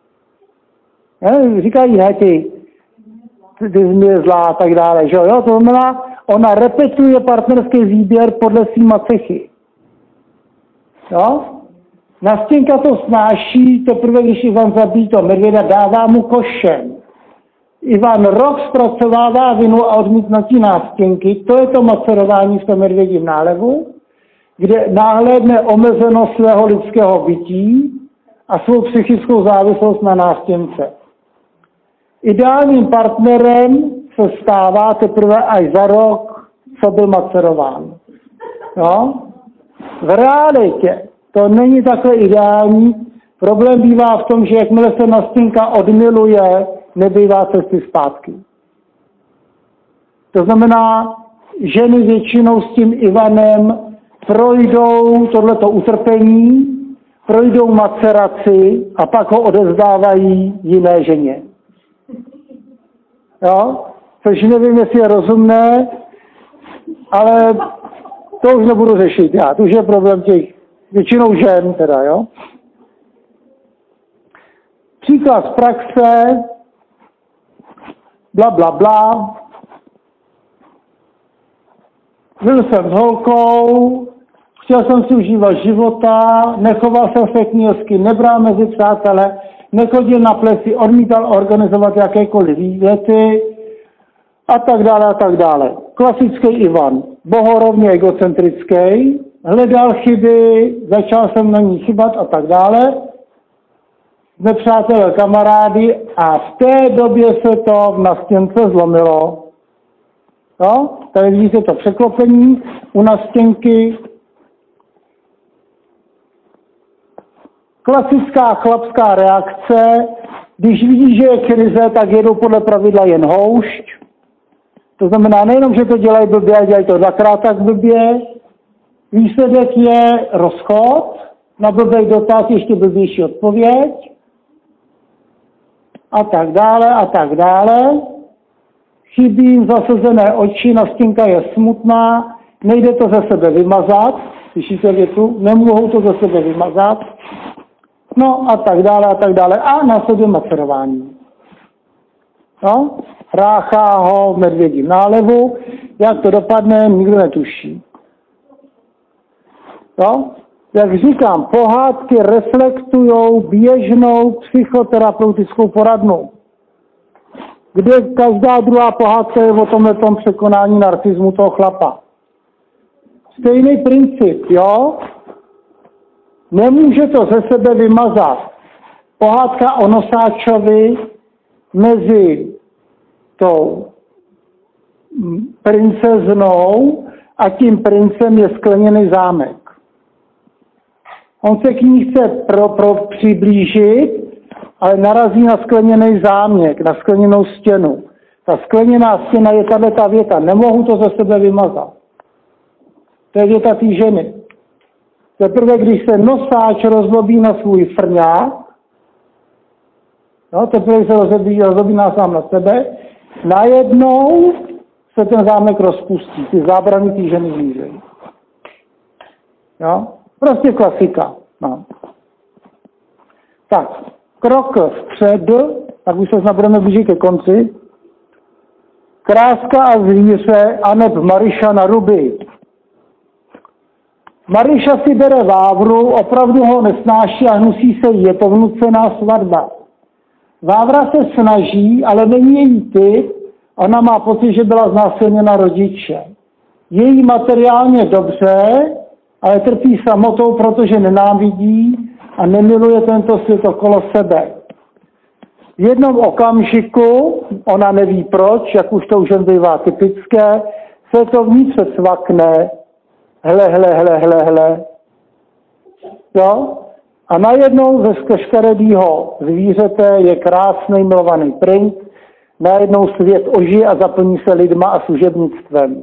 A: Říkají, ne, ty jsi mě zlá a tak dále, že jo? To znamená, ona repetuje partnerský výběr podle svý Macechy. Jo? Nastěnka to snáší, teprve když Ivan zabíjí to medvěda, dává mu košem. Ivan rok zpracovává vinu a odmítnutí Nastěnky, to je to macerování v tom medvědím nálevu, kde náhlédne omezenost svého lidského bytí a svou psychickou závislost na Nastěnce. Ideálním partnerem se stává teprve až za rok, co byl macerován. No? V realitě to není takhle ideální. Problém bývá v tom, že jakmile se Nastěnka odmiluje, nebývá cesty zpátky. To znamená, ženy většinou s tím Ivanem projdou tohleto utrpení, projdou maceraci a pak ho odevzdávají jiné ženě. Jo? Což nevím, jestli je rozumné, ale to už nebudu řešit já. To už je problém těch většinou žen teda, jo. Příklad z praxe, bla, bla, bla. Byl jsem s holkou, chtěl jsem si užívat života, nechoval jsem se k ní hezky, nebral mezi přátele, nechodil na plesy, odmítal organizovat jakékoliv výlety, a tak dále a tak dále. Klasický Ivan, bohorovně egocentrický, hledal chyby, začal jsem na ní chybat a tak dále. Jsme přátelé, kamarády a v té době se to v nastěnce zlomilo. No, tady vidíte to překlopení u nastěnky. Klasická chlapská reakce, když vidí, že je krize, tak jedou podle pravidla jen houšť. To znamená nejenom, že to dělají blbě, ale dělají to dvakrát tak blbě. Výsledek je rozchod, na blbej dotaz ještě blbější odpověď a tak dále a tak dále. Chybí jim zasazené oči, nastěnka je smutná, nejde to ze sebe vymazat, slyšíte větu, nemohou to ze sebe vymazat, no a tak dále a tak dále. A následuje macerování. No, ráchá ho v medvědím nálevu, jak to dopadne, nikdo netuší. No, jak říkám, pohádky reflektujou běžnou psychoterapeutickou poradnu, kde každá druhá pohádka je o tomhletom překonání narcismu toho chlapa. Stejný princip, jo? Nemůže to ze sebe vymazat. Pohádka o nosáčovi mezi tou princeznou a tím princem je skleněný zámek. On se k ní chce přiblížit, ale narazí na skleněný zámek, na skleněnou stěnu. Ta skleněná stěna je tato věta. Nemohu to ze sebe vymazat. To je věta té ženy. Teprve, když se nosáč rozlobí na svůj frňák, no, teprve se rozlobí na sám na sebe, najednou se ten zámek rozpustí. Ty zábrany té ženy zmizejí. Jo? Prostě klasika. No. Tak, krok vpřed, tak už se snad budeme blížit ke konci. Kráska a zvíře aneb Maryša na ruby. Maryša si bere Vávru, opravdu ho nesnáší a hnusí se jí, je to vnucená svatba. Vávra se snaží, ale není její typ, ona má pocit, že byla znásilněna rodiče. Je jí materiálně dobře, ale trpí samotou, protože nenávidí a nemiluje tento svět okolo sebe. V jednom okamžiku, ona neví proč, jak už to už jen bývá typické, se to vnitř cvakne, hele. Jo? A najednou ze škaredýho zvířete je krásný milovaný princ, najednou svět ožije a zaplní se lidma a služebnictvem.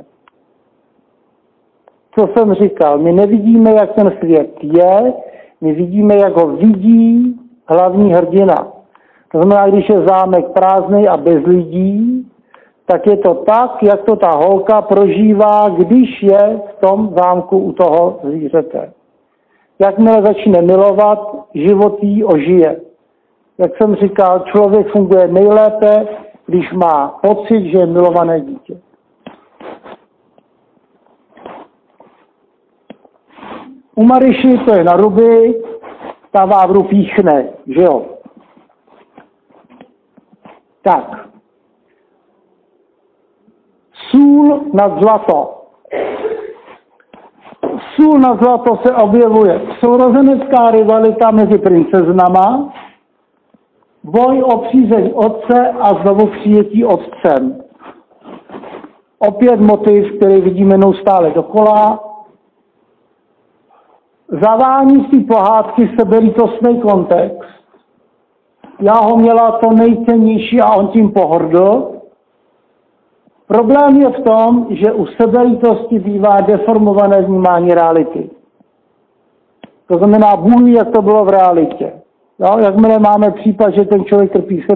A: Co jsem říkal, my nevidíme, jak ten svět je, my vidíme, jak ho vidí hlavní hrdina. To znamená, když je zámek prázdný a bez lidí, tak je to tak, jak to ta holka prožívá, když je v tom zámku u toho zvířete. Jakmile začne milovat, život jí ožije. Jak jsem říkal, člověk funguje nejlépe, když má pocit, že je milované dítě. U Maryši to je na ruby, ta Vávru píchne, že jo. Tak. Sůl nad zlato. Sůl nad zlato se objevuje sourozenecká rivalita mezi princeznama, boj o přízeň otce a znovu přijetí otcem. Opět motiv, který vidíme neustále dokola. Zavání z té pohádky sebelítostný kontext. Já ho měla to nejcennější a on tím pohrdl. Problém je v tom, že u sebelítosti bývá deformované vnímání reality. To znamená, Bůh ví, jak to bylo v realitě. Jo? Jakmile máme případ, že ten člověk trpí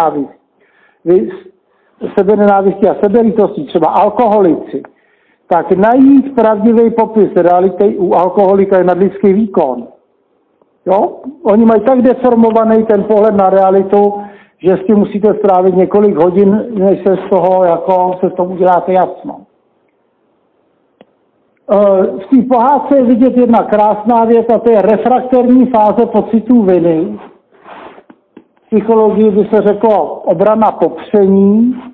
A: sebenenávistí a sebelítostí, třeba alkoholici, tak najít pravdivý popis reality u alkoholika je nadlidský výkon. Jo? Oni mají tak deformovaný ten pohled na realitu, že s tím musíte strávit několik hodin, než se z toho, jako se z toho uděláte jasno. V té pohádce je vidět jedna krásná věc, a to je refraktorní fáze pocitů viny. V psychologii by se řeklo obrana popření,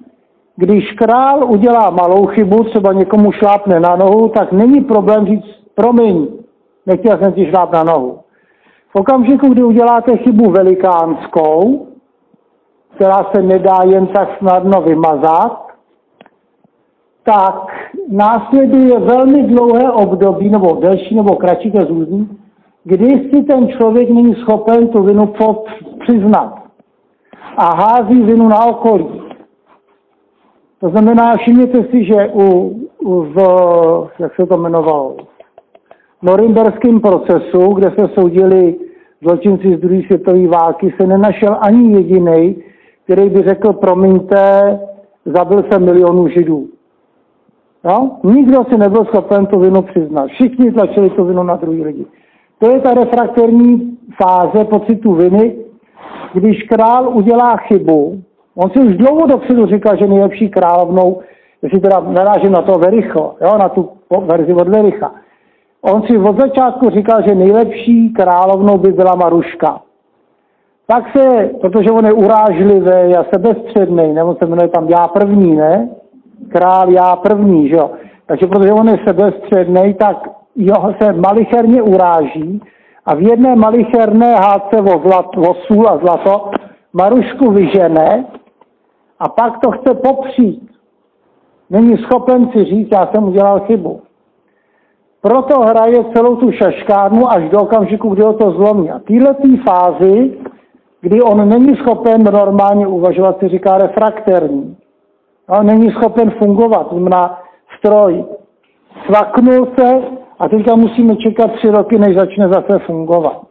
A: Když král udělá malou chybu, třeba někomu šlápne na nohu, tak není problém říct, promiň, nechtěl jsem ti šláp na nohu. V okamžiku, kdy uděláte chybu velikánskou, která se nedá jen tak snadno vymazat, tak následuje velmi dlouhé období, nebo delší, nebo kratší, to je různý, kdy si ten člověk není schopen tu vinu přiznat a hází vinu na okolí. To znamená, všimněte si, že jak se to jmenovalo, v norimberském procesu, kde se soudili zločinci z druhé světové války, se nenašel ani jediný, který by řekl, promiňte, zabil jsem milionů Židů. No? Nikdo si nebyl schopen tu vinu přiznat. Všichni tlačili tu vinu na druhý lidi. To je ta refraktorní fáze pocitu viny, když král udělá chybu. On si už dlouho dopředu říkal, že nejlepší královnou, jestli teda narážím na to Vericho, jo, na tu verzi od Vericha. On si od začátku říkal, že nejlepší královnou by byla Maruška. Tak se, protože on je urážlivý a sebestředný, nebo se jmenuje tam Já první, ne? Král Já první, že jo? Takže protože on je sebestředný, tak jeho se malicherně uráží a v jedné malicherné hádce o sůl a zlato Marušku vyžene a pak to chce popřít. Není schopen si říct, já jsem udělal chybu. Proto hraje celou tu šaškárnu až do okamžiku, kdy ho to zlomí. A této fázi, kdy on není schopen normálně uvažovat, se říká refrakterní. On není schopen fungovat, to znamená stroj. Svaknul se a teďka musíme čekat 3 roky, než začne zase fungovat.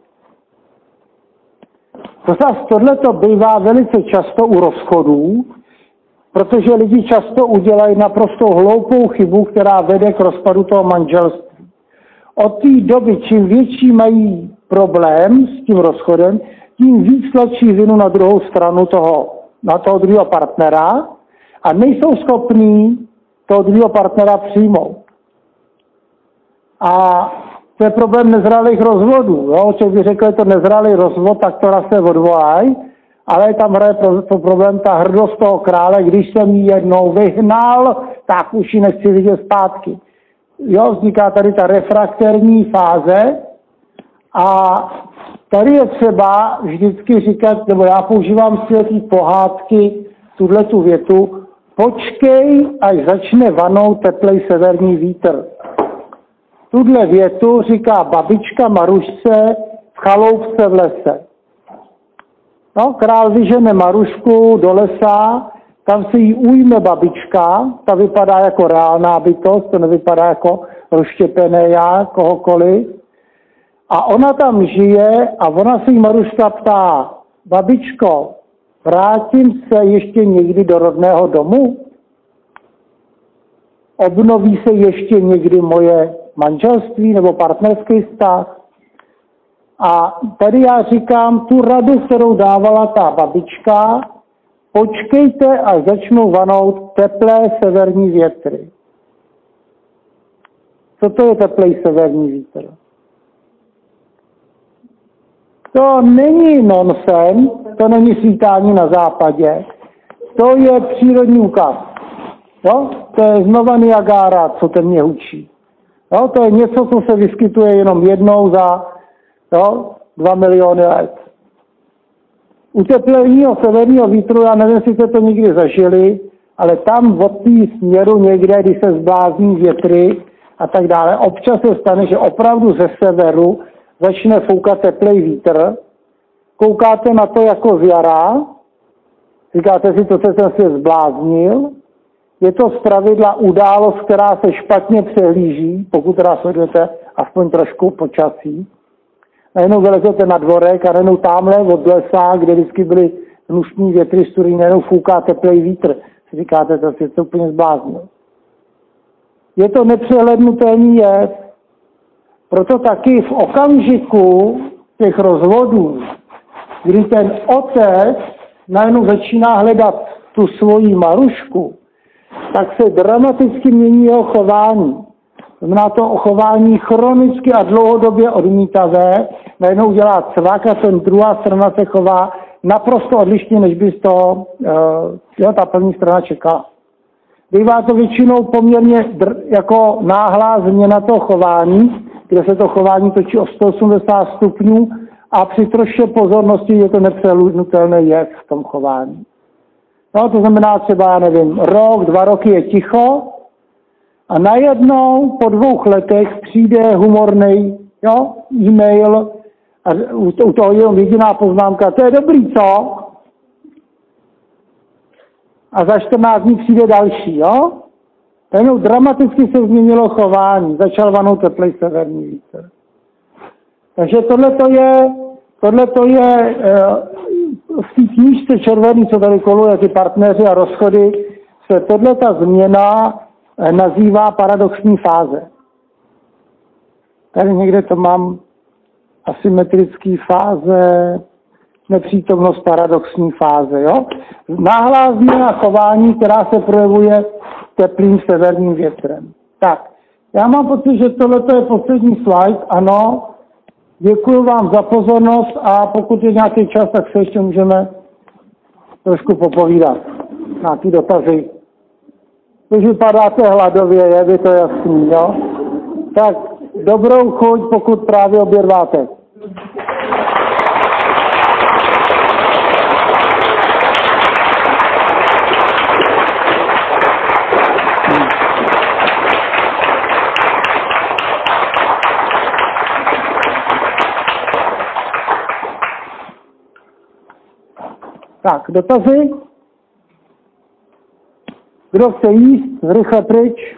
A: Tohleto bývá velice často u rozchodů, protože lidi často udělají naprosto hloupou chybu, která vede k rozpadu toho manželství. Od té doby, čím větší mají problém s tím rozchodem, tím víc tlačí vinu na druhou stranu na toho druhého partnera a nejsou schopní toho druhého partnera přijmout. A to je problém nezralých rozvodů. Jo? Člověk by řekl, že to nezralý rozvod, tak to raz se odvolají, ale tam hraje to problém ta hrdost toho krále, když jsem ji jednou vyhnal, tak už ji nechci vidět zpátky. Jo, vzniká tady ta refrakterní fáze a tady je třeba vždycky říkat, nebo já používám si ty pohádky, tuhletu větu, počkej, až začne vanout teplej severní vítr. Tuhle větu říká babička Marušce v chaloupce v lese. No, král vyžene Marušku do lesa, tam se jí ujme babička, ta vypadá jako reálná bytost, to nevypadá jako rozštěpené já, kohokoliv. A ona tam žije a ona se jí Maruška ptá, babičko, vrátím se ještě někdy do rodného domu? Obnoví se ještě někdy moje manželství nebo partnerský vztah? A tady já říkám tu radu, kterou dávala ta babička, počkejte, až začnou vanout teplé severní větry. Co to je teplý severní vítr? To není nonsens, to není svítání na západě, to je přírodní úkaz. Jo? To je znova Niagara, co ten mě hučí. Jo? To je něco, co se vyskytuje jenom jednou za 2 miliony let. U teplého severního vítru, já nevím, jestli jste to někdy zažili, ale tam od té směru někde, když se zblázní větry a tak dále, občas se stane, že opravdu ze severu začne foukat teplý vítr, koukáte na to jako z jara, říkáte si, to se ten svět zbláznil, je to zpravidla událost, která se špatně přehlíží, pokud teda sledujete aspoň trošku počasí. Najednou vylezete na dvorek a najednou tamhle od lesa, kde vždycky byly hnusný větry, z kterých najednou fouká teplý vítr. Si říkáte, to svět se úplně zbláznil. Je to nepřehlednutelný jev. Proto taky v okamžiku těch rozvodů, kdy ten otec najednou začíná hledat tu svoji Marušku, tak se dramaticky mění jeho chování. Znamená to chování chronicky a dlouhodobě odmítavé, najednou dělá cvak a ten druhá strana se chová naprosto odlišně, než by to ta první strana čekala. Bývá to většinou poměrně jako náhlá změna toho chování, kde se to chování točí o 180 stupňů a při trošku pozornosti je to nepřehlédnutelný jev v tom chování. No, to znamená třeba, nevím, rok, 2 roky je ticho a najednou po 2 letech přijde humorný e-mail a u toho je jediná poznámka, to je dobrý, co? A za 14 dní přijde další, jo? Jenom dramaticky se změnilo chování, začal vanout teplej severní vítr. Takže tohleto je v té knížce červený, co tady koluje, ty partneři a rozchody, se tohleta změna nazývá paradoxní fáze. Tady někde to mám asymetrické fáze, nepřítomnost paradoxní fáze. Jo? Náhlá změna chování, která se projevuje teplým severním větrem. Tak, já mám pocit, že tohle je poslední slide. Ano, děkuji vám za pozornost a pokud je nějaký čas, tak se ještě můžeme trošku popovídat. Nějaký dotazy. Když vypadáte hladově, je by to jasný, jo? Tak, dobrou chuť, pokud právě obědváte. Tak, dotazy? Kdo chce jíst? Rychle pryč.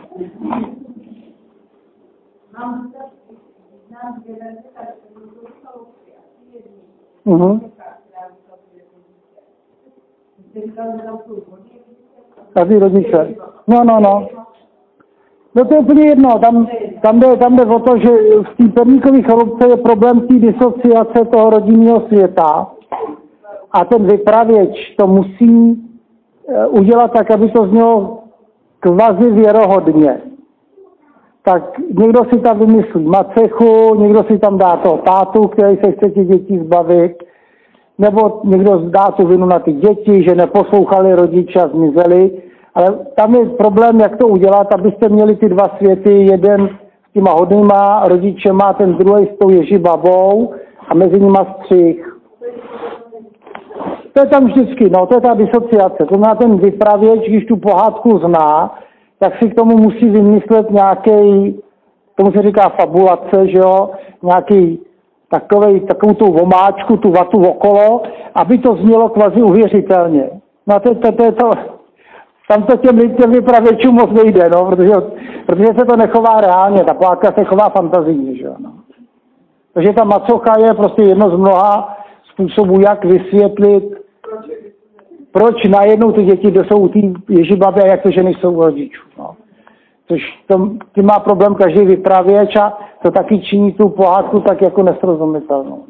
A: Každý rodiče. No. No to je úplně jedno. Tam jde o to, že v té perníkové chorobce je problém té disociace toho rodinného světa. A ten vypravěč to musí udělat tak, aby to znělo kvazi věrohodně. Tak někdo si tam vymyslí macechu, někdo si tam dá toho tátu, který se chce těch dětí zbavit, nebo někdo dá tu vinu na ty děti, že neposlouchali rodiče a zmizeli. Ale tam je problém, jak to udělat, abyste měli ty 2 světy, jeden s těma hodnýma rodičema, ten druhý s tou ježibabou a mezi nima střih. To je tam vždycky, to je ta disociace. To znamená, ten vypravěč, když tu pohádku zná, tak si k tomu musí vymyslet nějaký, tomu se říká fabulace, že jo, nějaký takovou tu vomáčku, tu vatu okolo, aby to znělo kvazi uvěřitelně. No to je to, tam to těm vypravěčům moc nejde, protože se to nechová reálně, ta pohádka se chová fantazijně, že jo. Takže ta macocha je prostě jedno z mnoha způsobů, jak vysvětlit, proč najednou ty děti jsou u té ježibabě a jak to ženy jsou u rodičů. Což tím má problém každý vypravěč a to taky činí tu pohádku tak jako nesrozumitelnou.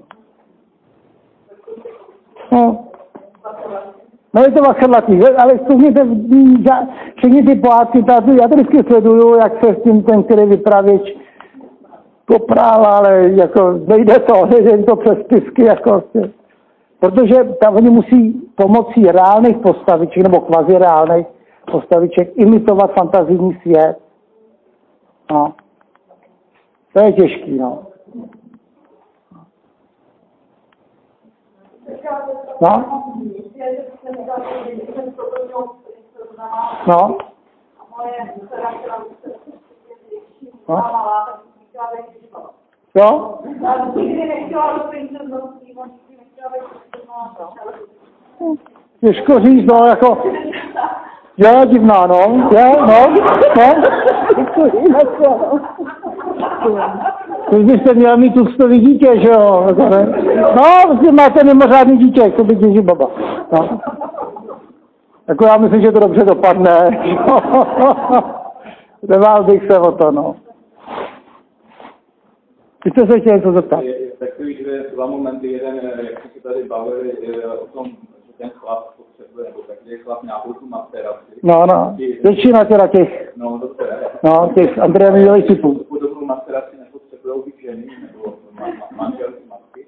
A: No je to vachrlatý, ale všechny ty pohádky, já to vždycky sleduju, jak se s tím ten, který vypravěč poprál, ale jako nejde to přes spisky, jako protože tam oni musí pomocí reálných postaviček nebo kvazi reálných postaviček imitovat fantazijní svět. No. To je těžký, No. Jo? Těžko říct, jako... Je divná, Když byste měl mít tuctový dítě, že jo? Vlastně máte mimořádný dítě, jako by těží baba. Jako já myslím, že to dobře dopadne. Nebál bych se o to, Vy jste se chtěli něco zeptat?
E: Takový 2 momenty. Jeden, jak jsme se tady bavili o tom, že ten chlap potřebuje, nebo takový chlap nějakou tu materaci.
A: Většina teda těch. Těch Andrejenových typů.
E: Podobnou materaci nepotřebují být ženy, nebo manželky, matky.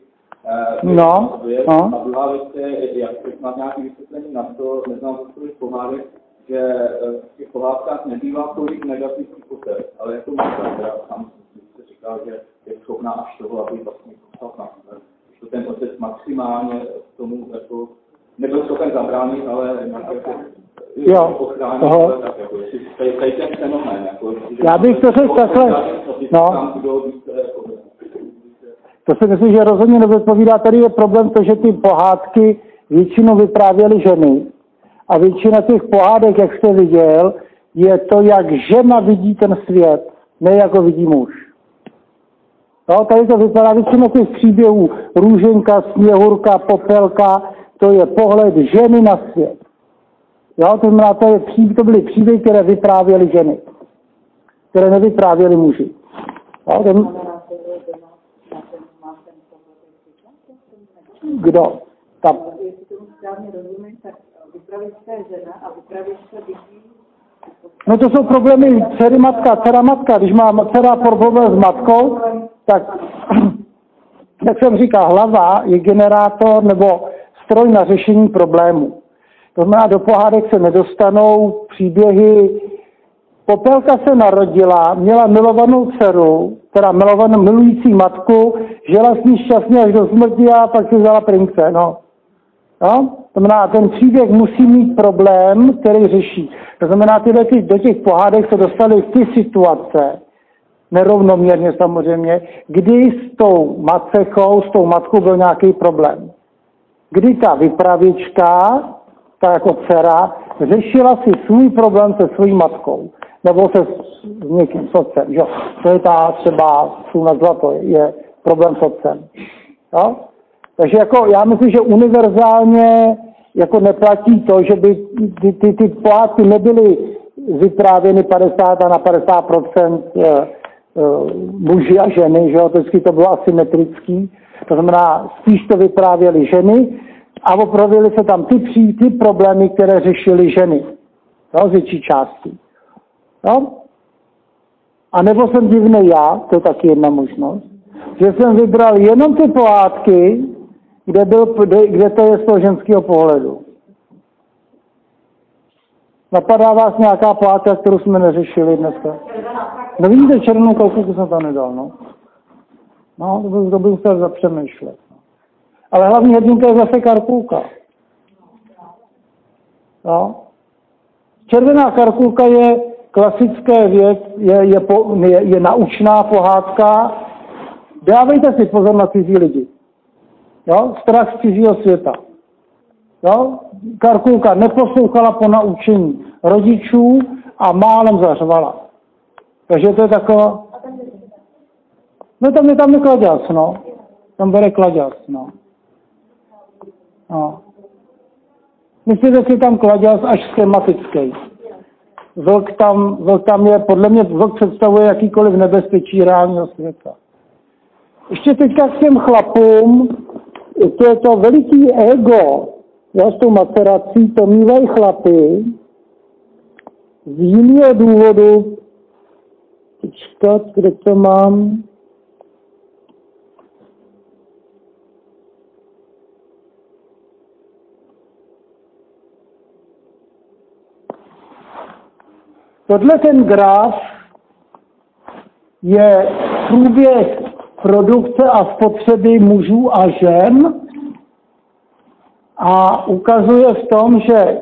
E: A druhá věc je, jak máte nějaké vysvětlení na to, neznám to, že pohádek, že v těch pohádkách nebývá tolik negativních poté, ale jako matka, která tam se říká, že je schopná až toho, aby vlastně podstatná. Že ten otec maximálně tomu jako nebyl schopen zabránit, ale jako ochránit, tak jako tady ten fenomén. Jako,
A: já bych to řekl takhle, no. To si myslím, že rozhodně nevypovídá. Tady je problém to, že ty pohádky většinou vyprávěly ženy. A většina těch pohádek, jak jste viděl, je to, jak žena vidí ten svět, ne jako vidí muž. No, tady to vypadá většina těch příběhů. Růženka, Sněhurka, Popelka, to je pohled ženy na svět. Jo, to znamená, to byly příběhy, které vyprávěly ženy, které nevyprávěly muži. Jo, kdo? Ta...
F: Jestli tomu správně rozumím, tak vypravěčka je žena a vypravěčka vidí.
A: No to jsou problémy dcery matka, dcera matka. Když má dcera problém s matkou, tak, jak jsem říkal, hlava je generátor nebo stroj na řešení problému. To znamená, do pohádek se nedostanou příběhy. Popelka se narodila, měla milovanou dceru, teda milovanou milující matku, žila s ní šťastně až do smrti a pak si vzala prince. No. To znamená, ten příběh musí mít problém, který řeší. To znamená, do těch pohádek se dostaly ty situace, nerovnoměrně samozřejmě, kdy s tou macechou, s tou matkou byl nějaký problém. Kdy ta vypravěčka, ta jako dcera, řešila si svůj problém se svojí matkou. Nebo se s někým, s otcem. Jo? To je ta třeba, co nazvat, to je problém s otcem. Jo? Takže jako, já myslím, že univerzálně jako neplatí to, že by ty pohádky nebyly vyprávěny 50 na 50% muži a ženy, že jo? Vždycky to bylo asymetrický. To znamená, spíš to vyprávěly ženy a opravili se tam ty problémy, které řešily ženy. Jo? Z větší části. Jo? A nebo jsem divný já, to je taky jedna možnost, že jsem vybral jenom ty pohádky, kde to je z toho ženského pohledu. Napadá vás nějaká pohádka, kterou jsme neřešili dneska? No vidíte, černou kalkulku jsem tam nedal, no. No, to bych musel zapřemýšlet. Ale hlavní hrdinka je zase Karkulka. No. Červená Karkulka je klasické věc, je naučná pohádka. Dávejte si pozor na cizí lidi. Jo? Strach z cizího světa. Jo? Karkulka neposlouchala po naučení rodičů a málem zařvala. Takže to je taková... No tam je kladěz, no. Tam bere kladěz, no. No. Myslíte si tam kladěz až schematický. Vlk tam je, podle mě vlk představuje jakýkoliv nebezpečí reálného světa. Ještě teďka k těm chlapům, to je to veliký ego, já s tou macerací, to mívají chlapy z jiného důvodu, počkat, kde to mám, tohle ten graf je průběh produkce a spotřeby mužů a žen a ukazuje v tom, že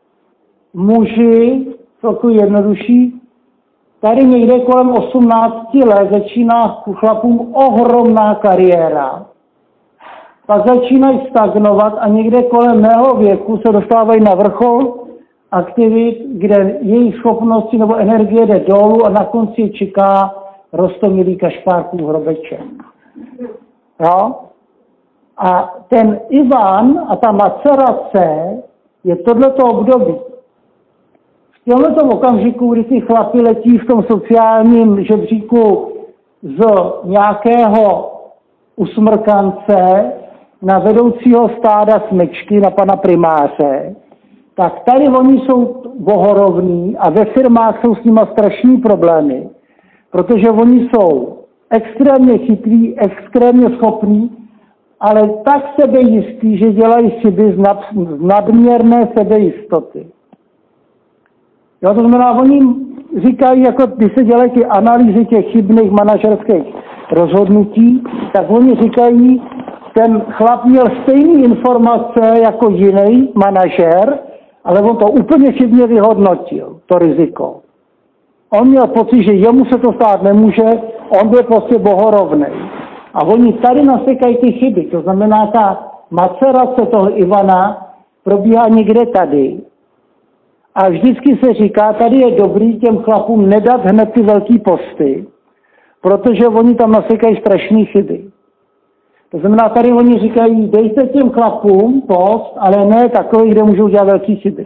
A: muži, trochu jednodušší, tady někde kolem 18 let začíná chlapům ohromná kariéra. Pak začínají stagnovat a někde kolem mého věku se dostávají na vrchol aktivit, kde jejich schopnosti nebo energie jde dolů a na konci čeká roztomilý Kašpárkův hrobeček. Jo? A ten Ivan a ta macerace je tohleto období. V tomhletom okamžiku, kdy ty chlapi letí v tom sociálním žebříku z nějakého usmrkance na vedoucího stáda smečky, na pana primáře, tak tady oni jsou bohorovní a ve firmách jsou s nima strašný problémy, protože oni jsou extrémně chytrý, extrémně schopní, ale tak sebejistí, že dělají chyby z nadměrné sebejistoty. Jo, to znamená, oni říkají, jako když se dělají ty analýzy těch chybných manažerských rozhodnutí, tak oni říkají, ten chlap měl stejné informace jako jiný manažer, ale on to úplně chybně vyhodnotil, to riziko. On měl pocit, že jemu se to stát nemůže, on byl prostě bohorovnej. A oni tady nasekají ty chyby, to znamená, ta macerace toho Ivana probíhá někde tady. A vždycky se říká, tady je dobrý těm chlapům nedat hned ty velký posty, protože oni tam nasekají strašné chyby. To znamená, tady oni říkají, dejte těm chlapům post, ale ne takový, kde můžou dělat velký chyby.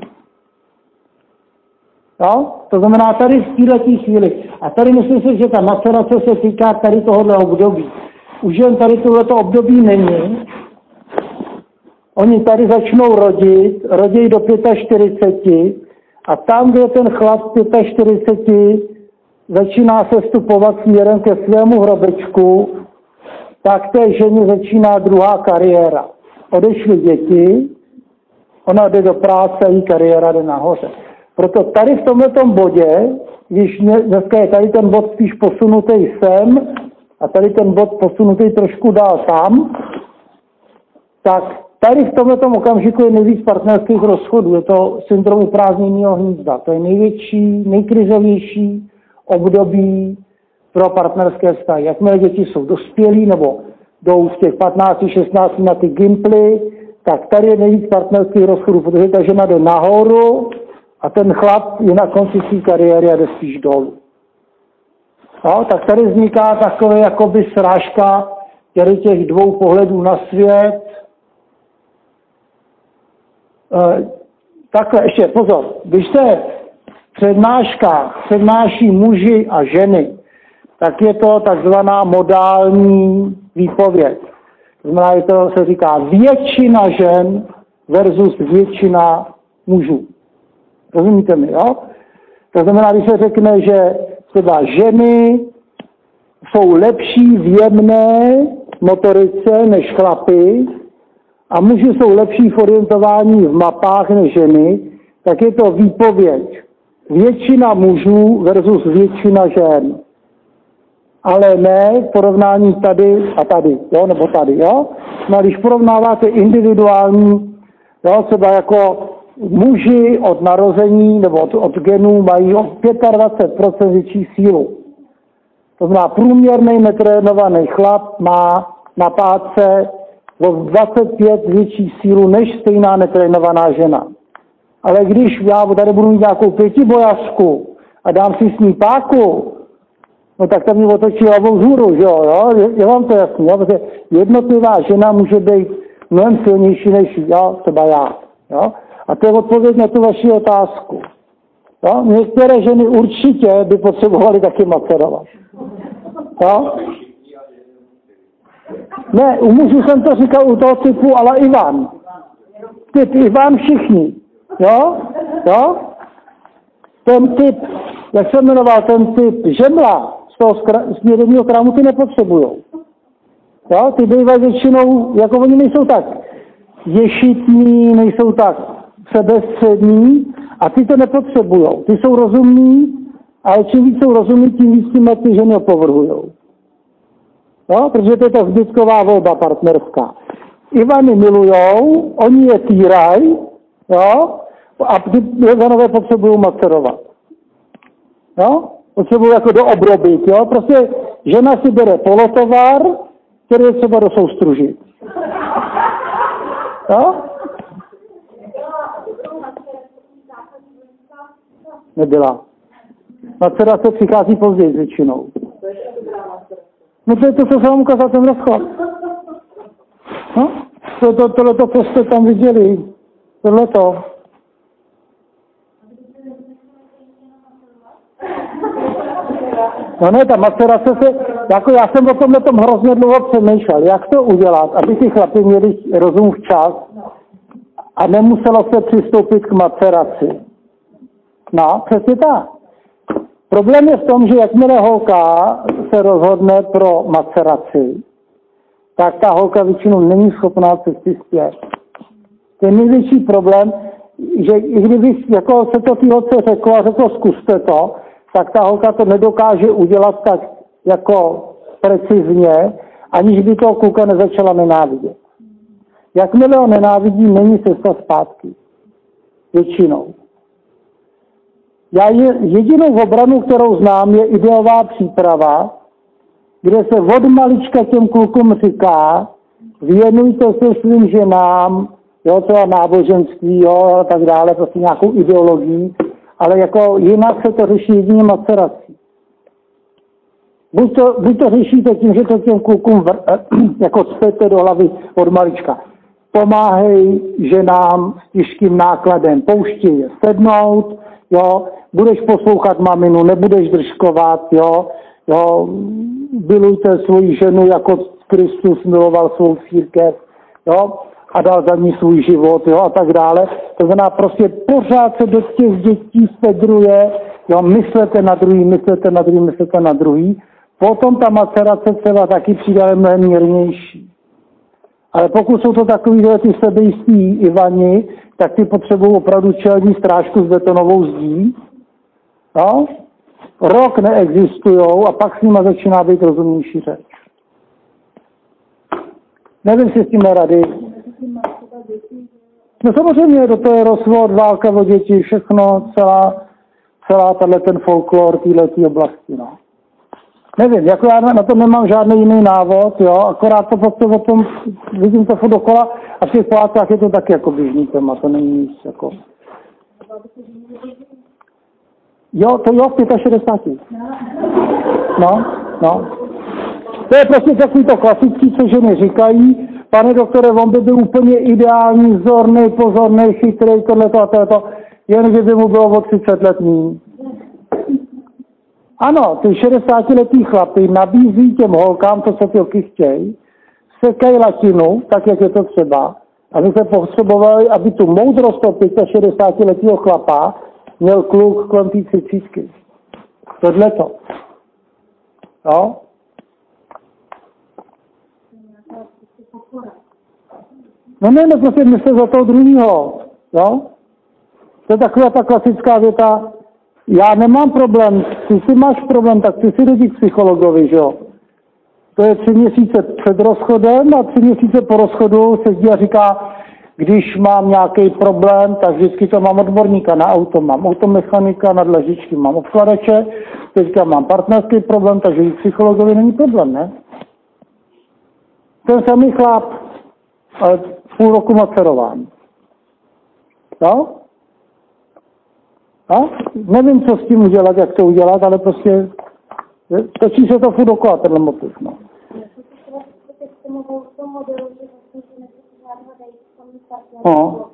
A: Jo? To znamená, tady v této chvíli. A tady myslím si, že ta macerace se týká tady tohohle období. Už jen tady tohleto období není. Oni tady začnou rodí do 45 a tam, kde ten chlap 45 začíná se vstupovat směrem ke svému hrobečku, tak té ženě začíná druhá kariéra. Odešly děti, ona jde do práce a její kariéra jde nahoře. Proto tady v tomhletom bodě, když dneska je tady ten bod spíš posunutý sem a tady ten bod posunutý trošku dál tam, tak tady v tomhletom okamžiku je nejvíc partnerských rozchodů. Je to syndrom uprázdněného hnízda. To je největší, nejkrizovější období pro partnerské vztahy. Jakmile děti jsou dospělí nebo jdou v těch 15, 16 na ty gimply, tak tady je nejvíc partnerských rozchodů, protože ta žena jde nahoru a ten chlap je na konci své kariéry a jde spíš dolů. No, tak tady vzniká takové jakoby srážka těch dvou pohledů na svět. Takhle, ještě pozor, když se přednáší muži a ženy, tak je to takzvaná modální výpověď. To znamená, to se říká většina žen versus většina mužů. Rozumíte mi, jo? To znamená, když se řekne, že třeba ženy jsou lepší v jemné motorice než chlapy a muži jsou lepší v orientování v mapách než ženy, tak je to výpověď. Většina mužů versus většina žen. Ale ne v porovnání tady a tady, jo, nebo tady, jo. No a když porovnáváte individuální, jo, třeba jako muži od narození nebo od genů mají o 25% větší sílu. To znamená, průměrný netrénovaný chlap má na pátce o 25 větší sílu než stejná netrénovaná žena. Ale když já tady budu mít nějakou pětibojařku a dám si s ní páku, no tak tam mi otočí hlavou vzhůru, že jo? Je vám to jasný, jo? Protože jednotlivá žena může být mnohem silnější než jo? Třeba já. Jo? A to je odpověď na tu vaši otázku. Jo? Některé ženy určitě by potřebovaly taky macerovat. Jo? Ne, u mužů jsem to říkal u toho typu, ale Ivan. Typ Ivan všichni. Jo? Jo? Ten typ, jak se jmenoval, ten typ žemla z toho směrného krámu, ty nepotřebujou. Jo? Ty bývají většinou, jako oni nejsou tak ješitní, nejsou tak sebestřední a ty to nepotřebujou. Ty jsou rozumní, ale čím víc jsou rozumní, tím víc tím ty ženy opovrhujou. Jo? Protože to je ta zbytková volba partnerská. Ivany milujou, oni je týrají, jo? A ty Ivanové potřebují macerovat. Jo? Potřebují jako doobrobit, jo? Prostě žena si bere polotovar, který je třeba dosoustružit. Jo? Nebyla. Macerace přichází později většinou. No to je to, co se vám ukázal ten rozchod. No? Tohleto, co jste tam viděli. Tohleto. No ne, ta macerace se, jako já jsem o tomhletom hrozně dlouho přemýšlel, jak to udělat, aby ty chlapi měli rozum včas a nemuselo se přistoupit k maceraci. No, přesně tak. Problém je v tom, že jakmile holka se rozhodne pro maceraci, tak ta holka většinou není schopná cesty zpět. Ten největší problém, že i kdyby jako se to té holce řeklo a řeklo zkuste to, tak ta holka to nedokáže udělat tak jako precizně, aniž by toho kluka nezačala nenávidět. Jakmile ho nenávidí, není cesta zpátky. Většinou. Jedinou obranu, kterou znám, je ideová příprava, kde se od malička těm klukům říká, věnujte se svým ženám, jo, třeba náboženství, jo, a tak dále, prostě nějakou ideologii, ale jako jinak se to řeší jedině macerací. Buď to řešíte tím, že to těm klukům jako cpete do hlavy od malička. Pomáhej ženám s těžkým nákladem, pouštěj je sednout, jo, budeš poslouchat maminu, nebudeš držkovat, jo, milujte svoji ženu, jako Kristus miloval svou církev, jo, a dal za ní svůj život, jo, a tak dále. To znamená, prostě pořád se do těch dětí fedruje, jo, myslete na druhý. Potom ta macerace třeba taky přijde mnohem mírnější. Ale pokud jsou to takový ty sebejistí Ivani, tak ty potřebují opravdu čelní strážku s betonovou zdí. No? Rok neexistujou a pak s nima začíná být rozumnější řeč. Nevím, si s tím rady. No samozřejmě, do toho je rozvod, válka o děti, všechno, celá ten folklor této oblasti. No. Nevím, jako já na to nemám žádný jiný návod, jo, akorát to prostě o tom, vidím to furt dokola a v těch pohádkách je to taky jako běžný téma, to není nic jako... Jo, to jo, v 65. No. To je prostě takový to klasický, co ženy říkají, pane doktore, on by byl úplně ideální, vzorný, pozorný, chytrý, tohleto a tohleto, jenže by mu bylo o 30 let míň. Ano, ty 60letý chlapy nabízí těm holkám to, co ty holky chtějí, sekají latinu, tak jak je to třeba, a my se potřebovali, aby tu moudrost toho 65letého chlapa měl kluk kolem té 30. Tohleto. No? No prostě mysle za toho druhýho. Jo? To je taková ta klasická věta, já nemám problém, ty si máš problém, tak ty si jdi k psychologovi, že jo. To je 3 měsíce před rozchodem a 3 měsíce po rozchodu se zdí a říká, když mám nějaký problém, tak vždycky to mám odborníka na auto, mám automechanika, na dlažičky mám obkladače, teďka mám partnerský problém, takže k psychologovi není problém, ne? Ten samý chlap, ale půl roku macerován. No? A? Nevím, co s tím udělat, jak to udělat, ale prostě točí se to furt dokola, tenhle motiv, no. No.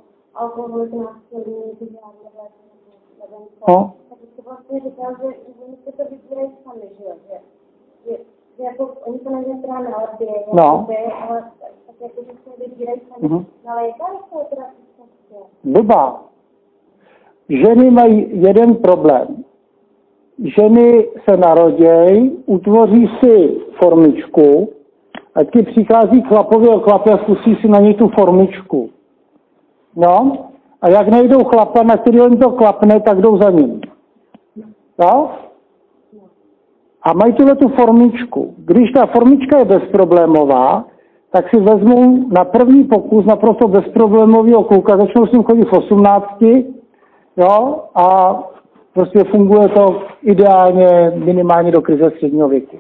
A: No.
G: Vlastně říkal, že oni se to vybírají sami, že jako oni to nevědí třeba na letě, ale tak jako, že se vybírají sami. Ale jaká je to teda
A: blbá. Ženy mají jeden problém. Ženy se narodějí, utvoří si formičku, a ti přichází chlapovi a chlapi a zkusí si na něj tu formičku. No, a jak najdou chlapa, na který on to klapne, tak jdou za ním. No? A mají tu formičku. Když ta formička je bezproblémová, tak si vezmou na první pokus naprosto bezproblémového kluka, začnou s ním chodit v 18, jo, a prostě funguje to ideálně minimálně do krize středního věku.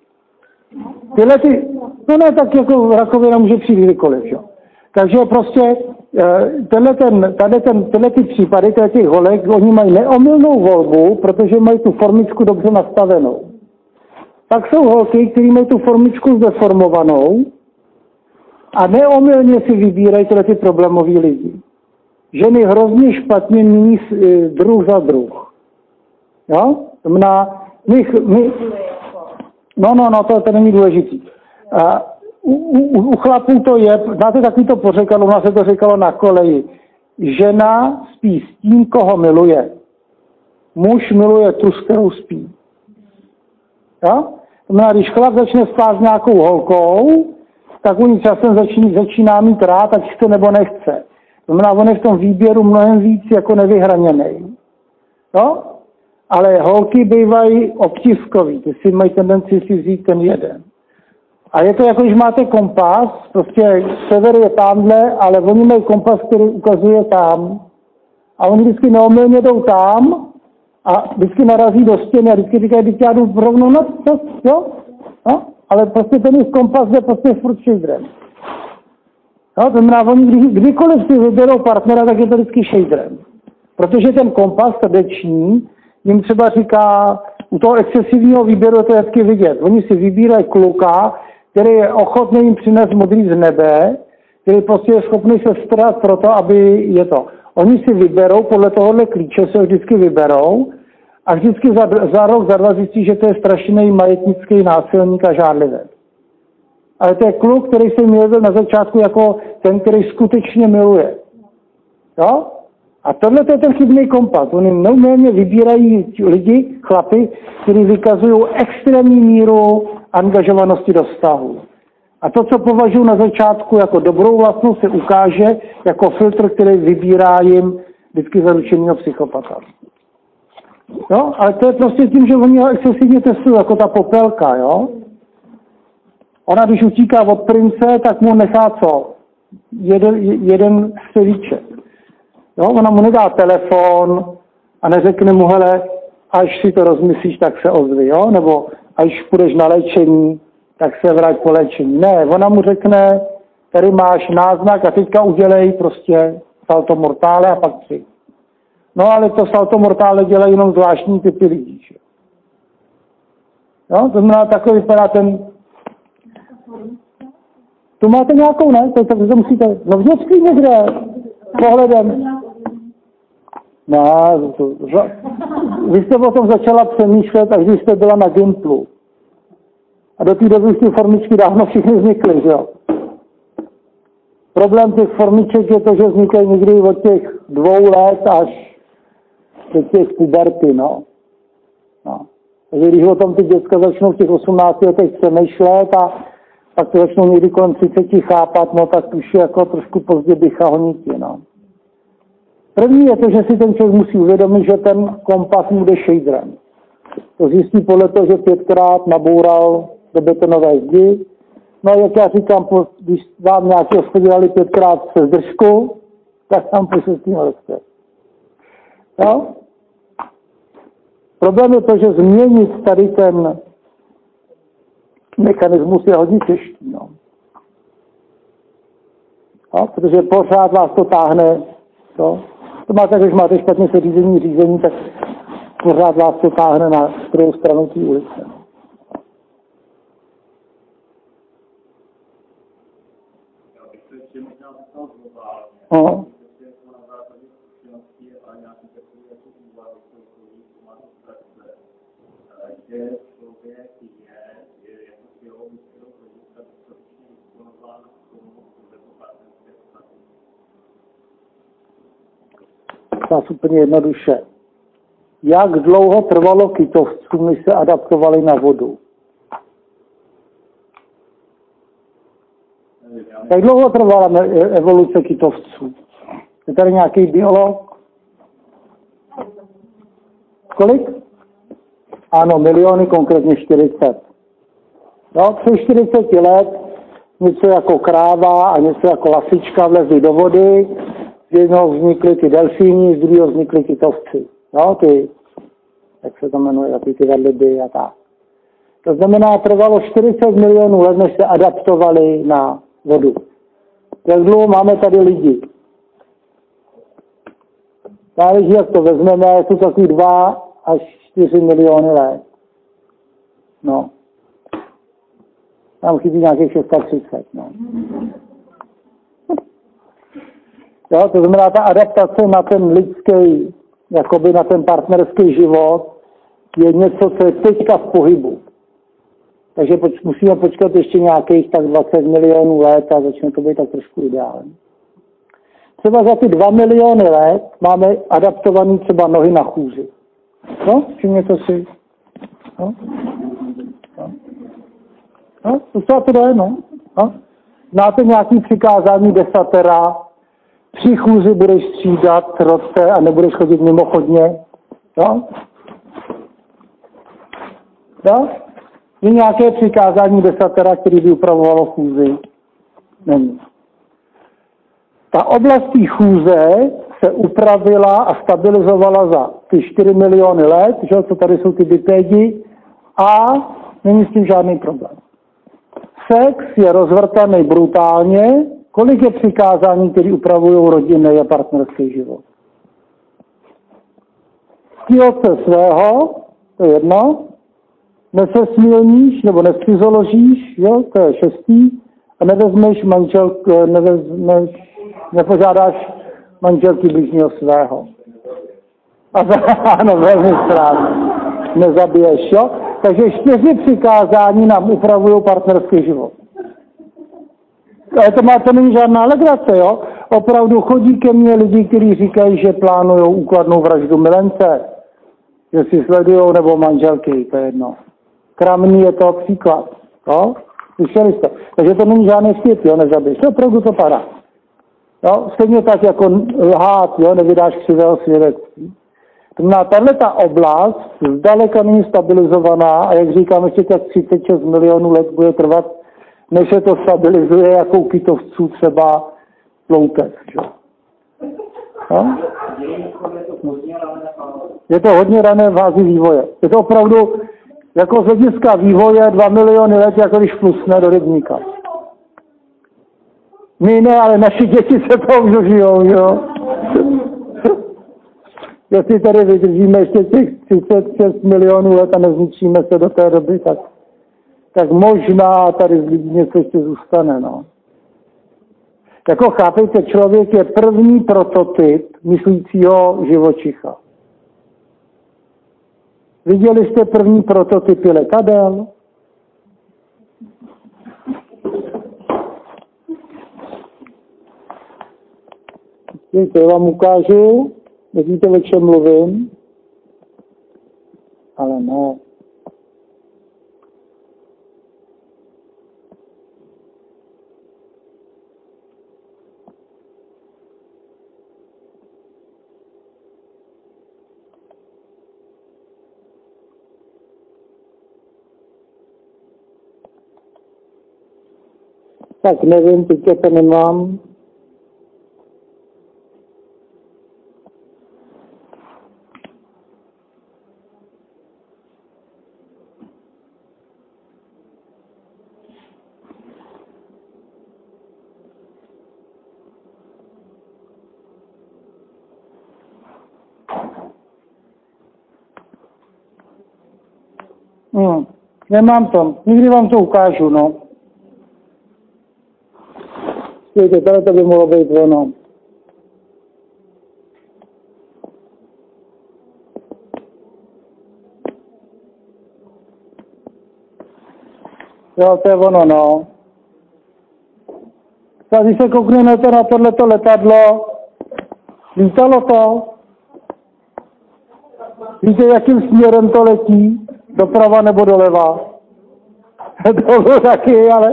A: No ne, tak jako rakovina může přijít kdykoliv, jo. Takže prostě tyhle ty případy, těch holek, oni mají neomylnou volbu, protože mají tu formičku dobře nastavenou. Pak jsou holky, které mají tu formičku zdeformovanou a neomylně si vybírají tyhle ty problémový lidi. Ženy hrozně špatně míní druh za druh. Jo? To znamená, to není důležitý. U chlapů to je, znáte takový to pořekadlo, u nás se to říkalo na koleji. Žena spí s tím, koho miluje. Muž miluje tu, s kterou spí. Jo? To znamená, když chlap začne spát s nějakou holkou, tak u ní časem začíná mít rád, ať chce nebo nechce. To znamená, on je v tom výběru mnohem víc jako nevyhraněný. No? Ale holky bývají obtiskový, ty si mají tendenci si vzít ten jeden. A je to jako, když máte kompas, prostě sever je tamhle, ale oni mají kompas, který ukazuje tam. A oni vždycky neomylně jdou tam a vždycky narazí do stěny a vždycky říkají, když já jdu rovnou na to, jo? No? Ale prostě ten jejich kompas je prostě furt shaderem. No, to znamená, oni kdykoliv si vyberou partnera, tak je to vždycky shaderem. Protože ten kompas srdeční jim třeba říká, u toho excesivního výběru je to hezky vidět. Oni si vybírají kluka, který je ochotný jim přinést modrý z nebe, který prostě je schopný se starat pro to, aby je to. Oni si vyberou, podle tohohle klíče se vždycky vyberou a vždycky za rok, za dva zjistí, že to je strašný majetnický násilník a žádlivec. Ale to je kluk, který se měl na začátku jako ten, který skutečně miluje. Jo? A tohle je ten chybný kompas. Oni neuměrně vybírají lidi, chlapy, kteří vykazují extrémní míru angažovanosti do vztahu. A to, co považuji na začátku jako dobrou vlastnost, se ukáže jako filtr, který vybírá jim vždycky zaručenýho psychopata. Jo? Ale to je prostě tím, že oni ho excesivně testují, jako ta popelka, jo? Ona, když utíká od prince, tak mu nechá co? Jeden střevíček. Jo? Ona mu nedá telefon a neřekne mu, hele, až si to rozmyslíš, tak se ozvi, jo? Nebo až půjdeš na léčení, tak se vrať po léčení. Ne, ona mu řekne, tady máš náznak a teďka udělej prostě salto mortale a pak přijď. No ale to salto mortale dělají jenom zvláštní typy lidí. Že? Jo? To znamená, takový vypadá ten... Tu máte nějakou, ne? To musíte... No v dětství někde, pohledem. No, vy jste o tom začala přemýšlet, až když jste byla na Gimplu. A do té doby už ty formičky dávno všichni vznikly, že jo? Problém těch formiček je to, že vznikají někdy od těch 2 let až do těch puberty, no. Takže když o tom ty děcka začnou v těch 18 letech přemýšlet a pak to začnou někdy kolem 30 chápat, no tak už je jako trošku pozdě bycha honitě, no. První je to, že si ten člověk musí uvědomit, že ten kompas mu jde shaderem. To zjistí podle toho, že 5krát naboural do betonové zdi. No a jak já říkám, když vám nějakého jste dělali 5krát se zdržku, tak tam po 6. roce. Jo? Problém je to, že změnit tady ten mechanismus je hodně těžký. No. Jo? Protože pořád vás to táhne. To máte, když máte špatně se řízení, tak pořád vás to táhne na druhou stranu té ulice. No. Tak úplně jednoduše. Jak dlouho trvalo kytovcům, než se adaptovali na vodu? Jak dlouho trvala evoluce kytovců? Je tady nějaký biolog? Kolik? Ano, miliony, konkrétně 40. No, přes 40 let něco jako kráva a něco jako lasička vlezly do vody, z jednoho vznikly ty delfíni, z druhého vznikly kytovci. No, ty, jak se to jmenuje, takový ty vedliby a tak. To znamená, trvalo 40 milionů let, než se adaptovali na vodu. Jak dlouho máme tady lidi? Záleží, jak to vezmeme, jsou takový 2 až 4 miliony let. No. Tam chybí nějakých 630, no. Jo, to znamená, ta adaptace na ten lidský, jakoby na ten partnerský život, je něco, co je teďka v pohybu. Takže musíme počkat ještě nějakých tak 20 milionů let a začne to být tak trošku ideální. Třeba za ty 2 miliony let máme adaptovaný třeba nohy na chůzi. No, všimněte si. No. No, to jde, no. No. Znáte nějaký přikázání desatera, Při chůzi budeš střídat rodce a nebudeš chodit mimochodně. Jo? Jo? Je nějaké přikázání desatera, který by upravovalo chůzi? Není. Ta oblast té chůze se upravila a stabilizovala za ty 4 miliony let, že, co tady jsou ty bipédi, a není s tím žádný problém. Sex je rozvrtaný brutálně. Kolik je přikázání, které upravují rodinný a partnerský život? Cti otce svého, to je jedno, nesesmilníš nebo nespizoložíš, jo, to je 6. A nevezmeš manželku, nepožádáš manželky bližního svého. Ano, velmi správně. Nezabiješ, jo? Takže 4 přikázání nám upravují partnerský život. Ale to není žádná legrace, jo? Opravdu chodí ke mně lidi, kteří říkají, že plánují úkladnou vraždu milence, že si sledujou nebo manželky, to je jedno. Kramný je to příklad, jo? Slyšeli jste? Takže to není žádný vtip, jo, nezabiješ. To opravdu to padá. Jo? Stejně tak jako lhát, jo, nevydáš křivého svědectví. To znamená, tato oblast zdaleka není stabilizovaná a jak říkám, ještě tak 36 milionů let bude trvat, než se to stabilizuje jako u kytovců třeba ploutev. Je to hodně rané v fázi vývoje. Je to opravdu jako z hlediska vývoje 2 miliony let, jako když plusne do rybníka. My ne, ale naši děti se to už dožijou, jo. Jestli tady vydržíme ještě těch 36 milionů let a nezničíme se do té doby, tak možná tady z lidí něco ještě zůstane, no. Jako chápejte, člověk je první prototyp myslícího živočicha. Viděli jste první prototypy letadel? Víte, já vám ukážu, vidíte, o čem mluvím? Ale ne. Tak nevím, teďka to nemám. Nemám to. Nikdy vám to ukážu, no. Víte, tady to by mohlo být ono. Jo, to je ono, no. A když se kouknete na tohleto letadlo, lítalo to? Víte, jakým směrem to letí? Doprava nebo doleva? Dolů taky, ale...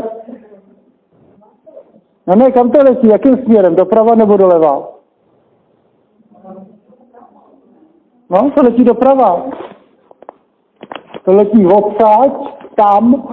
A: No ne, kam to letí? Jakým směrem? Doprava nebo doleva? No, to letí doprava. To letí odsaď, tam.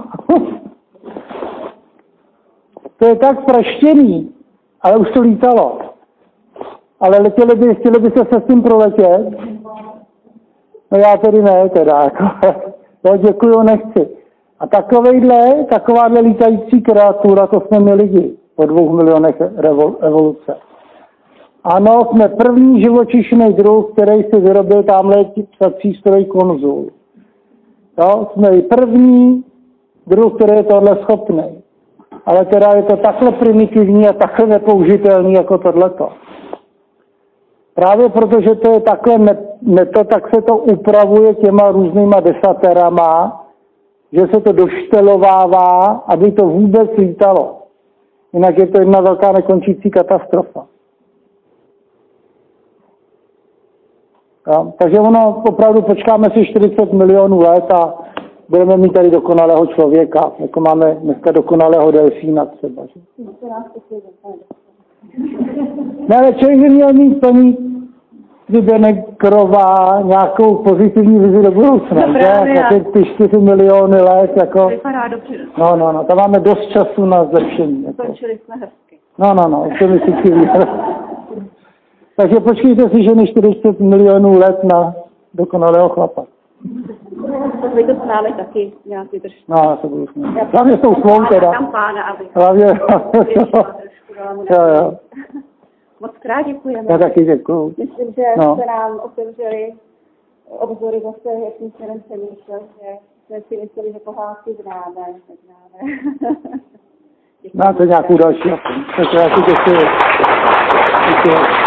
A: To je tak praštěný, ale už to lítalo. Ale chtěli byste se s tím proletět? No já tedy ne, teda. Jako, no, děkuju, nechci. A takováhle lítající kreatura, to jsme my lidi po 2 milionech evoluce. Ano, jsme první živočišný druh, který si vyrobil tamhle přístroj Konzul. Jo, jsme první druh, který je tohle schopný. Ale teda je to takhle primitivní a takhle nepoužitelný jako tohleto. Právě protože to je takhle tak se to upravuje těma různýma desaterama, že se to doštelovává, aby to vůbec lítalo. Jinak je to jedna velká nekončící katastrofa. Jo? Takže ono opravdu počkáme si 40 milionů let a budeme mít tady dokonalého člověka, jako máme dneska dokonalého delfína třeba. Že? Ne, ale člověk by měl mít paní Krybenekrová nějakou pozitivní vizi do budoucna. Také ty 4 miliony let, jako...
F: Vypadá dobře.
A: No, tam máme dost času na zlepšení. Jako.
F: Skončili jsme hezky.
A: No, to mi si Takže počkejte si, že než 40 milionů let na dokonalého chlapa.
G: To vy to s námi taky nějak vydržte.
A: No, já se budu smát. Hlavně s tou svou teda.
G: Tam pána, aby...
A: Hlavně, jo.
G: Moc krát děkujeme.
A: Já taky děkuju.
G: Myslím, že se nám otevřeli obzory zase, jakým směrem přemýšlel, že jsme si mysleli, že pohádky známe.
A: Máte nějakou další. Tak já si děkuju.